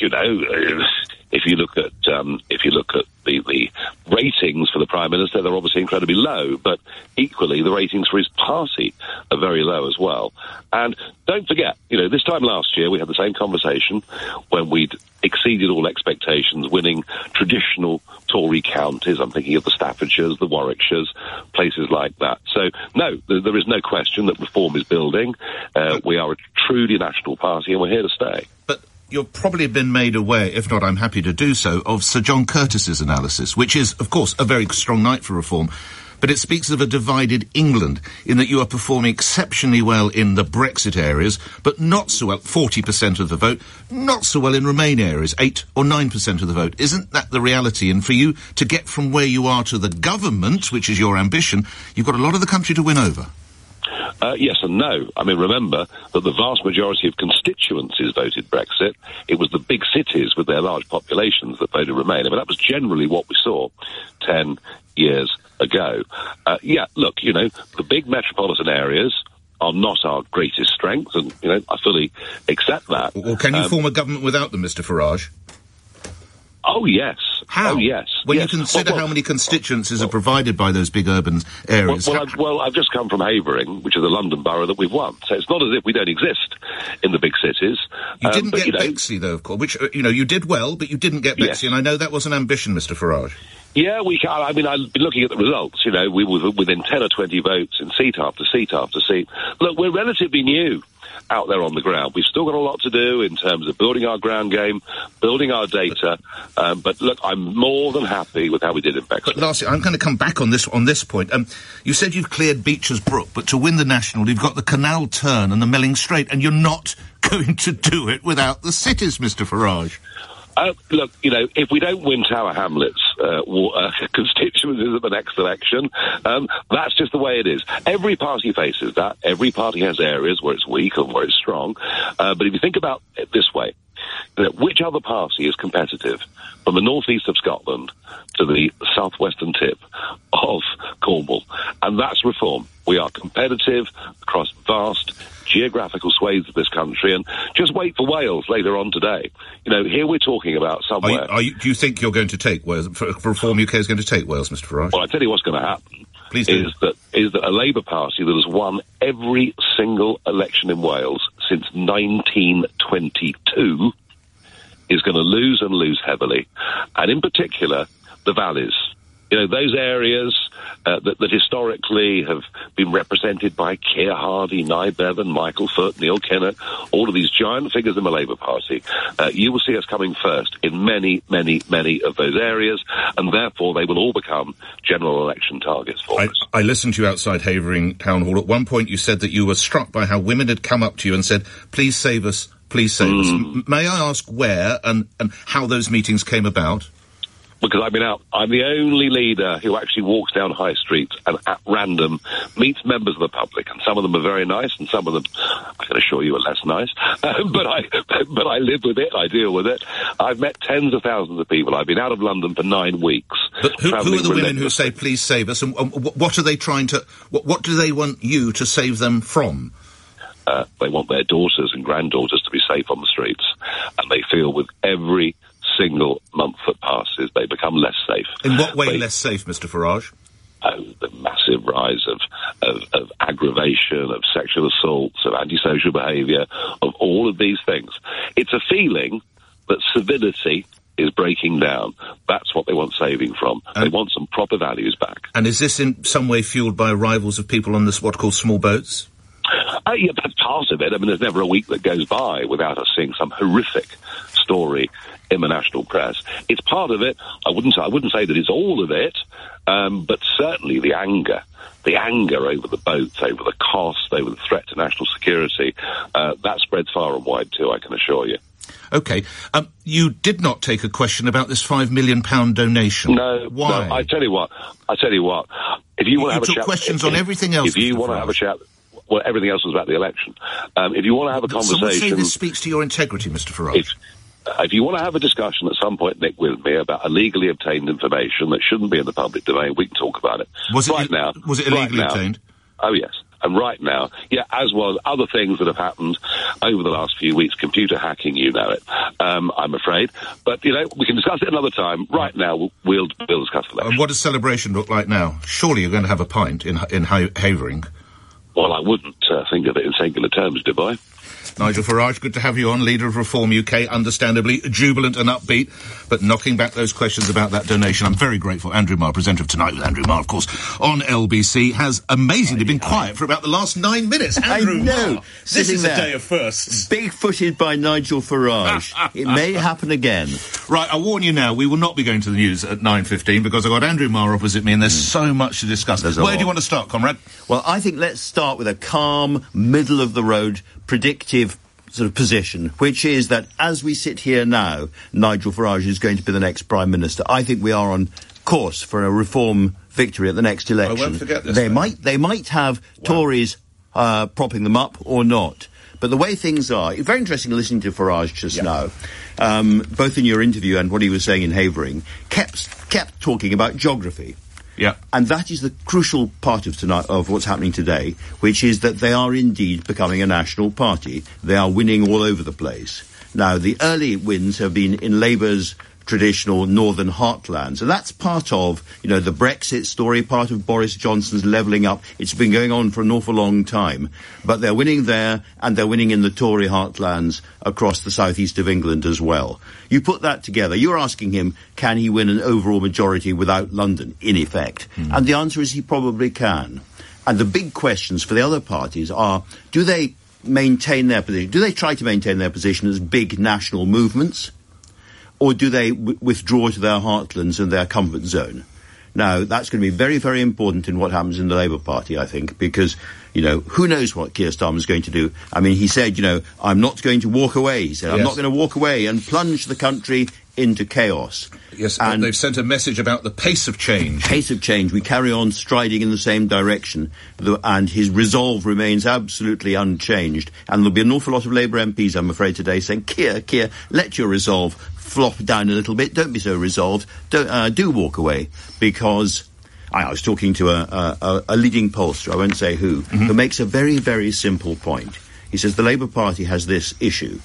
if you look at the ratings for the Prime Minister, they're obviously incredibly low, but equally the ratings for his party are very low as well. And don't forget, this time last year we had the same conversation when we'd exceeded all expectations, winning traditional Tory counties. I'm thinking of the Staffordshires, the Warwickshires, places like that. So, no, there is no question that Reform is building. We are a truly national party and we're here to stay. But you've probably been made aware, if not, I'm happy to do so, of Sir John Curtis's analysis, which is, of course, a very strong night for reform. But it speaks of a divided England, in that you are performing exceptionally well in the Brexit areas, but not so well, 40% of the vote, not so well in Remain areas, 8 or 9% of the vote. Isn't that the reality? And for you to get from where you are to the government, which is your ambition, you've got a lot of the country to win over. Yes and no. I mean, remember that the vast majority of constituencies voted Brexit. It was the big cities with their large populations that voted Remain. I mean, that was generally what we saw 10 years ago. Look, the big metropolitan areas are not our greatest strength, and, I fully accept that. Well, can you form a government without them, Mr Farage? Oh, yes. How? Oh, yes. When yes. you consider how many constituencies are provided by those big urban areas. I've just come from Havering, which is a London borough that we've won. So it's not as if we don't exist in the big cities. You didn't get Bexley, though, of course, which, you did well, but you didn't get Bexley, and I know that was an ambition, Mr Farage. Yeah, we can. I mean, I've been looking at the results. We were within 10 or 20 votes in seat after seat after seat. Look, we're relatively new out there on the ground. We've still got a lot to do in terms of building our ground game, building our data. But look, I'm more than happy with how we did in Bexley. But lastly, I'm going to come back on this point. You said you've cleared Beecher's Brook, but to win the National, you've got the Canal Turn and the Melling Strait, and you're not going to do it without the cities, Mr Farage. Look, if we don't win Tower Hamlets constituencies at the next election, that's just the way it is. Every party faces that. Every party has areas where it's weak and where it's strong. But if you think about it this way, which other party is competitive from the northeast of Scotland to the southwestern tip of Cornwall? And that's Reform. We are competitive across vast geographical swathes of this country, and just wait for Wales later on today. Here we're talking about somewhere. Do you think you're going to take Wales? For Reform UK is going to take Wales, Mr Farage? Well, I tell you what's going to happen. Please do. Is that a Labour Party that has won every single election in Wales since 1922 is going to lose and lose heavily, and in particular the valleys. Those areas that historically have been represented by Keir Hardie, Nye Bevan, Michael Foot, Neil Kinnock, all of these giant figures in the Labour Party. You will see us coming first in many, many, many of those areas, and therefore they will all become general election targets for us. I listened to you outside Havering Town Hall. At one point you said that you were struck by how women had come up to you and said, please save us, please save us. May I ask where and how those meetings came about? Because I've been out. I'm the only leader who actually walks down high streets and at random meets members of the public, and some of them are very nice, and some of them, I can assure you, are less nice. But I live with it. I deal with it. I've met tens of thousands of people. I've been out of London for 9 weeks. But who are the women who say, "Please save us"? And what are they trying to? What do they want you to save them from? They want their daughters and granddaughters to be safe on the streets, and they feel with every single month that passes, they become less safe. In what way less safe, Mr Farage? The massive rise of aggravation, of sexual assaults, of antisocial behaviour, of all of these things. It's a feeling that civility is breaking down. That's what they want saving from. They want some proper values back. And is this in some way fuelled by arrivals of people on this what are called small boats? Yeah, that's part of it. I mean, there's never a week that goes by without us seeing some horrific story in the national press. It's part of it. I wouldn't say that it's all of it, but certainly the anger over the boats, over the cost, over the threat to national security, that spreads far and wide too, I can assure you. OK. You did not take a question about this £5 million donation. No. Why? No, I tell you what. If you want to have a chat... questions on everything else. If you want to have a chat... Well, everything else was about the election. If you want to have a conversation... Someone say this speaks to your integrity, Mr Farage. If you want to have a discussion at some point, Nick, with me about illegally obtained information that shouldn't be in the public domain, we can talk about it. Was it illegally obtained? Oh, yes. And right now, as well as other things that have happened over the last few weeks, computer hacking, you know it, I'm afraid. But, we can discuss it another time. Right now, we'll discuss the election. And what does celebration look like now? Surely you're going to have a pint in Havering. Well, I wouldn't think of it in singular terms, do I? Nigel Farage, good to have you on, leader of Reform UK, understandably jubilant and upbeat, but knocking back those questions about that donation. I'm very grateful. Andrew Marr, presenter of Tonight with Andrew Marr, of course, on LBC, has amazingly been quiet for about the last 9 minutes. Andrew Marr, this is a day of firsts. Big-footed by Nigel Farage. It may happen again. Right, I warn you now, we will not be going to the news at 9:15 because I've got Andrew Marr opposite me and there's so much to discuss. Where do you want to start, comrade? Well, I think let's start with a calm, middle-of-the-road, predictive sort of position, which is that as we sit here now, Nigel Farage is going to be the next Prime Minister. I think we are on course for a Reform victory at the next election. I won't forget this. They might have Tories propping them up or not. But the way things are, it's very interesting listening to Farage just now, both in your interview and what he was saying in Havering, kept talking about geography. Yeah. And that is the crucial part of what's happening today, which is that they are indeed becoming a national party. They are winning all over the place. Now, the early wins have been in Labour's traditional northern heartlands. And that's part of, the Brexit story, part of Boris Johnson's levelling up. It's been going on for an awful long time. But they're winning there, and they're winning in the Tory heartlands across the southeast of England as well. You put that together, you're asking him, can he win an overall majority without London, in effect? And the answer is he probably can. And the big questions for the other parties are, do they maintain their position? Do they try to maintain their position as big national movements? Or do they withdraw to their heartlands and their comfort zone? Now, that's going to be very, very important in what happens in the Labour Party, I think, because, who knows what Keir Starmer's going to do. I mean, he said, I'm not going to walk away. He said, I'm not going to walk away and plunge the country into chaos. Yes, and they've sent a message about the pace of change. Pace of change. We carry on striding in the same direction, and his resolve remains absolutely unchanged. And there'll be an awful lot of Labour MPs, I'm afraid, today saying, Keir, let your resolve flop down a little bit. Don't be so resolved. Do walk away, because I was talking to a leading pollster, I won't say who makes a very, very simple point. He says the Labour Party has this issue.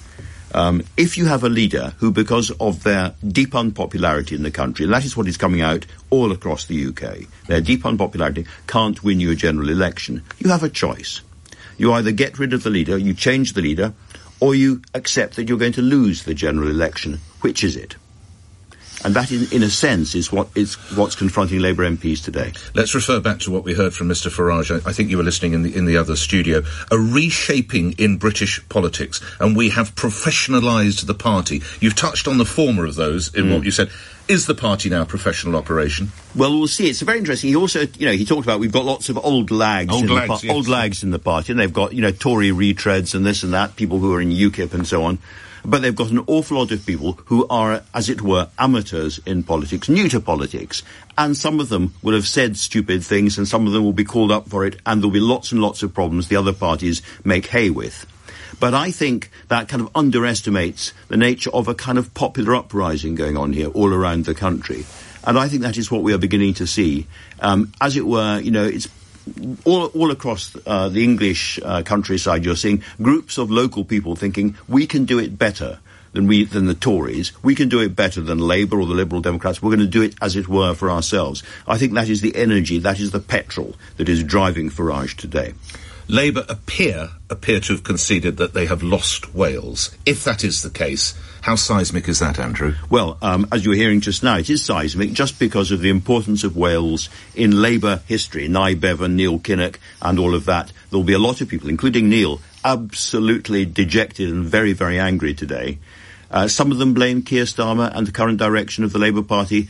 If you have a leader who, because of their deep unpopularity in the country, and that is what is coming out all across the UK, their deep unpopularity can't win you a general election, you have a choice. You either get rid of the leader, you change the leader, or you accept that you're going to lose the general election. Which is it? And that, in a sense, is what's confronting Labour MPs today. Let's refer back to what we heard from Mr. Farage. I think you were listening in the other studio. A reshaping in British politics, and we have professionalised the party. You've touched on the former of those in what you said. Is the party now a professional operation? Well, we'll see. It's very interesting. He also, he talked about we've got lots of old lags in the party, and they've got, Tory retreads and this and that, people who are in UKIP and so on. But they've got an awful lot of people who are, as it were, amateurs in politics, new to politics. And some of them will have said stupid things, and some of them will be called up for it, and there'll be lots and lots of problems the other parties make hay with. But I think that kind of underestimates the nature of a kind of popular uprising going on here all around the country. And I think that is what we are beginning to see. As it were, it's all across the English countryside, you're seeing groups of local people thinking, we can do it better than the Tories. We can do it better than Labour or the Liberal Democrats. We're going to do it, as it were, for ourselves. I think that is the energy, that is the petrol that is driving Farage today. Labour appear to have conceded that they have lost Wales. If that is the case, how seismic is that, Andrew? Well, as you were hearing just now, it is seismic just because of the importance of Wales in Labour history. Nye Bevan, Neil Kinnock and all of that. There will be a lot of people, including Neil, absolutely dejected and very, very angry today. Some of them blame Keir Starmer and the current direction of the Labour Party.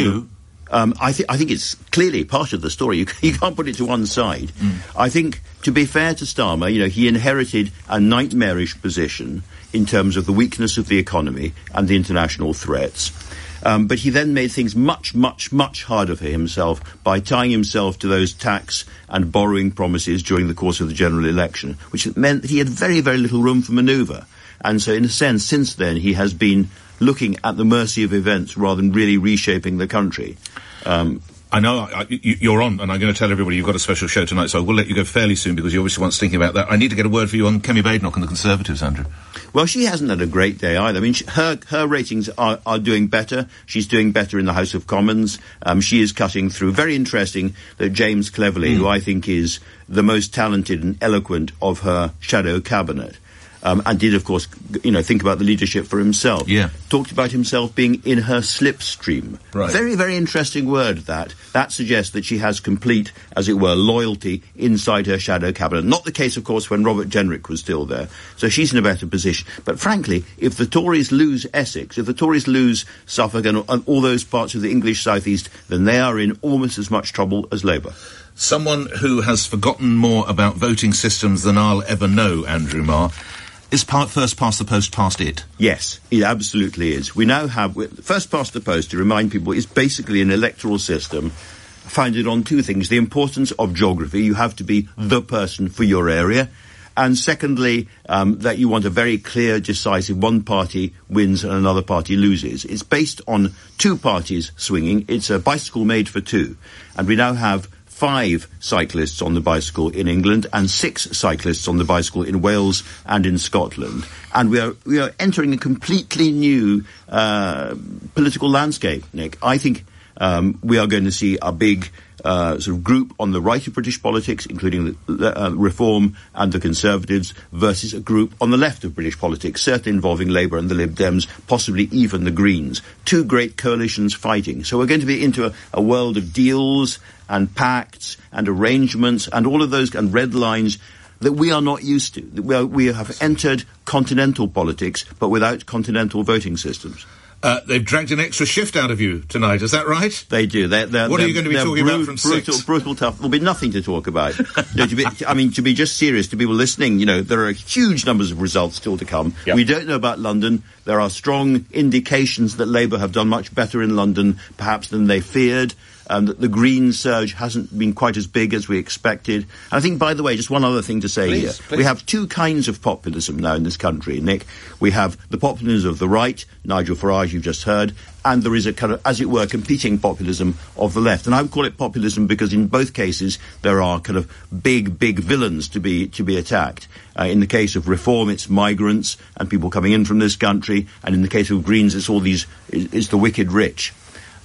I think it's clearly part of the story. You can't put it to one side. I think, to be fair to Starmer, he inherited a nightmarish position in terms of the weakness of the economy and the international threats. But he then made things much, much, much harder for himself by tying himself to those tax and borrowing promises during the course of the general election, which meant that he had very, very little room for manoeuvre. And so, in a sense, since then, he has been looking at the mercy of events rather than really reshaping the country. I know you're on, and I'm going to tell everybody you've got a special show tonight, so I will let you go fairly soon because you obviously want thinking about that. I need to get a word for you on Kemi Badenoch and the Conservatives, Andrew. Well, she hasn't had a great day either. I mean, her ratings are doing better. She's doing better in the House of Commons. She is cutting through. Very interesting that James Cleverly, who I think is the most talented and eloquent of her shadow cabinet, and did, of course, think about the leadership for himself. Yeah. Talked about himself being in her slipstream. Right. Very, very interesting word, that. That suggests that she has complete, as it were, loyalty inside her shadow cabinet. Not the case, of course, when Robert Jenrick was still there. So she's in a better position. But frankly, if the Tories lose Essex, if the Tories lose Suffolk and all those parts of the English southeast, then they are in almost as much trouble as Labour. Someone who has forgotten more about voting systems than I'll ever know, Andrew Marr. Is first past the post past it? Yes, it absolutely is. We now have... First past the post, to remind people, is basically an electoral system founded on two things. The importance of geography. You have to be the person for your area. And secondly, that you want a very clear, decisive, one party wins and another party loses. It's based on two parties swinging. It's a bicycle made for two. And we now have 5 cyclists on the bicycle in England and 6 cyclists on the bicycle in Wales and in Scotland. And we are entering a completely new political landscape, Nick. I think we are going to see a big sort of group on the right of British politics, including the Reform and the Conservatives, versus a group on the left of British politics, certainly involving Labour and the Lib Dems, possibly even the Greens. 2 great coalitions fighting. So we're going to be into a world of deals and pacts and arrangements and all of those and red lines that we are not used to. We have entered continental politics, but without continental voting systems. They've dragged an extra shift out of you tonight, is that right? They do. What are you going to be talking about from 6? Brutal, tough. There'll be nothing to talk about. To be just serious, to people listening, there are huge numbers of results still to come. Yep. We don't know about London. There are strong indications that Labour have done much better in London, perhaps, than they feared. That the Green surge hasn't been quite as big as we expected. And I think, by the way, just one other thing to say here. We have 2 kinds of populism now in this country, Nick. We have the populism of the right, Nigel Farage, you've just heard, and there is a kind of, as it were, competing populism of the left. And I would call it populism because in both cases there are kind of big villains to be attacked. In the case of Reform, it's migrants and people coming in from this country. And in the case of Greens, it's the wicked rich.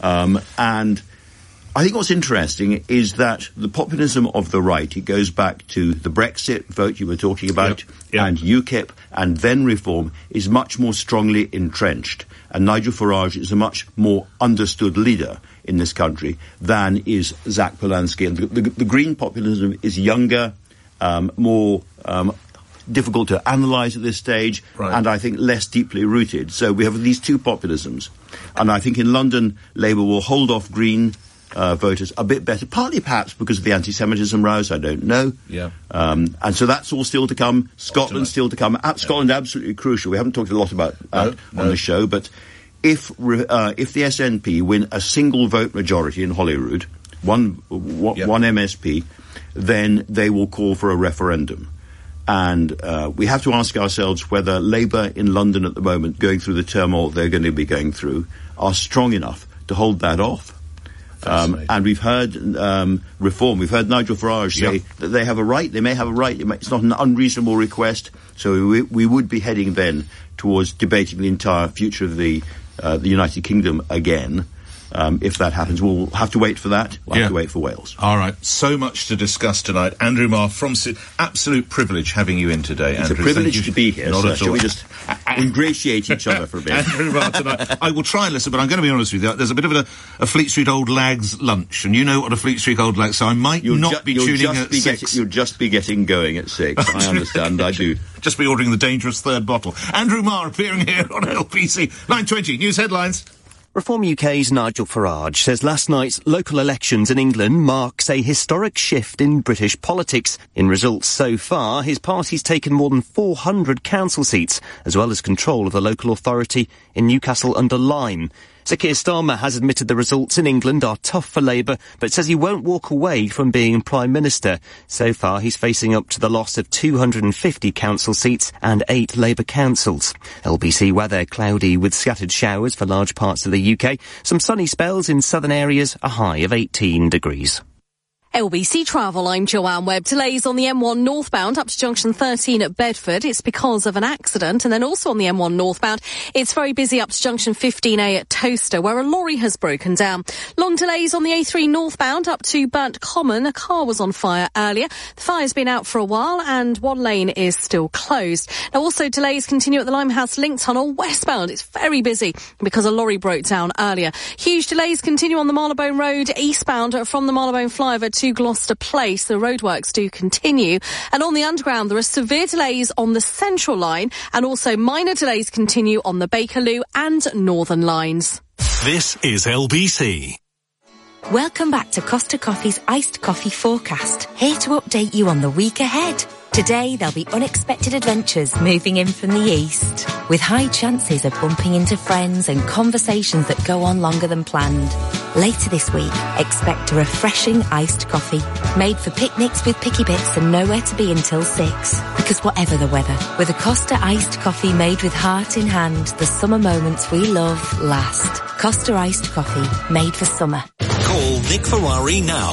And I think what's interesting is that the populism of the right, it goes back to the Brexit vote you were talking about, and UKIP, and then Reform, is much more strongly entrenched. And Nigel Farage is a much more understood leader in this country than is Zach Polanski. And the Green populism is younger, more difficult to analyse at this stage, and I think less deeply rooted. So we have these 2 populisms. And I think in London, Labour will hold off Green voters a bit better, partly perhaps because of the anti-Semitism rows, I don't know. Yeah. And so that's all still to come. Scotland still to come. Scotland absolutely crucial. We haven't talked a lot about that on the show, but if the SNP win a single vote majority in Holyrood, one MSP, then they will call for a referendum. And we have to ask ourselves whether Labour in London at the moment, going through the turmoil they're going to be going through, are strong enough to hold that off. And we've heard Reform, we've heard Nigel Farage say that they have a right, they may have a right, it's not an unreasonable request, so we would be heading then towards debating the entire future of the United Kingdom again. If that happens, we'll have to wait for that. We'll have to wait for Wales. All right. So much to discuss tonight. Andrew Marr, from absolute privilege having you in today, Andrew. It's a privilege to be here. Not So at shall all. we just ingratiate each other for a bit? Andrew Marr tonight. I will try and listen, but I'm going to be honest with you. There's a bit of a Fleet Street Old Lags lunch, and you know what a Fleet Street Old Lags, so I might not be tuning at 6. You'll just be getting going at 6. I understand, I do. Just be ordering the dangerous third bottle. Andrew Marr appearing here on LBC. 9:20, news headlines. Reform UK's Nigel Farage says last night's local elections in England marks a historic shift in British politics. In results so far, his party's taken more than 400 council seats, as well as control of the local authority in Newcastle-under-Lyme. Sir Keir Starmer has admitted the results in England are tough for Labour, but says he won't walk away from being Prime Minister. So far, he's facing up to the loss of 250 council seats and 8 Labour councils. LBC weather cloudy with scattered showers for large parts of the UK. Some sunny spells in southern areas, a high of 18 degrees. LBC Travel, I'm Joanne Webb. Delays on the M1 northbound up to junction 13 at Bedford. It's because of an accident. And then also on the M1 northbound, it's very busy up to junction 15A at Toaster, where a lorry has broken down. Long delays on the A3 northbound up to Burnt Common. A car was on fire earlier. The fire's been out for a while and one lane is still closed. Now also delays continue at the Limehouse Link Tunnel westbound. It's very busy because a lorry broke down earlier. Huge delays continue on the Marylebone Road eastbound from the Marylebone flyover to Gloucester Place. The roadworks do continue. And on the underground, there are severe delays on the Central Line and also minor delays continue on the Bakerloo and Northern lines. This is LBC. Welcome back to Costa Coffee's Iced Coffee Forecast. Here to update you on the week ahead. Today, there'll be unexpected adventures moving in from the east, with high chances of bumping into friends and conversations that go on longer than planned. Later this week, expect a refreshing iced coffee, made for picnics with picky bits and nowhere to be until 6. Because whatever the weather, with a Costa iced coffee made with heart in hand, the summer moments we love last. Costa iced coffee, made for summer. Call Nick Ferrari now.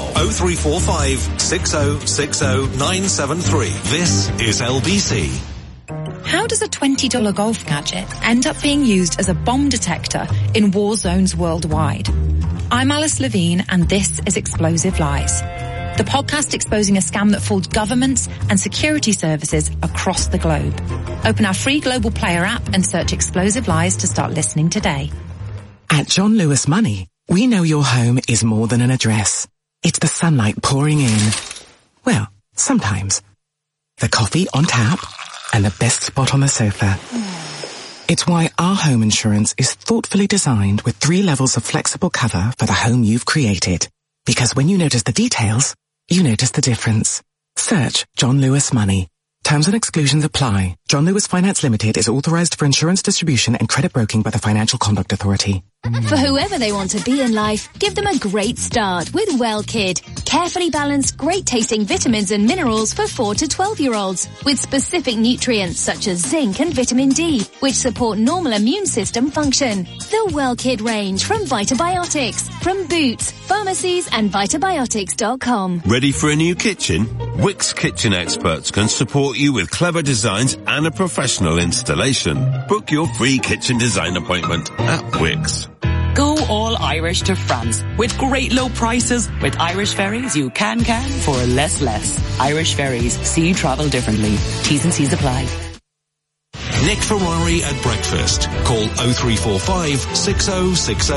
0345 6060 973. This is LBC. How does a $20 golf gadget end up being used as a bomb detector in war zones worldwide? I'm Alice Levine, and this is Explosive Lies, the podcast exposing a scam that fooled governments and security services across the globe. Open our free Global Player app and search Explosive Lies to start listening today. At John Lewis Money, we know your home is more than an address. It's the sunlight pouring in. Well, sometimes. The coffee on tap and the best spot on the sofa. It's why our home insurance is thoughtfully designed with 3 levels of flexible cover for the home you've created. Because when you notice the details, you notice the difference. Search John Lewis Money. Terms and exclusions apply. John Lewis Finance Limited is authorized for insurance distribution and credit broking by the Financial Conduct Authority. For whoever they want to be in life, give them a great start with WellKid. Carefully balanced, great-tasting vitamins and minerals for 4 to 12-year-olds with specific nutrients such as zinc and vitamin D, which support normal immune system function. The WellKid range from Vitabiotics, from Boots, pharmacies and Vitabiotics.com. Ready for a new kitchen? Wix Kitchen Experts can support you with clever designs and a professional installation. Book your free kitchen design appointment at Wix. Go all Irish to France with great low prices. With Irish Ferries, you can for less. Irish Ferries, see you travel differently. T's and C's apply. Nick Ferrari at breakfast. Call 0345 6060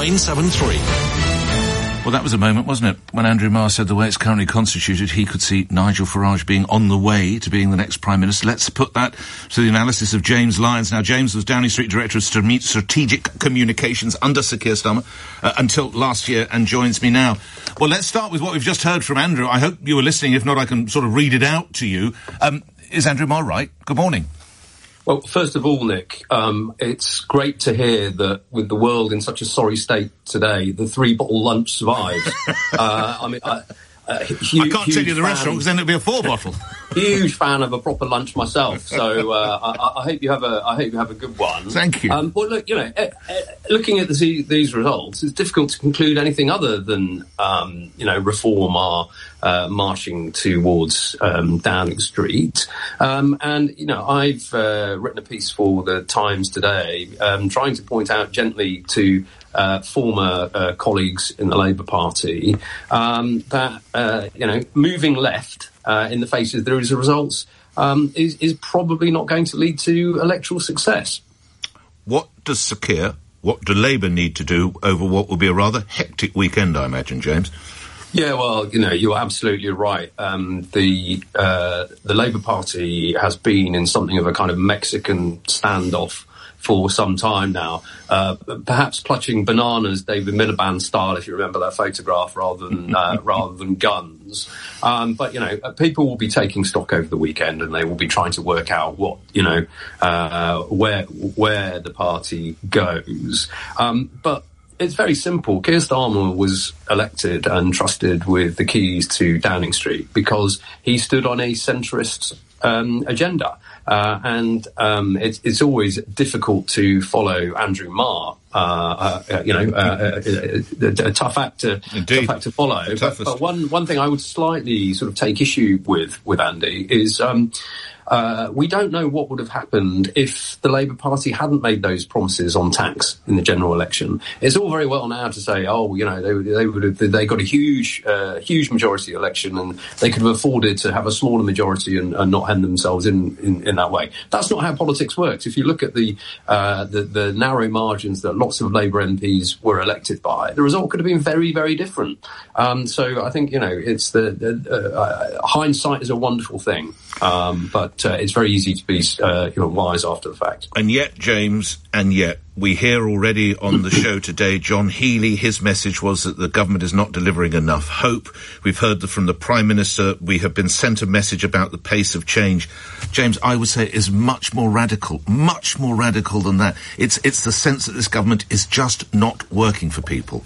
973. Well, that was a moment, wasn't it? When Andrew Marr said the way it's currently constituted, he could see Nigel Farage being on the way to being the next Prime Minister. Let's put that to the analysis of James Lyons. Now, James was Downing Street Director of Strategic Communications under Sir Keir Starmer until last year and joins me now. Well, let's start with what we've just heard from Andrew. I hope you were listening. If not, I can sort of read it out to you. Is Andrew Marr right? Good morning. Well, first of all, Nick, it's great to hear that with the world in such a sorry state today, the 3-bottle lunch survives. I can't tell you the restaurant because then it'll be a 4-bottle. Huge fan of a proper lunch myself, so I hope you have a good one. Thank you. Well, look, looking at these results, it's difficult to conclude anything other than Reform are marching towards Downing Street. And I've written a piece for the Times today, trying to point out gently to former colleagues in the Labour Party that moving left in the face of these results is probably not going to lead to electoral success. What does Sir Keir, what do Labour need to do over what will be a rather hectic weekend, I imagine, James? Yeah, well, you're absolutely right. The Labour Party has been in something of a kind of Mexican standoff for some time now, perhaps clutching bananas, David Miliband style, if you remember that photograph, rather than guns. But people will be taking stock over the weekend, and they will be trying to work out what where the party goes. But it's very simple. Keir Starmer was elected and trusted with the keys to Downing Street because he stood on a centrist agenda. And it's always difficult to follow Andrew Marr a tough act to follow. But one thing I would slightly sort of take issue with Andy is we don't know what would have happened if the Labour Party hadn't made those promises on tax in the general election. It's all very well now to say, they got a huge majority election and they could have afforded to have a smaller majority and not hand themselves in that way. That's not how politics works. If you look at the narrow margins that lots of Labour MPs were elected by, the result could have been very, very different. So I think, it's hindsight is a wonderful thing, but it's very easy to be wise after the fact. And yet, James, we hear already on the show today, John Healey, his message was that the government is not delivering enough hope. We've heard from the Prime Minister. We have been sent a message about the pace of change. James, I would say it is much more radical than that. It's the sense that this government is just not working for people.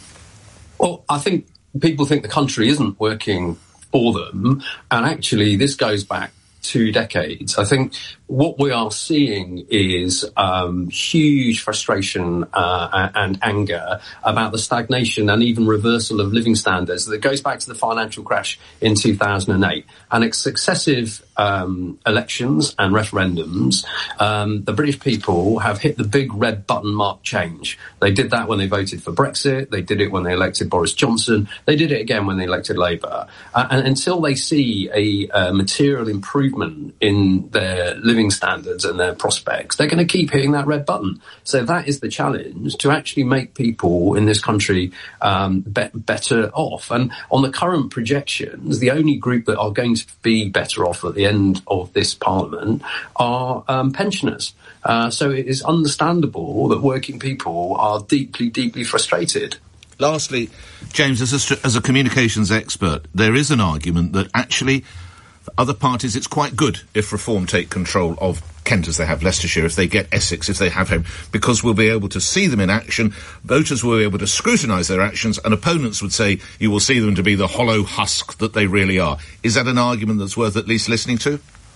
Well, I think people think the country isn't working for them, and actually this goes back 2 decades. I think what we are seeing is huge frustration and anger about the stagnation and even reversal of living standards that goes back to the financial crash in 2008 and its successive elections and referendums. The British people have hit the big red button marked change. They did that when they voted for Brexit. They did it when they elected Boris Johnson. They did it again when they elected Labour. And until they see a material improvement in their living standards and their prospects, they're going to keep hitting that red button. So that is the challenge, to actually make people in this country better off. And on the current projections, the only group that are going to be better off at the end of this parliament are pensioners. So it is understandable that working people are deeply, deeply frustrated. Lastly, James, as a communications expert, there is an argument that actually for other parties it's quite good if Reform take control of Kent as they have Leicestershire, if they get Essex, if they have home, because we'll be able to see them in action, voters will be able to scrutinise their actions, and opponents would say you will see them to be the hollow husk that they really are. Is that an argument that's worth at least listening to?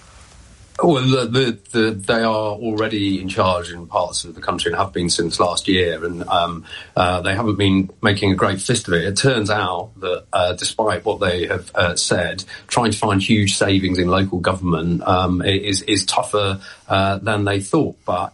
Well, they are already in charge in parts of the country and have been since last year, and they haven't been making a great fist of it. It turns out that despite what they have said, trying to find huge savings in local government is tougher than they thought. But,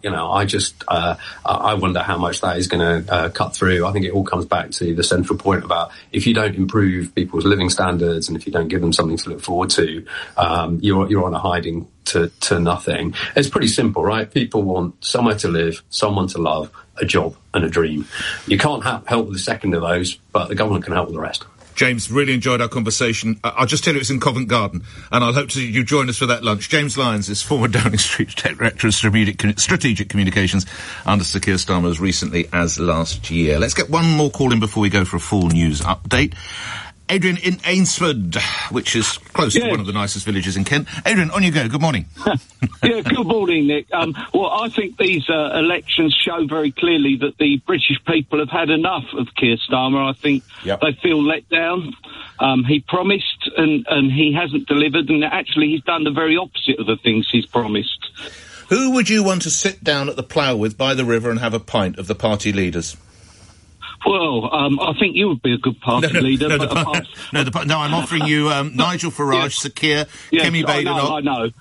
I wonder how much that is going to cut through. I think it all comes back to the central point about if you don't improve people's living standards and if you don't give them something to look forward to, you're on a hiding to nothing. It's pretty simple, right? People want somewhere to live, someone to love, a job and a dream. You can't help with the second of those, but the government can help with the rest. James, really enjoyed our conversation. I'll just tell you it's in Covent Garden, and I'll hope to you join us for that lunch. James Lyons is former Downing Street Director of Strategic Communications under Sir Keir Starmer as recently as last year. Let's get one more call in before we go for a full news update. Adrian in Ainsford, which is close to one of the nicest villages in Kent. Adrian, on you go. Good morning. Yeah, good morning, Nick. Well, I think these elections show very clearly that the British people have had enough of Keir Starmer. I think they feel let down. He promised and he hasn't delivered, and actually he's done the very opposite of the things he's promised. Who would you want to sit down at the plough with by the river and have a pint of the party leaders? Well, I think you would be a good party leader. I'm offering you Nigel Farage, Sir Keir, Kemi Badenoch. I know.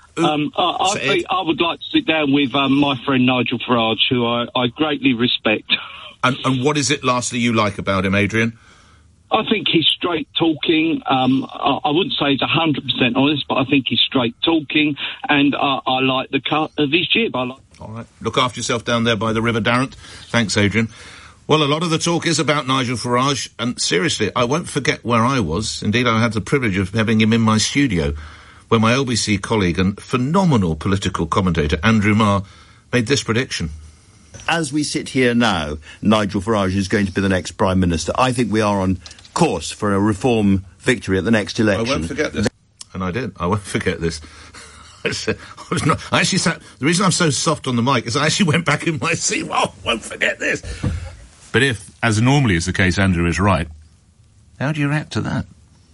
I would like to sit down with my friend Nigel Farage, who I greatly respect. And what is it, lastly, you like about him, Adrian? I think he's straight talking. I wouldn't say he's 100% honest, but I think he's straight talking, and I like the cut of his jib. All right. Look after yourself down there by the River Darrant. Thanks, Adrian. Well, a lot of the talk is about Nigel Farage, and seriously, I won't forget where I was. Indeed, I had the privilege of having him in my studio, where my LBC colleague and phenomenal political commentator, Andrew Marr, made this prediction. As we sit here now, Nigel Farage is going to be the next Prime Minister. I think we are on course for a Reform victory at the next election. I won't forget this. And I did. I won't forget this. The reason I'm so soft on the mic is I actually went back in my seat. Oh, I won't forget this. But if, as normally is the case, Andrew is right, how do you react to that?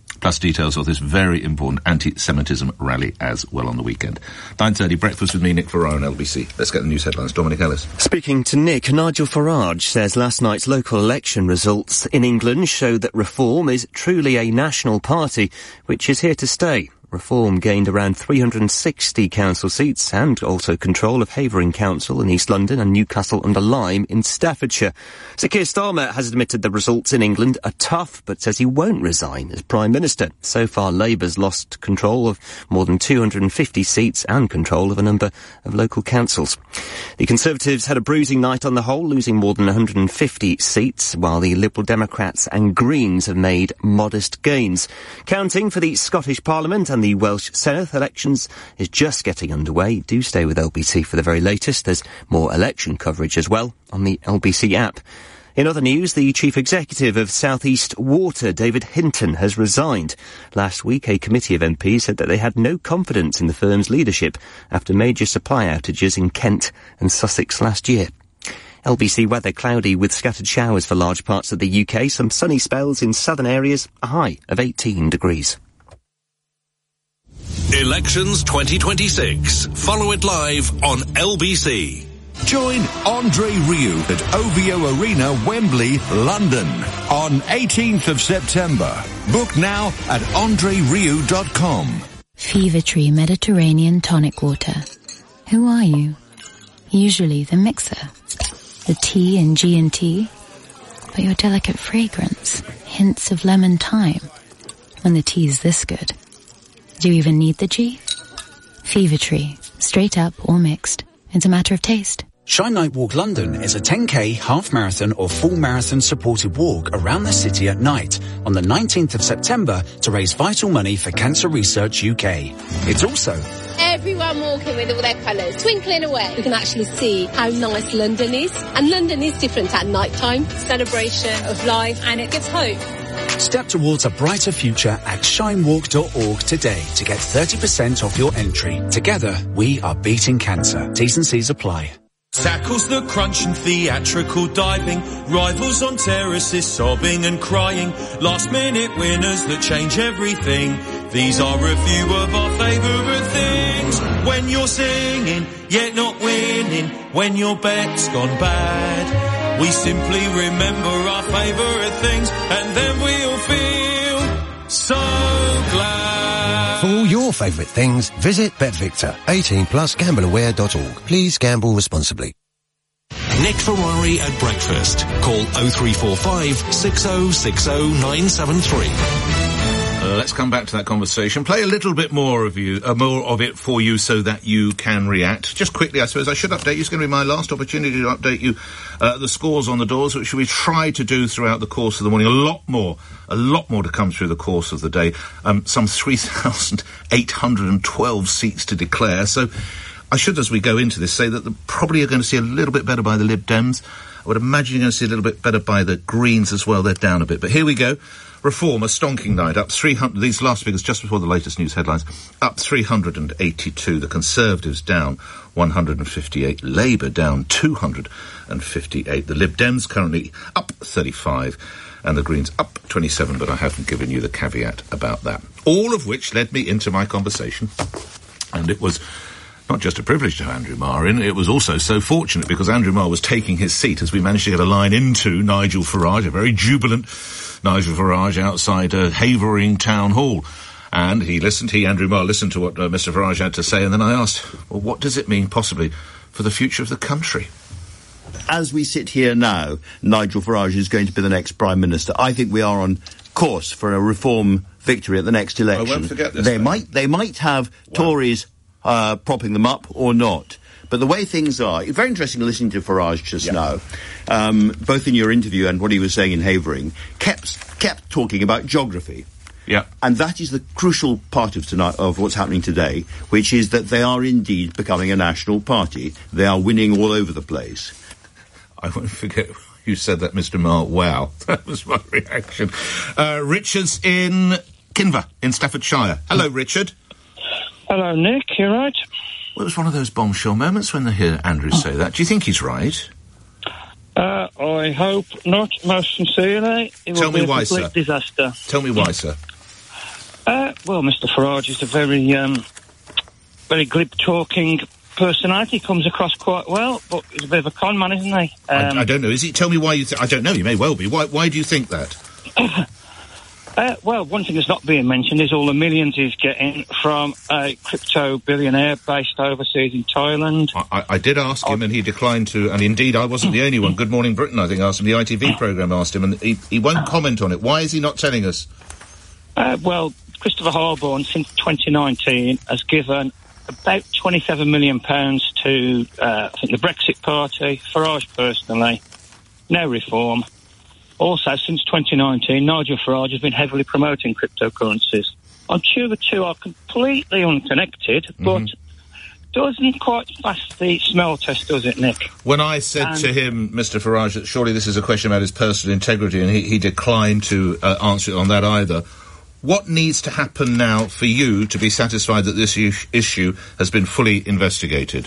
Plus details of this very important anti-Semitism rally as well on the weekend. 9:30, breakfast with me, Nick Farrar on LBC. Let's get the news headlines. Dominic Ellis. Speaking to Nick, Nigel Farage says last night's local election results in England show that Reform is truly a national party, which is here to stay. Reform gained around 360 council seats and also control of Havering Council in East London and Newcastle under Lyme in Staffordshire. Sir Keir Starmer has admitted the results in England are tough, but says he won't resign as Prime Minister. So far, Labour's lost control of more than 250 seats and control of a number of local councils. The Conservatives had a bruising night on the whole, losing more than 150 seats, while the Liberal Democrats and Greens have made modest gains. Counting for the Scottish Parliament and the Welsh Senedd elections is just getting underway. Do stay with LBC for the very latest. There's more election coverage as well on the LBC app. In other news, the Chief Executive of South East Water, David Hinton, has resigned. Last week, a committee of MPs said that they had no confidence in the firm's leadership after major supply outages in Kent and Sussex last year. LBC weather cloudy with scattered showers for large parts of the UK. Some sunny spells in southern areas, a high of 18 degrees. Elections 2026. Follow it live on LBC. Join Andre Rieu at OVO Arena, Wembley, London on 18th of September. Book now at andrerieu.com. Fever Tree Mediterranean Tonic Water. Who are you? Usually the mixer, the T in G&T, but your delicate fragrance, hints of lemon thyme. When the tea's this good. Do you even need the G? Fever Tree, straight up or mixed. It's a matter of taste. Shine Night Walk London is a 10k, half marathon or full marathon supported walk around the city at night on the 19th of September to raise vital money for Cancer Research UK. It's also everyone walking with all their colours, twinkling away. We can actually see how nice London is. And London is different at night time. Celebration of life, and it gives hope. Step towards a brighter future at shinewalk.org today to get 30% off your entry. Together, we are beating cancer. T's and C's apply. Tackles the crunch and theatrical diving, rivals on terraces sobbing and crying, last minute winners that change everything. These are a few of our favourite things. When you're singing, yet not winning, when your bet's gone bad. We simply remember our favourite things, and then we'll feel so glad. For all your favourite things, visit BetVictor. 18+, gambleaware.org. Please gamble responsibly. Nick Ferrari at breakfast. Call 0345 6060 973. Let's come back to that conversation. Play a little bit more of it for you so that you can react. Just quickly, I suppose I should update you. It's going to be my last opportunity to update you the scores on the doors, which we try to do throughout the course of the morning. A lot more to come through the course of the day. Some 3,812 seats to declare. So I should, as we go into this, say that probably are going to see a little bit better by the Lib Dems. I would imagine you're going to see a little bit better by the Greens as well. They're down a bit. But here we go. Reform, a stonking night, up 300, these last figures just before the latest news headlines, up 382. The Conservatives down 158. Labour down 258. The Lib Dems currently up 35. And the Greens up 27, but I haven't given you the caveat about that. All of which led me into my conversation. And it was not just a privilege to have Andrew Marr in, it was also so fortunate because Andrew Marr was taking his seat as we managed to get a line into Nigel Farage, a very jubilant Nigel Farage outside Havering Town Hall. And Andrew Marr, listened to what Mr. Farage had to say, and then I asked, well, what does it mean possibly for the future of the country? As we sit here now, Nigel Farage is going to be the next Prime Minister. I think we are on course for a Reform victory at the next election. I won't forget this. They might have Tories propping them up or not. But the way things are, it's very interesting listening to Farage just now, both in your interview and what he was saying in Havering, kept talking about geography. Yeah. And that is the crucial part of what's happening today, which is that they are indeed becoming a national party. They are winning all over the place. I won't forget you said that, Mr. Marr. Wow. That was my reaction. Richard's in Kinver, in Staffordshire. Hello, Richard. Hello, Nick. You right? Well, it was one of those bombshell moments when they hear Andrew say that. Do you think he's right? I hope not, most sincerely. It Tell will be me why, a complete sir. Disaster. Tell me why, sir. Well, Mr. Farage is a very glib-talking personality. Comes across quite well, but he's a bit of a con man, isn't he? I don't know. Is he? Tell me why you think... I don't know. He may well be. Why do you think that? Well, one thing that's not being mentioned is all the millions he's getting from a crypto billionaire based overseas in Thailand. I did ask him, and he declined to... And indeed, I wasn't the only one. Good Morning Britain, I think, asked him. The ITV programme asked him, and he won't comment on it. Why is he not telling us? Well, Christopher Harborne, since 2019, has given about £27 million to, I think, the Brexit Party, Farage personally, no reform. Also, since 2019, Nigel Farage has been heavily promoting cryptocurrencies. I'm sure the two are completely unconnected, but doesn't quite pass the smell test, does it, Nick? When I said to him, Mr. Farage, that surely this is a question about his personal integrity, and he declined to answer it on that either, what needs to happen now for you to be satisfied that this issue has been fully investigated?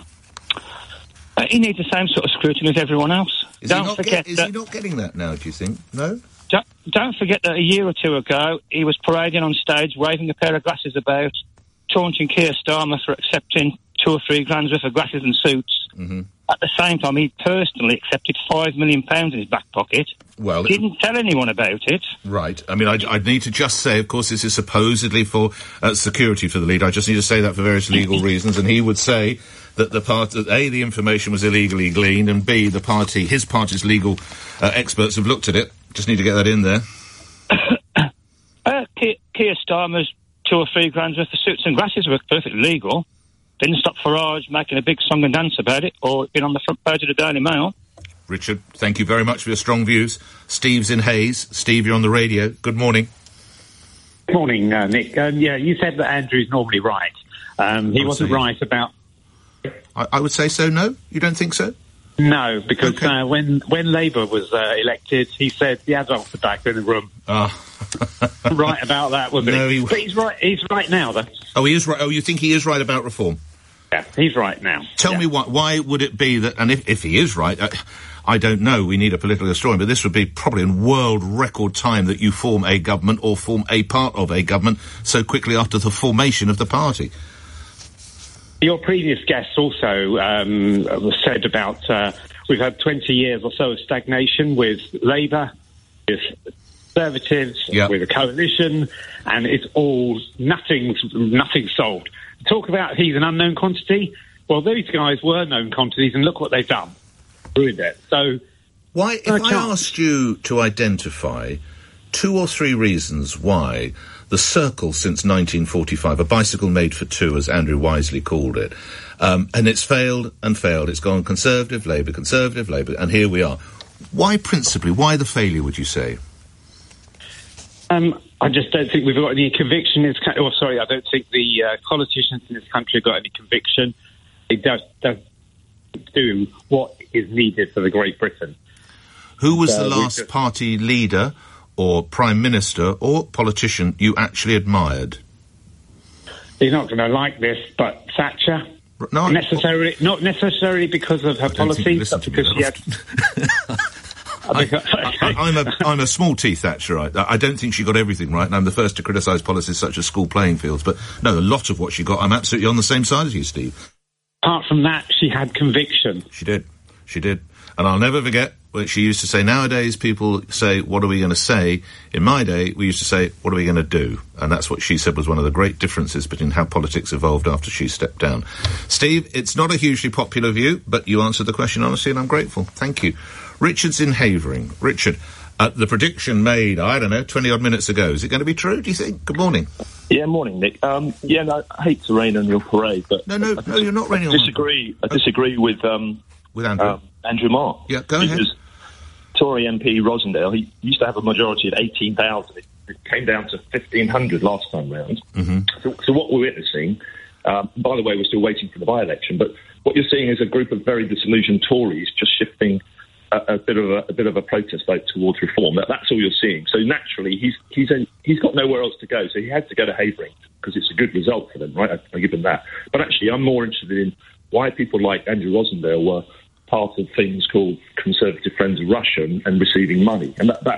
He needs the same sort of scrutiny as everyone else. Is he not getting that now, do you think? No? Don't forget that a year or two ago, he was parading on stage, waving a pair of glasses about, taunting Keir Starmer for accepting 2 or 3 grand worth of glasses and suits. Mm-hmm. At the same time, he personally accepted £5 million in his back pocket. Well, didn't tell anyone about it. Right. I mean, I'd need to just say, of course, this is supposedly for security for the leader. I just need to say that for various legal reasons, and he would say that the information was illegally gleaned, and B, his party's legal experts have looked at it. Just need to get that in there. Keir Starmer's 2 or 3 grand worth of suits and glasses were perfectly legal. Didn't stop Farage making a big song and dance about it, or been on the front page of the Daily Mail. Richard, thank you very much for your strong views. Steve's in Hayes. Steve, you're on the radio. Good morning. Good morning, Nick. Yeah, you said that Andrew's normally right. He wasn't right about... I would say so, no? You don't think so? No, because when Labour was elected, he said the adults are back in the room. Right about that, wasn't he? But he's right. He's right now, though. Oh, he is right. Oh, you think he is right about reform? Yeah, he's right now. Tell me why would it be that? And if he is right, I don't know. We need a political historian, but this would be probably in world record time that you form a government or form a part of a government so quickly after the formation of the party. Your previous guests also said about we've had 20 years or so of stagnation with Labour, with Conservatives, with a coalition, and it's all nothing solved. Talk about he's an unknown quantity. Well, those guys were known quantities, and look what they've done. Ruined it. So, why? If I asked you to identify 2 or 3 reasons why the Circle since 1945, a bicycle made for two, as Andrew wisely called it, and it's failed and failed. It's gone Conservative, Labour, and here we are. Why principally? Why the failure, would you say? I just don't think we've got any conviction. I don't think the politicians in this country have got any conviction. It does do what is needed for the Great Britain. Who was the last party leader or prime minister or politician you actually admired? You're not going to like this, but Thatcher. No, not necessarily because of her policies, but because she had... I'm a small T Thatcherite. I don't think she got everything right, and I'm the first to criticise policies such as school playing fields. But no, a lot of what she got, I'm absolutely on the same side as you, Steve. Apart from that, she had conviction. She did. And I'll never forget what she used to say. Nowadays, people say, what are we going to say? In my day, we used to say, what are we going to do? And that's what she said was one of the great differences between how politics evolved after she stepped down. Steve, it's not a hugely popular view, but you answered the question honestly, and I'm grateful. Thank you. Richard's in Havering. Richard, the prediction made, 20-odd minutes ago, is it going to be true, do you think? Good morning. Yeah, morning, Nick. I hate to rain on your parade, but... No, you're not raining on my... I disagree with Andrew. Andrew Marr. Yeah, go ahead. Tory MP Rosendale, he used to have a majority of 18,000. It came down to 1,500 last time round. Mm-hmm. So what we're witnessing, by the way, we're still waiting for the by-election, but what you're seeing is a group of very disillusioned Tories just shifting a bit of a protest vote towards reform. That's all you're seeing. So naturally, he's got nowhere else to go. So he had to go to Havering because it's a good result for them, right? I give him that. But actually, I'm more interested in why people like Andrew Rosendale were part of things called Conservative Friends of Russia and receiving money. And that's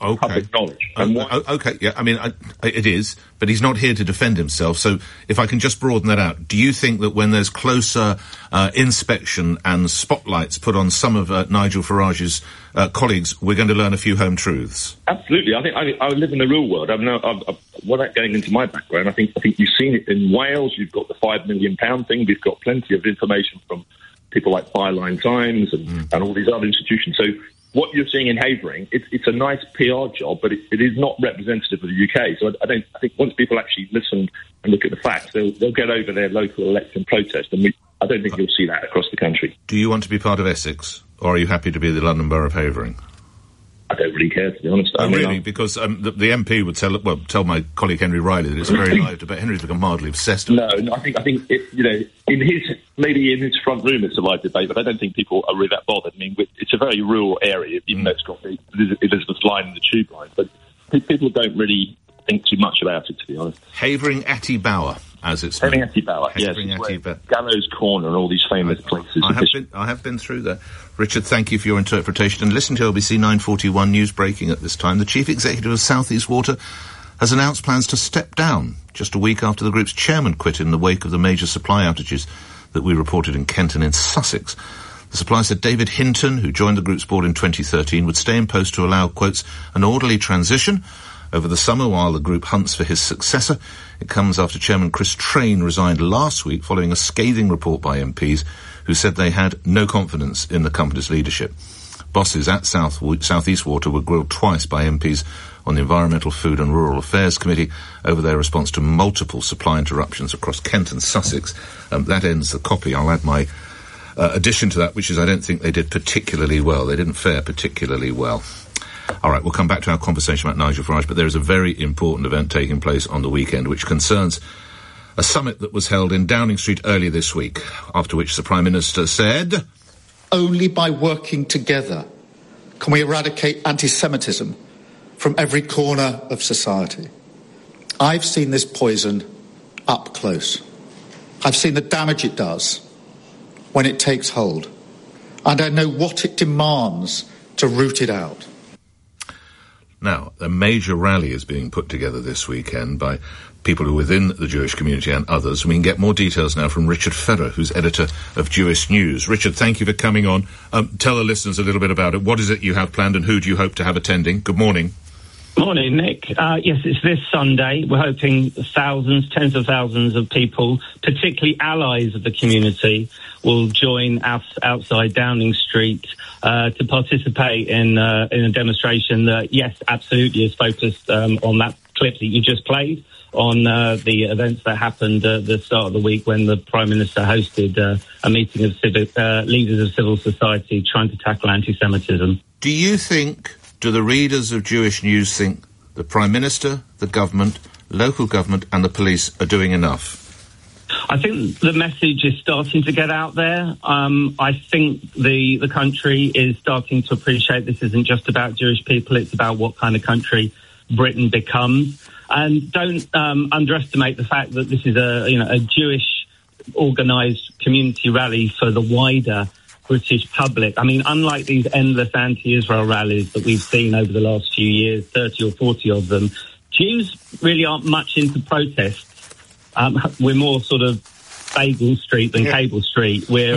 public knowledge. Okay, yeah, I mean, it is, but he's not here to defend himself. So if I can just broaden that out, do you think that when there's closer inspection and spotlights put on some of Nigel Farage's colleagues, we're going to learn a few home truths? Absolutely. I think I live in the real world. Without going into my background, I think you've seen it in Wales. You've got the £5 million thing. We've got plenty of information from people like Byline Times and all these other institutions. So what you're seeing in Havering, it's a nice PR job, but it is not representative of the UK. So I think once people actually listen and look at the facts, they'll get over their local election protest, and I don't think you'll see that across the country. Do you want to be part of Essex, or are you happy to be the London Borough of Havering? I don't really care, to be honest. Really? Because the MP would tell my colleague Henry Riley that it's a very live debate. Henry's become mildly obsessed with it. No, I think it, maybe in his front room it's a live debate, but I don't think people are really that bothered. I mean, it's a very rural area, even though it's got the Elizabeth line and the tube line, but people don't really think too much about it, to be honest. Havering Atty Bower, as it's known. Havering Atty Bower, yes. Gallows Corner and all these famous places. I have been through there. Richard, thank you for your interpretation. And listen to LBC 941 News breaking at this time. The Chief Executive of South East Water has announced plans to step down just a week after the group's chairman quit in the wake of the major supply outages that we reported in Kent and in Sussex. The supplier said David Hinton, who joined the group's board in 2013, would stay in post to allow, quotes, an orderly transition over the summer while the group hunts for his successor. It comes after Chairman Chris Train resigned last week following a scathing report by MPs who said they had no confidence in the company's leadership. Bosses at South East Water were grilled twice by MPs on the Environmental, Food and Rural Affairs Committee over their response to multiple supply interruptions across Kent and Sussex. That ends the copy. I'll add my addition to that, which is I don't think they did particularly well. They didn't fare particularly well. All right, we'll come back to our conversation about Nigel Farage, but there is a very important event taking place on the weekend which concerns a summit that was held in Downing Street earlier this week, after which the Prime Minister said, only by working together can we eradicate anti-Semitism from every corner of society. I've seen this poison up close. I've seen the damage it does when it takes hold, and I know what it demands to root it out. Now, a major rally is being put together this weekend by people who are within the Jewish community and others. We can get more details now from Richard Ferrer, who's editor of Jewish News. Richard, thank you for coming on. Tell the listeners a little bit about it. What is it you have planned and who do you hope to have attending? Good morning. Morning, Nick. Yes, it's this Sunday. We're hoping thousands, tens of thousands of people, particularly allies of the community, will join us outside Downing Street to participate in a demonstration that, yes, absolutely is focused on that clip that you just played, on the events that happened at the start of the week when the Prime Minister hosted a meeting of leaders of civil society trying to tackle anti-Semitism. Do the readers of Jewish News think the Prime Minister, the government, local government and the police are doing enough? I think the message is starting to get out there. I think the country is starting to appreciate this isn't just about Jewish people, it's about what kind of country Britain becomes. And don't underestimate the fact that this is a Jewish organised community rally for the wider British public. I mean, unlike these endless anti-Israel rallies that we've seen over the last few years, 30 or 40 of them, Jews really aren't much into protests. We're more sort of Bagel Street than Cable Street. We're,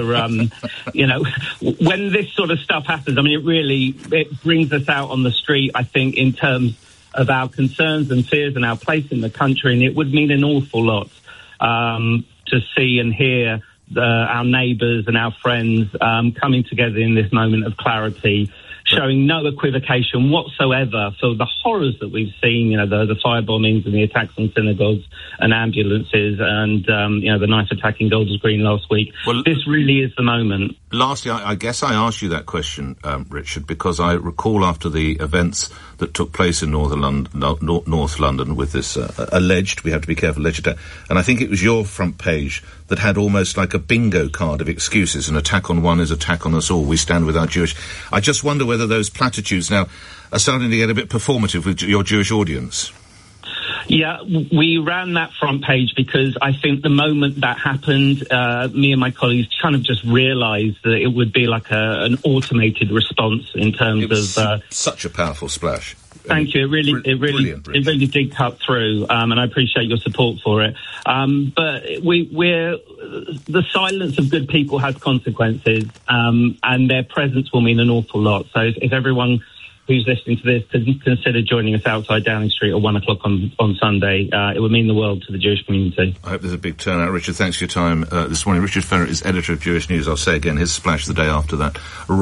when this sort of stuff happens, I mean, it brings us out on the street, I think, in terms of our concerns and fears and our place in the country, and it would mean an awful lot to see and hear our neighbours and our friends coming together in this moment of clarity, showing no equivocation whatsoever for the horrors that we've seen, the fire bombings and the attacks on synagogues and ambulances and, the knife attack in Golders Green last week. Well, this really is the moment. Lastly, I guess I asked you that question, Richard, because I recall after the events that took place in North London with this alleged, we have to be careful, alleged attack, and I think it was your front page that had almost like a bingo card of excuses. An attack on one is attack on us all. We stand with our Jewish. I just wonder whether those platitudes now are starting to get a bit performative with your Jewish audience. Yeah, we ran that front page because I think the moment that happened, me and my colleagues kind of just realised that it would be like an automated response in terms of... such a powerful splash. Thank you. It really did cut through, and I appreciate your support for it. But the silence of good people has consequences, and their presence will mean an awful lot. So if everyone who's listening to this could consider joining us outside Downing Street at 1 o'clock on Sunday, it would mean the world to the Jewish community. I hope there's a big turnout. Richard, thanks for your time this morning. Richard Ferret is editor of Jewish News. I'll say again, his splash the day after that,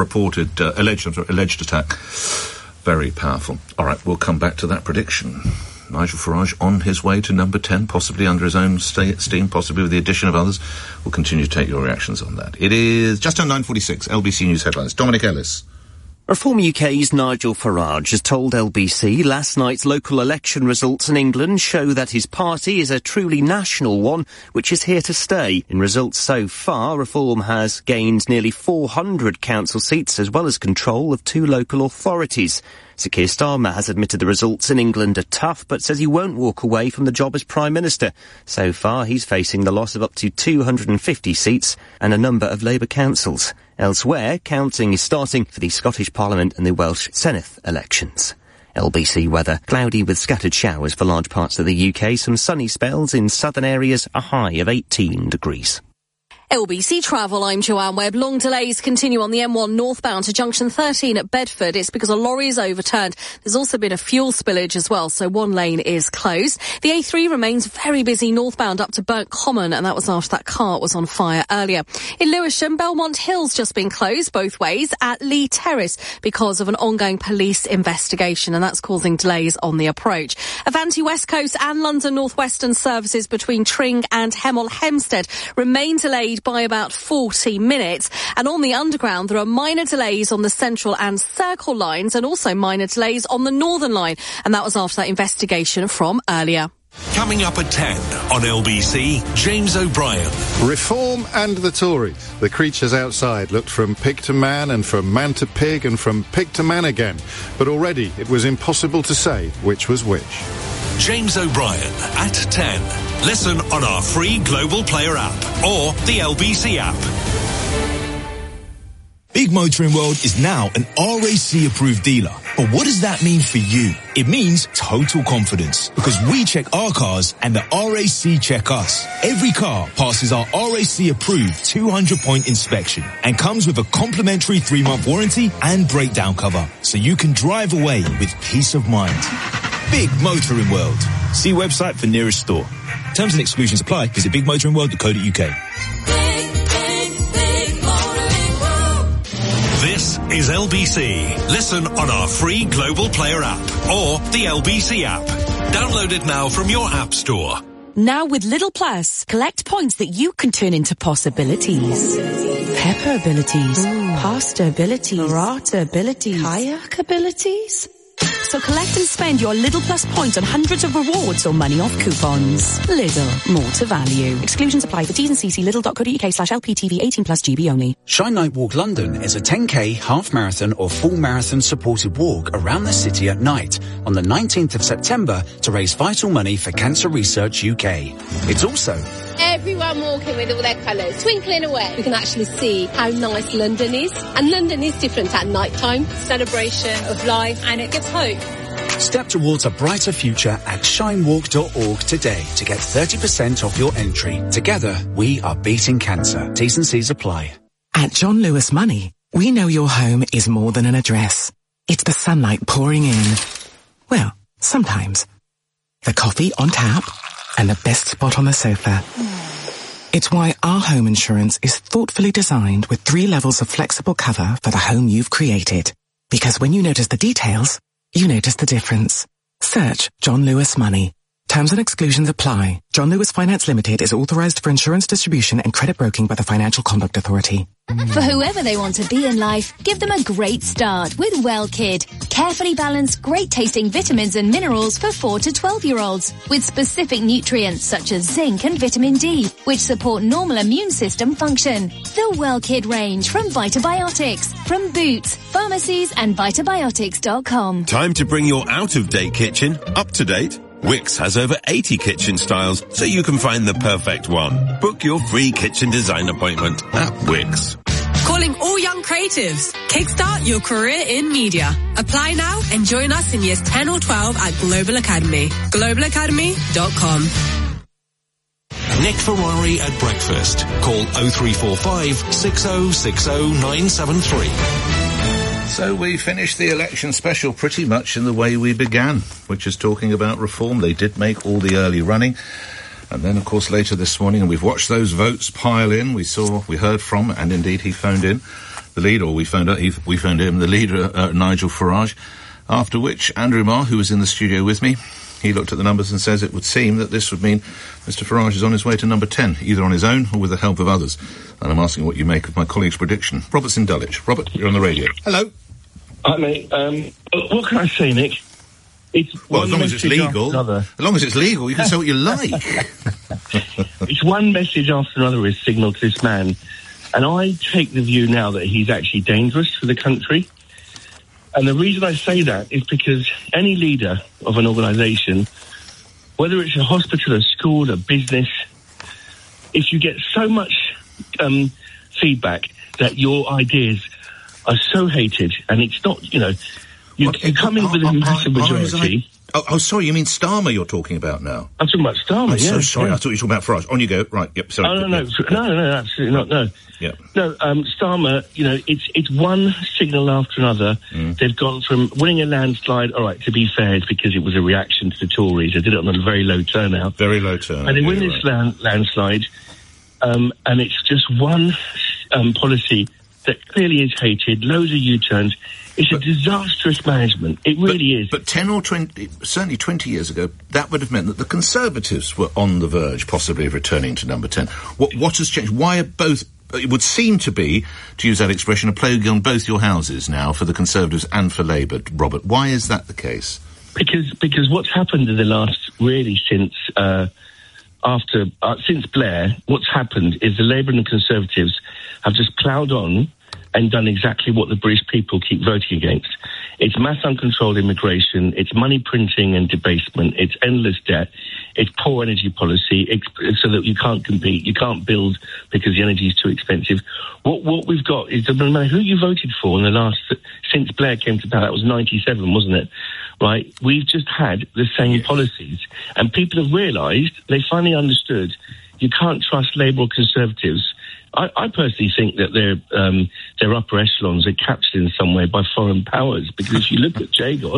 alleged attack. Very powerful. All right, we'll come back to that prediction. Nigel Farage on his way to number 10, possibly under his own steam, possibly with the addition of others. We'll continue to take your reactions on that. It is just on 9:46, LBC News headlines. Dominic Ellis. Reform UK's Nigel Farage has told LBC last night's local election results in England show that his party is a truly national one, which is here to stay. In results so far, Reform has gained nearly 400 council seats as well as control of 2 local authorities. Sir Keir Starmer has admitted the results in England are tough, but says he won't walk away from the job as Prime Minister. So far, he's facing the loss of up to 250 seats and a number of Labour councils. Elsewhere, counting is starting for the Scottish Parliament and the Welsh Senedd elections. LBC weather, cloudy with scattered showers for large parts of the UK, some sunny spells in southern areas, a high of 18 degrees. LBC Travel, I'm Joanne Webb. Long delays continue on the M1 northbound to junction 13 at Bedford. It's because a lorry is overturned. There's also been a fuel spillage as well, so one lane is closed. The A3 remains very busy northbound up to Burnt Common, and that was after that car was on fire earlier. In Lewisham, Belmont Hill's just been closed both ways at Lee Terrace because of an ongoing police investigation, and that's causing delays on the approach. Avanti West Coast and London North Western services between Tring and Hemel Hempstead remain delayed by about 40 minutes. And on the Underground, there are minor delays on the Central and Circle lines and also minor delays on the Northern line. And that was after that investigation from earlier. Coming up at 10 on LBC, James O'Brien. Reform and the Tories. The creatures outside looked from pig to man and from man to pig and from pig to man again. But already it was impossible to say which was which. James O'Brien at 10. Listen on our free Global Player app or the LBC app. Big Motoring World is now an RAC approved dealer. But what does that mean for you? It means total confidence, because we check our cars and the RAC check us. Every car passes our RAC approved 200-point inspection and comes with a complimentary 3-month warranty and breakdown cover, so you can drive away with peace of mind. Big Motoring World. See website for nearest store. Terms and exclusions apply. Visit bigmotoringworld.co.uk. This is LBC. Listen on our free Global Player app or the LBC app. Download it now from your app store. Now with Lidl Plus, collect points that you can turn into possibilities. Pepper abilities, pasta abilities, burrata abilities, kayak abilities. So collect and spend your Lidl Plus points on hundreds of rewards or money off coupons. Lidl, more to value. Exclusions apply for T's and C's. Lidl.co.uk/LPTV 18+ GB only. Shine Night Walk London is a 10k, half marathon or full marathon supported walk around the city at night on the 19th of September to raise vital money for Cancer Research UK. It's also everyone walking with all their colours, twinkling away. We can actually see how nice London is. And London is different at night time. Celebration of life, and it gives hope. Step towards a brighter future at shinewalk.org today to get 30% off your entry. Together, we are beating cancer. T's and C's apply. At John Lewis Money, we know your home is more than an address. It's the sunlight pouring in. Well, sometimes. The coffee on tap and the best spot on the sofa. It's why our home insurance is thoughtfully designed with 3 levels of flexible cover for the home you've created. Because when you notice the details, you notice the difference. Search John Lewis Money. Terms and exclusions apply. John Lewis Finance Limited is authorized for insurance distribution and credit broking by the Financial Conduct Authority. For whoever they want to be in life, give them a great start with Well Kid. Carefully balanced, great-tasting vitamins and minerals for 4 to 12-year-olds with specific nutrients such as zinc and vitamin D, which support normal immune system function. The Well Kid range from Vitabiotics, from Boots, pharmacies and Vitabiotics.com. Time to bring your out-of-date kitchen up to date. Wix has over 80 kitchen styles, so you can find the perfect one. Book your free kitchen design appointment at Wix. Calling all young creatives. Kickstart your career in media. Apply now and join us in years 10 or 12 at Global Academy. globalacademy.com. Nick Ferrari at breakfast. Call 0345 6060 973. So we finished the election special pretty much in the way we began, which is talking about reform. They did make all the early running. And then, of course, later this morning, and we've watched those votes pile in, we heard from, and indeed he phoned in the leader, or we phoned him, the leader, Nigel Farage, after which Andrew Marr, who was in the studio with me, he looked at the numbers and says it would seem that this would mean Mr Farage is on his way to number 10, either on his own or with the help of others. And I'm asking what you make of my colleague's prediction. Robert's in Dulwich. Robert, you're on the radio. Hello. Hi, mate. What can I say, Nick? As long as it's legal. As long as it's legal, you can say what you like. It's one message after another is signalled to this man. And I take the view now that he's actually dangerous for the country. And the reason I say that is because any leader of an organisation, whether it's a hospital, a school, a business, if you get so much feedback that your ideas are so hated, and it's not, you come in with a massive majority. Sorry, you mean Starmer you're talking about now? I'm talking about Starmer, I'm so sorry, I thought you were talking about Farage. On you go. Right, yep, sorry. Oh, no, absolutely not, no. Yeah. No, Starmer, it's one signal after another. They've gone from winning a landslide, all right, to be fair, it's because it was a reaction to the Tories. They did it on a very low turnout. Very low turnout. And they win this landslide, and it's just one policy that clearly is hated, loads of U-turns. It's a disastrous management. It really is. But 10 or 20, certainly 20 years ago, that would have meant that the Conservatives were on the verge, possibly, of returning to number 10. What has changed? Why are both... It would seem to be, to use that expression, a plague on both your houses now, for the Conservatives and for Labour, Robert. Why is that the case? Because what's happened in the last, really, since Blair, what's happened is the Labour and the Conservatives have just ploughed on and done exactly what the British people keep voting against. It's mass uncontrolled immigration, it's money printing and debasement, it's endless debt, it's poor energy policy, so that you can't compete, you can't build because the energy is too expensive. What we've got is, no matter who you voted for in the last, since Blair came to power, that was 97, wasn't it? Right? We've just had the same policies, and people have realised, they finally understood, you can't trust Labour or Conservatives. I personally think that their upper echelons are captured in some way by foreign powers, because if you look at Jagos,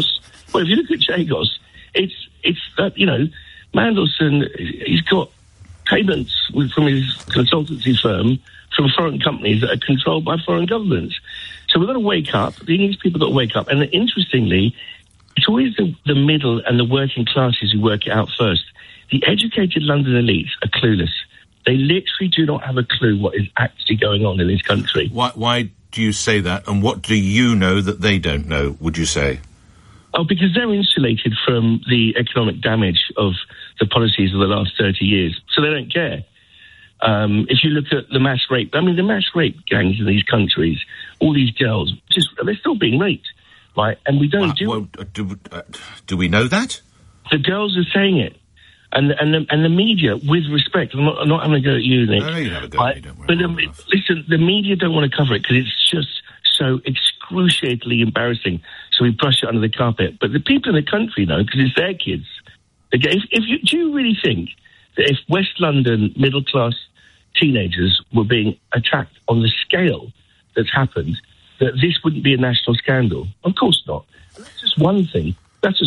it's that, Mandelson, he's got payments from his consultancy firm from foreign companies that are controlled by foreign governments. So we've got to wake up. These people got to wake up. And interestingly, it's always the middle and the working classes who work it out first. The educated London elites are clueless. They literally do not have a clue what is actually going on in this country. Why do you say that? And what do you know that they don't know, would you say? Oh, because they're insulated from the economic damage of the policies of the last 30 years. So they don't care. If you look at the mass rape, the mass rape gangs in these countries, all these girls, they're still being raped, right? And we don't do we know that? The girls are saying it. And the media, with respect, I'm not having a go at you, Nick. No, you have a go at me, don't worry. But listen, the media don't want to cover it because it's just so excruciatingly embarrassing. So we brush it under the carpet. But the people in the country know because it's their kids. Do you really think that if West London middle-class teenagers were being attacked on the scale that's happened, that this wouldn't be a national scandal? Of course not. And that's just one thing. That's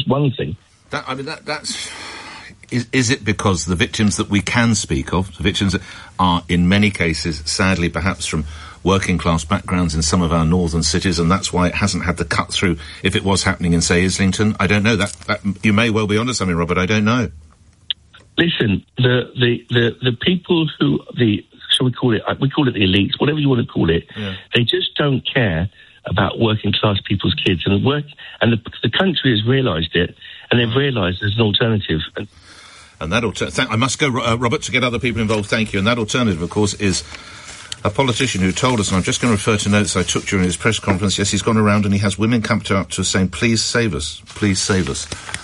Is it because the victims that we can speak of, the victims that are in many cases, sadly, perhaps from working class backgrounds in some of our northern cities, and that's why it hasn't had the cut through if it was happening in, say, Islington? I don't know. That you may well be onto something, Robert. I don't know. Listen, the people who shall we call it the elites, whatever you want to call it, they just don't care about working class people's kids, and the country has realised it, and they've realised there's an alternative. And that I must go, Robert, to get other people involved. Thank you. And that alternative, of course, is a politician who told us, and I'm just going to refer to notes I took during his press conference. Yes, he's gone around and he has women come up to us saying, "Please save us. Please save us."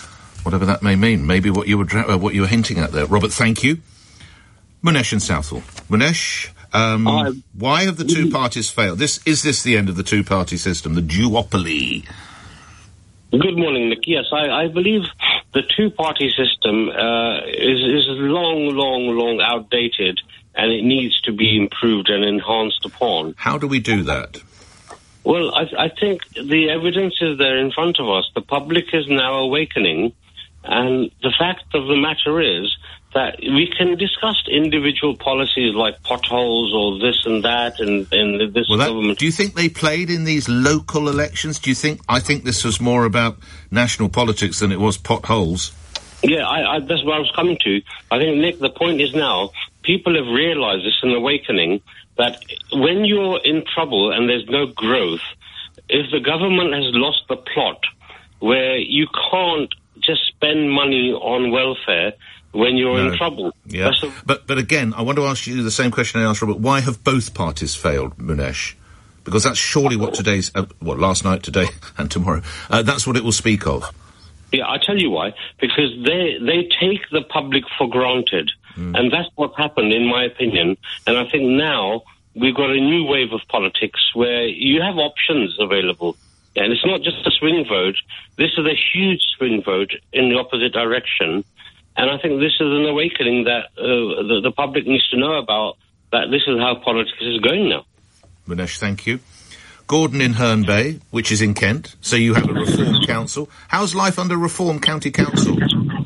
whatever that may mean. Maybe what you were hinting at there. Robert, thank you. Munesh in Southall. Munesh, why have the two parties failed? Is this the end of the two-party system, the duopoly? Good morning, Nick. Yes, I believe the two-party system is long outdated, and it needs to be improved and enhanced upon. How do we do that? Well, I think the evidence is there in front of us. The public is now awakening, and the fact of the matter is that we can discuss individual policies like potholes or this and that and this government. Do you think they played in these local elections? I think this was more about national politics than it was potholes. Yeah, that's what I was coming to. I think, Nick, the point is now people have realised this, an awakening, that when you're in trouble and there's no growth, if the government has lost the plot where you can't just spend money on welfare when you're in trouble. Yeah. But again, I want to ask you the same question I asked Robert. Why have both parties failed, Munesh? Because that's surely what today's... last night, today, and tomorrow. That's what it will speak of. Yeah, I tell you why. Because they take the public for granted. And that's what's happened, in my opinion. And I think now we've got a new wave of politics where you have options available. And it's not just a swing vote. This is a huge swing vote in the opposite direction. And I think this is an awakening that the public needs to know about, that this is how politics is going now. Munesh, thank you. Gordon in Herne Bay, which is in Kent, so you have a Reform Council. How's life under Reform County Council?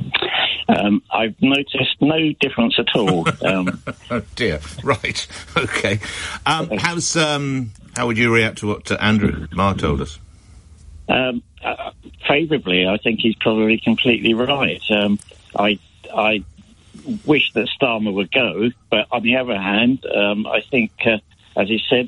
I've noticed no difference at all. Oh dear, right, okay. How would you react to what Andrew Marr told us? Favourably, I think he's probably completely right. I wish that Starmer would go, but on the other hand, I think, as he said,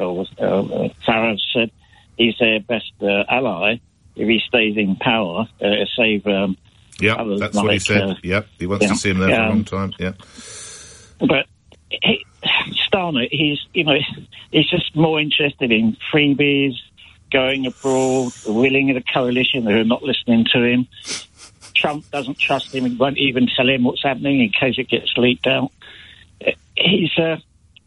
Farage said, he's their best ally if he stays in power, save others. That's what he said. He wants to see him there for a long time. Yeah, but Starmer, he's just more interested in freebies, going abroad, willing the coalition who are not listening to him. Trump doesn't trust him and won't even tell him what's happening in case it gets leaked out. He's, a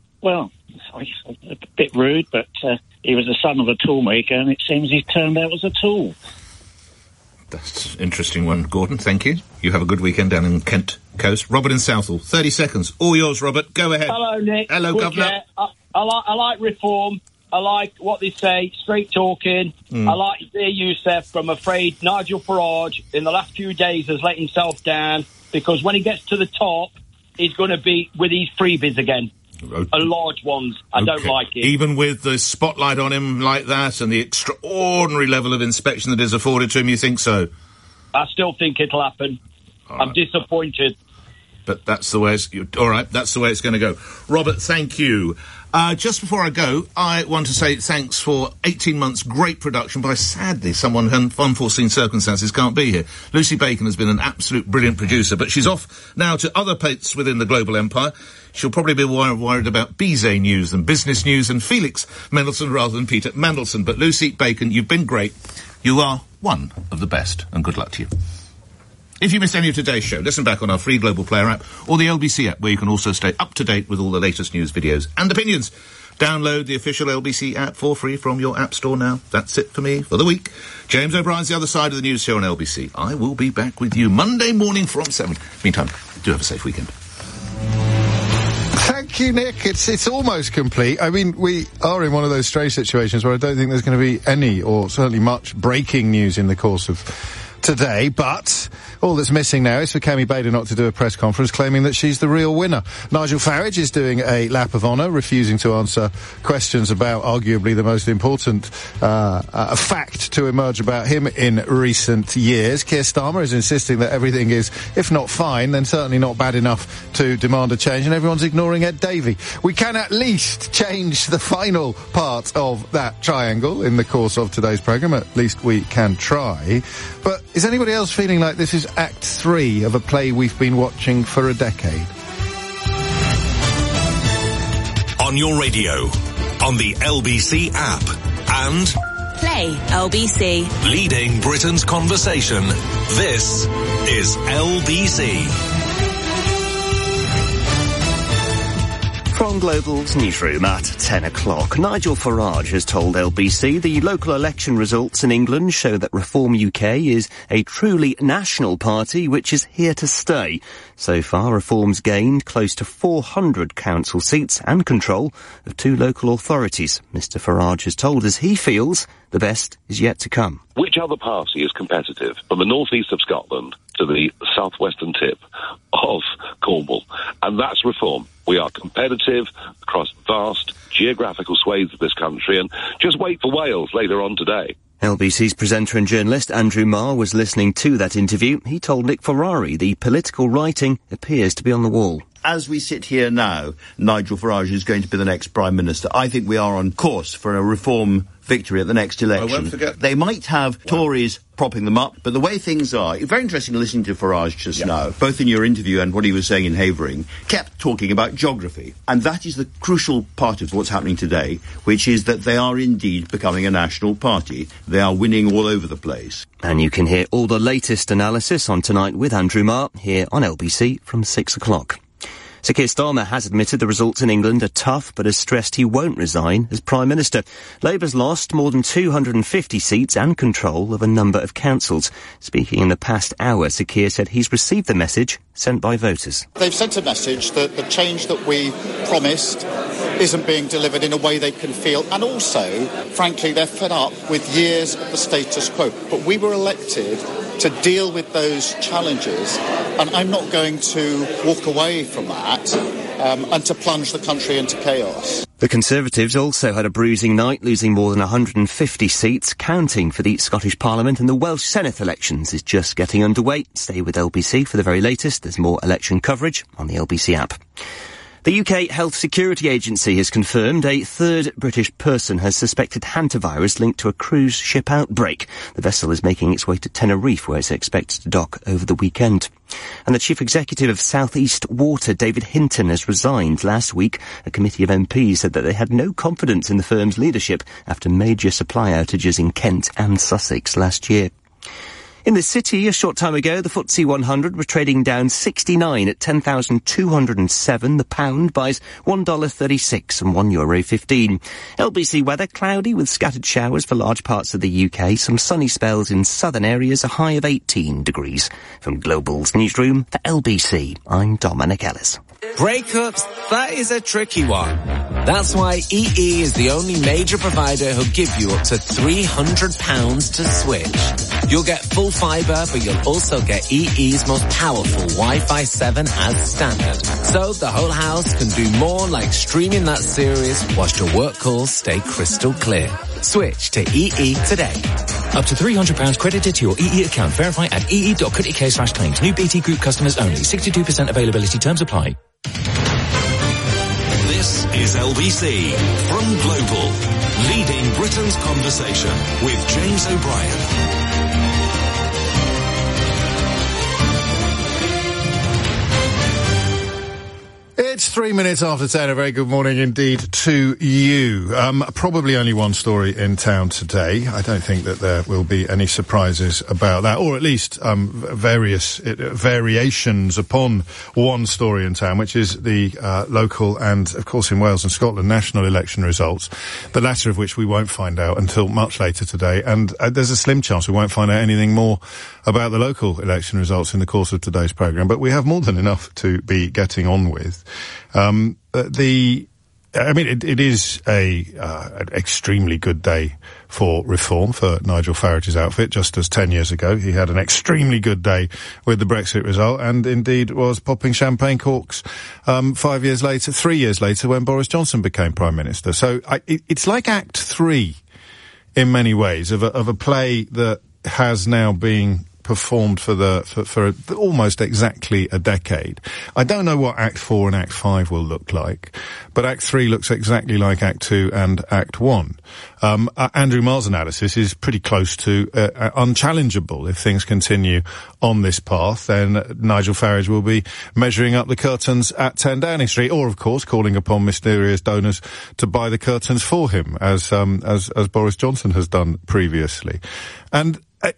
bit rude, but he was the son of a toolmaker, and it seems he's turned out as a tool. That's an interesting one, Gordon. Thank you. You have a good weekend down in Kent Coast. Robert in Southall, 30 seconds. All yours, Robert. Go ahead. Hello, Nick. Hello, Governor. I like reform. I like what they say, straight talking. I like their Youssef, but I'm afraid Nigel Farage in the last few days has let himself down, because when he gets to the top, he's going to be with these freebies again. Large ones. I don't like it. Even with the spotlight on him like that and the extraordinary level of inspection that is afforded to him, you think so? I still think it'll happen. I'm disappointed. But that's the way that's the way it's going to go. Robert, thank you. Just before I go, I want to say thanks for 18 months great production by, sadly, someone who, unforeseen circumstances, can't be here. Lucy Bacon has been an absolute brilliant producer, but she's off now to other places within the global empire. She'll probably be worried about Bizet News and Business News and Felix Mendelssohn rather than Peter Mandelson. But Lucy Bacon, you've been great. You are one of the best, and good luck to you. If you missed any of today's show, listen back on our free Global Player app or the LBC app, where you can also stay up to date with all the latest news, videos and opinions. Download the official LBC app for free from your app store now. That's it for me for the week. James O'Brien's the other side of the news show on LBC. I will be back with you Monday morning from 7. Meantime, do have a safe weekend. Thank you, Nick. It's almost complete. I mean, we are in one of those strange situations where I don't think there's going to be any, or certainly much, breaking news in the course of today, but all that's missing now is for Kemi Badenoch to do a press conference claiming that she's the real winner. Nigel Farage is doing a lap of honour, refusing to answer questions about arguably the most important fact to emerge about him in recent years. Keir Starmer is insisting that everything is, if not fine, then certainly not bad enough to demand a change, and everyone's ignoring Ed Davey. We can at least change the final part of that triangle in the course of today's programme. At least we can try. But is anybody else feeling like this is Act 3 of a play we've been watching for a decade? On your radio, on the LBC app, and Today, LBC. Leading Britain's conversation. This is LBC. From Global's newsroom at 10 o'clock, Nigel Farage has told LBC the local election results in England show that Reform UK is a truly national party which is here to stay. So far, Reform's gained close to 400 council seats and control of 2 local authorities. Mr Farage has told us he feels the best is yet to come. Which other party is competitive from the northeast of Scotland to the southwestern tip of Cornwall? And that's Reform. We are competitive across vast geographical swathes of this country, and just wait for Wales later on today. LBC's presenter and journalist Andrew Marr was listening to that interview. He told Nick Ferrari the political writing appears to be on the wall. As we sit here now, Nigel Farage is going to be the next Prime Minister. I think we are on course for a Reform victory at the next election. I won't forget. They might have Tories propping them up, but the way things are, it's very interesting listening to Farage just now, both in your interview and what he was saying in Havering, kept talking about geography. And that is the crucial part of what's happening today, which is that they are indeed becoming a national party. They are winning all over the place. And you can hear all the latest analysis on Tonight with Andrew Marr here on LBC from 6 o'clock. Sir Keir Starmer has admitted the results in England are tough, but has stressed he won't resign as Prime Minister. Labour's lost more than 250 seats and control of a number of councils. Speaking in the past hour, Sir Keir said he's received the message sent by voters. They've sent a message that the change that we promised isn't being delivered in a way they can feel, and also, frankly, they're fed up with years of the status quo. But we were elected to deal with those challenges, and I'm not going to walk away from that and to plunge the country into chaos. The Conservatives also had a bruising night, losing more than 150 seats, counting for the Scottish Parliament, and the Welsh Senedd elections is just getting underway. Stay with LBC for the very latest. There's more election coverage on the LBC app. The UK Health Security Agency has confirmed a third British person has suspected hantavirus linked to a cruise ship outbreak. The vessel is making its way to Tenerife, where it's expected to dock over the weekend. And the Chief Executive of South East Water, David Hinton, has resigned last week. A committee of MPs said that they had no confidence in the firm's leadership after major supply outages in Kent and Sussex last year. In the city, a short time ago, the FTSE 100 were trading down 69 at 10,207. The pound buys $1.36 and €1.15. LBC weather, cloudy with scattered showers for large parts of the UK. Some sunny spells in southern areas, a high of 18 degrees. From Global's newsroom for LBC, I'm Dominic Ellis. Breakups, that is a tricky one. That's why EE is the only major provider who'll give you up to £300 to switch. You'll get full fibre, but you'll also get EE's most powerful Wi-Fi 7 as standard. So the whole house can do more, like streaming that series whilst your work calls stay crystal clear. Switch to EE today. Up to £300 credited to your EE account. Verify at ee.co.uk/claims. New BT Group customers only. 62% availability terms apply. This is LBC from Global, leading Britain's conversation with James O'Brien. It's 3 minutes after 10. A very good morning indeed to you. Probably only one story in town today. I don't think that there will be any surprises about that, or at least various variations upon one story in town, which is the local and, of course, in Wales and Scotland, national election results, the latter of which we won't find out until much later today. And there's a slim chance we won't find out anything more about the local election results in the course of today's programme, but we have more than enough to be getting on with. It is an extremely good day for Reform, for Nigel Farage's outfit. Just as 10 years ago, he had an extremely good day with the Brexit result, and indeed was popping champagne corks 3 years later, when Boris Johnson became Prime Minister. So it's like Act 3 in many ways of a play that has now been performed for almost exactly a decade. I don't know what Act 4 and Act 5 will look like, but Act 3 looks exactly like Act 2 and Act 1. Andrew Marr's analysis is pretty close to unchallengeable. If things continue on this path, then Nigel Farage will be measuring up the curtains at 10 Downing Street, or of course calling upon mysterious donors to buy the curtains for him, as Boris Johnson has done previously. And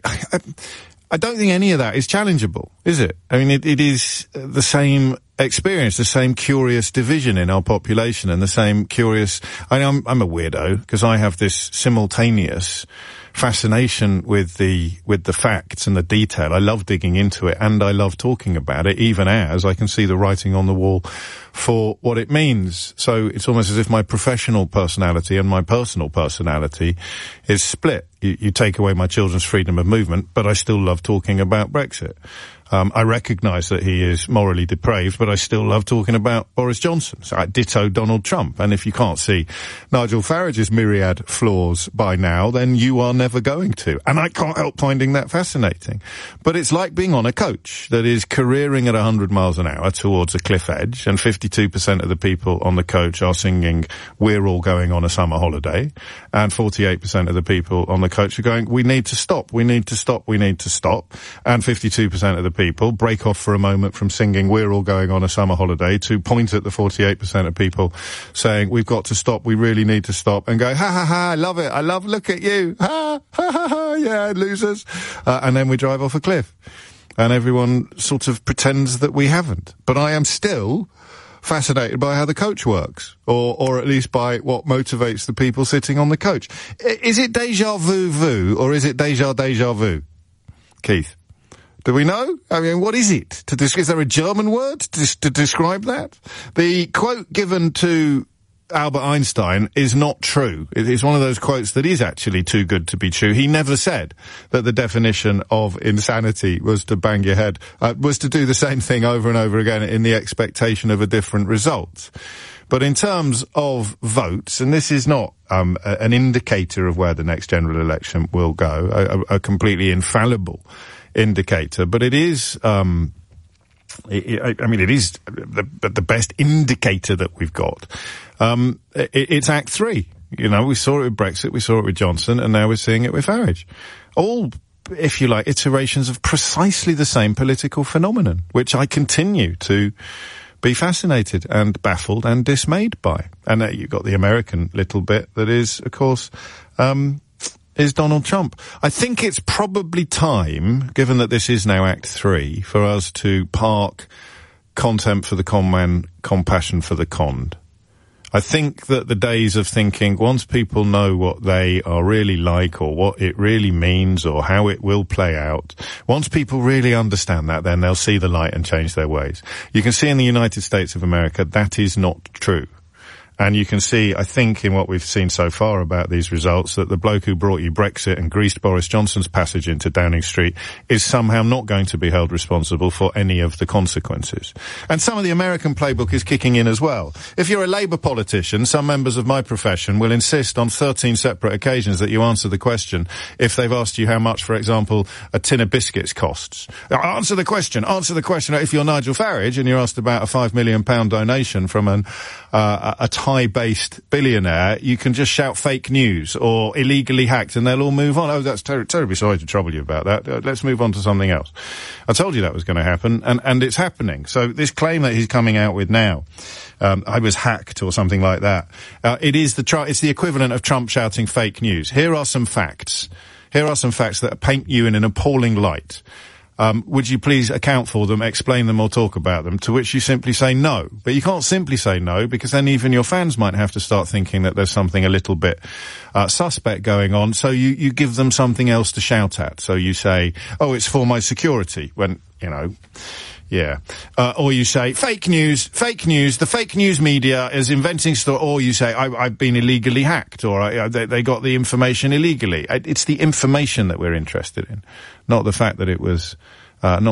I don't think any of that is challengeable, is it? I mean, it is the same experience, the same curious division in our population, and the same curious... I'm a weirdo, because I have this simultaneous fascination with the facts and the detail. I love digging into it, and I love talking about it, even as I can see the writing on the wall for what it means. So it's almost as if my professional personality and my personal personality is split. You take away my children's freedom of movement, but I still love talking about Brexit. I recognise that he is morally depraved, but I still love talking about Boris Johnson. So I ditto Donald Trump. And if you can't see Nigel Farage's myriad flaws by now, then you are never going to. And I can't help finding that fascinating. But it's like being on a coach that is careering at 100 miles an hour towards a cliff edge, and 52% of the people on the coach are singing "We're all going on a summer holiday," and 48% of the people on the coach are going, "We need to stop, we need to stop, we need to stop," and 52% of the people break off for a moment from singing "We're all going on a summer holiday" to point at the 48% of people saying "We've got to stop, we really need to stop," and go, "Ha ha ha, I love it, I love, look at you, ha ha ha ha, yeah, losers," and then we drive off a cliff. And everyone sort of pretends that we haven't. But I am still fascinated by how the coach works, or at least by what motivates the people sitting on the coach. Is it déjà vu, or is it déjà vu? Keith? Do we know? I mean, what is it? Is there a German word to describe that? The quote given to Albert Einstein is not true. It is one of those quotes that is actually too good to be true. He never said that the definition of insanity was to bang your head, was to do the same thing over and over again in the expectation of a different result. But in terms of votes, and this is not an indicator of where the next general election will go, a completely infallible indicator, but it is, it is the best indicator that we've got. It's Act 3. You know, we saw it with Brexit, we saw it with Johnson, and now we're seeing it with Farage. All, if you like, iterations of precisely the same political phenomenon, which I continue to be fascinated and baffled and dismayed by. And you've got the American little bit that is, of course, is Donald Trump. I think it's probably time, given that this is now Act 3, for us to park contempt for the conman, compassion for the conned. I think that the days of thinking, once people know what they are really like, or what it really means, or how it will play out, once people really understand that, then they'll see the light and change their ways. You can see in the United States of America that is not true. And you can see, I think, in what we've seen so far about these results, that the bloke who brought you Brexit and greased Boris Johnson's passage into Downing Street is somehow not going to be held responsible for any of the consequences. And some of the American playbook is kicking in as well. If you're a Labour politician, some members of my profession will insist on 13 separate occasions that you answer the question if they've asked you how much, for example, a tin of biscuits costs. Answer the question. If you're Nigel Farage and you're asked about a £5 million donation from a Thai-based billionaire, you can just shout fake news or illegally hacked and they'll all move on. Oh, that's terribly sorry to trouble you about that. Let's move on to something else. I told you that was going to happen, and it's happening. So this claim that he's coming out with now, I was hacked or something like that, it's the equivalent of Trump shouting fake news. Here are some facts. Here are some facts that paint you in an appalling light. Would you please account for them, explain them, or talk about them? To which you simply say no. But you can't simply say no, because then even your fans might have to start thinking that there's something a little bit suspect going on. So you give them something else to shout at. So you say, "Oh, it's for my security," when, you know, yeah. Or you say, fake news, the fake news media is inventing stuff. Or you say, I've been illegally hacked, or they got the information illegally. It's the information that we're interested in, not the fact that it was, not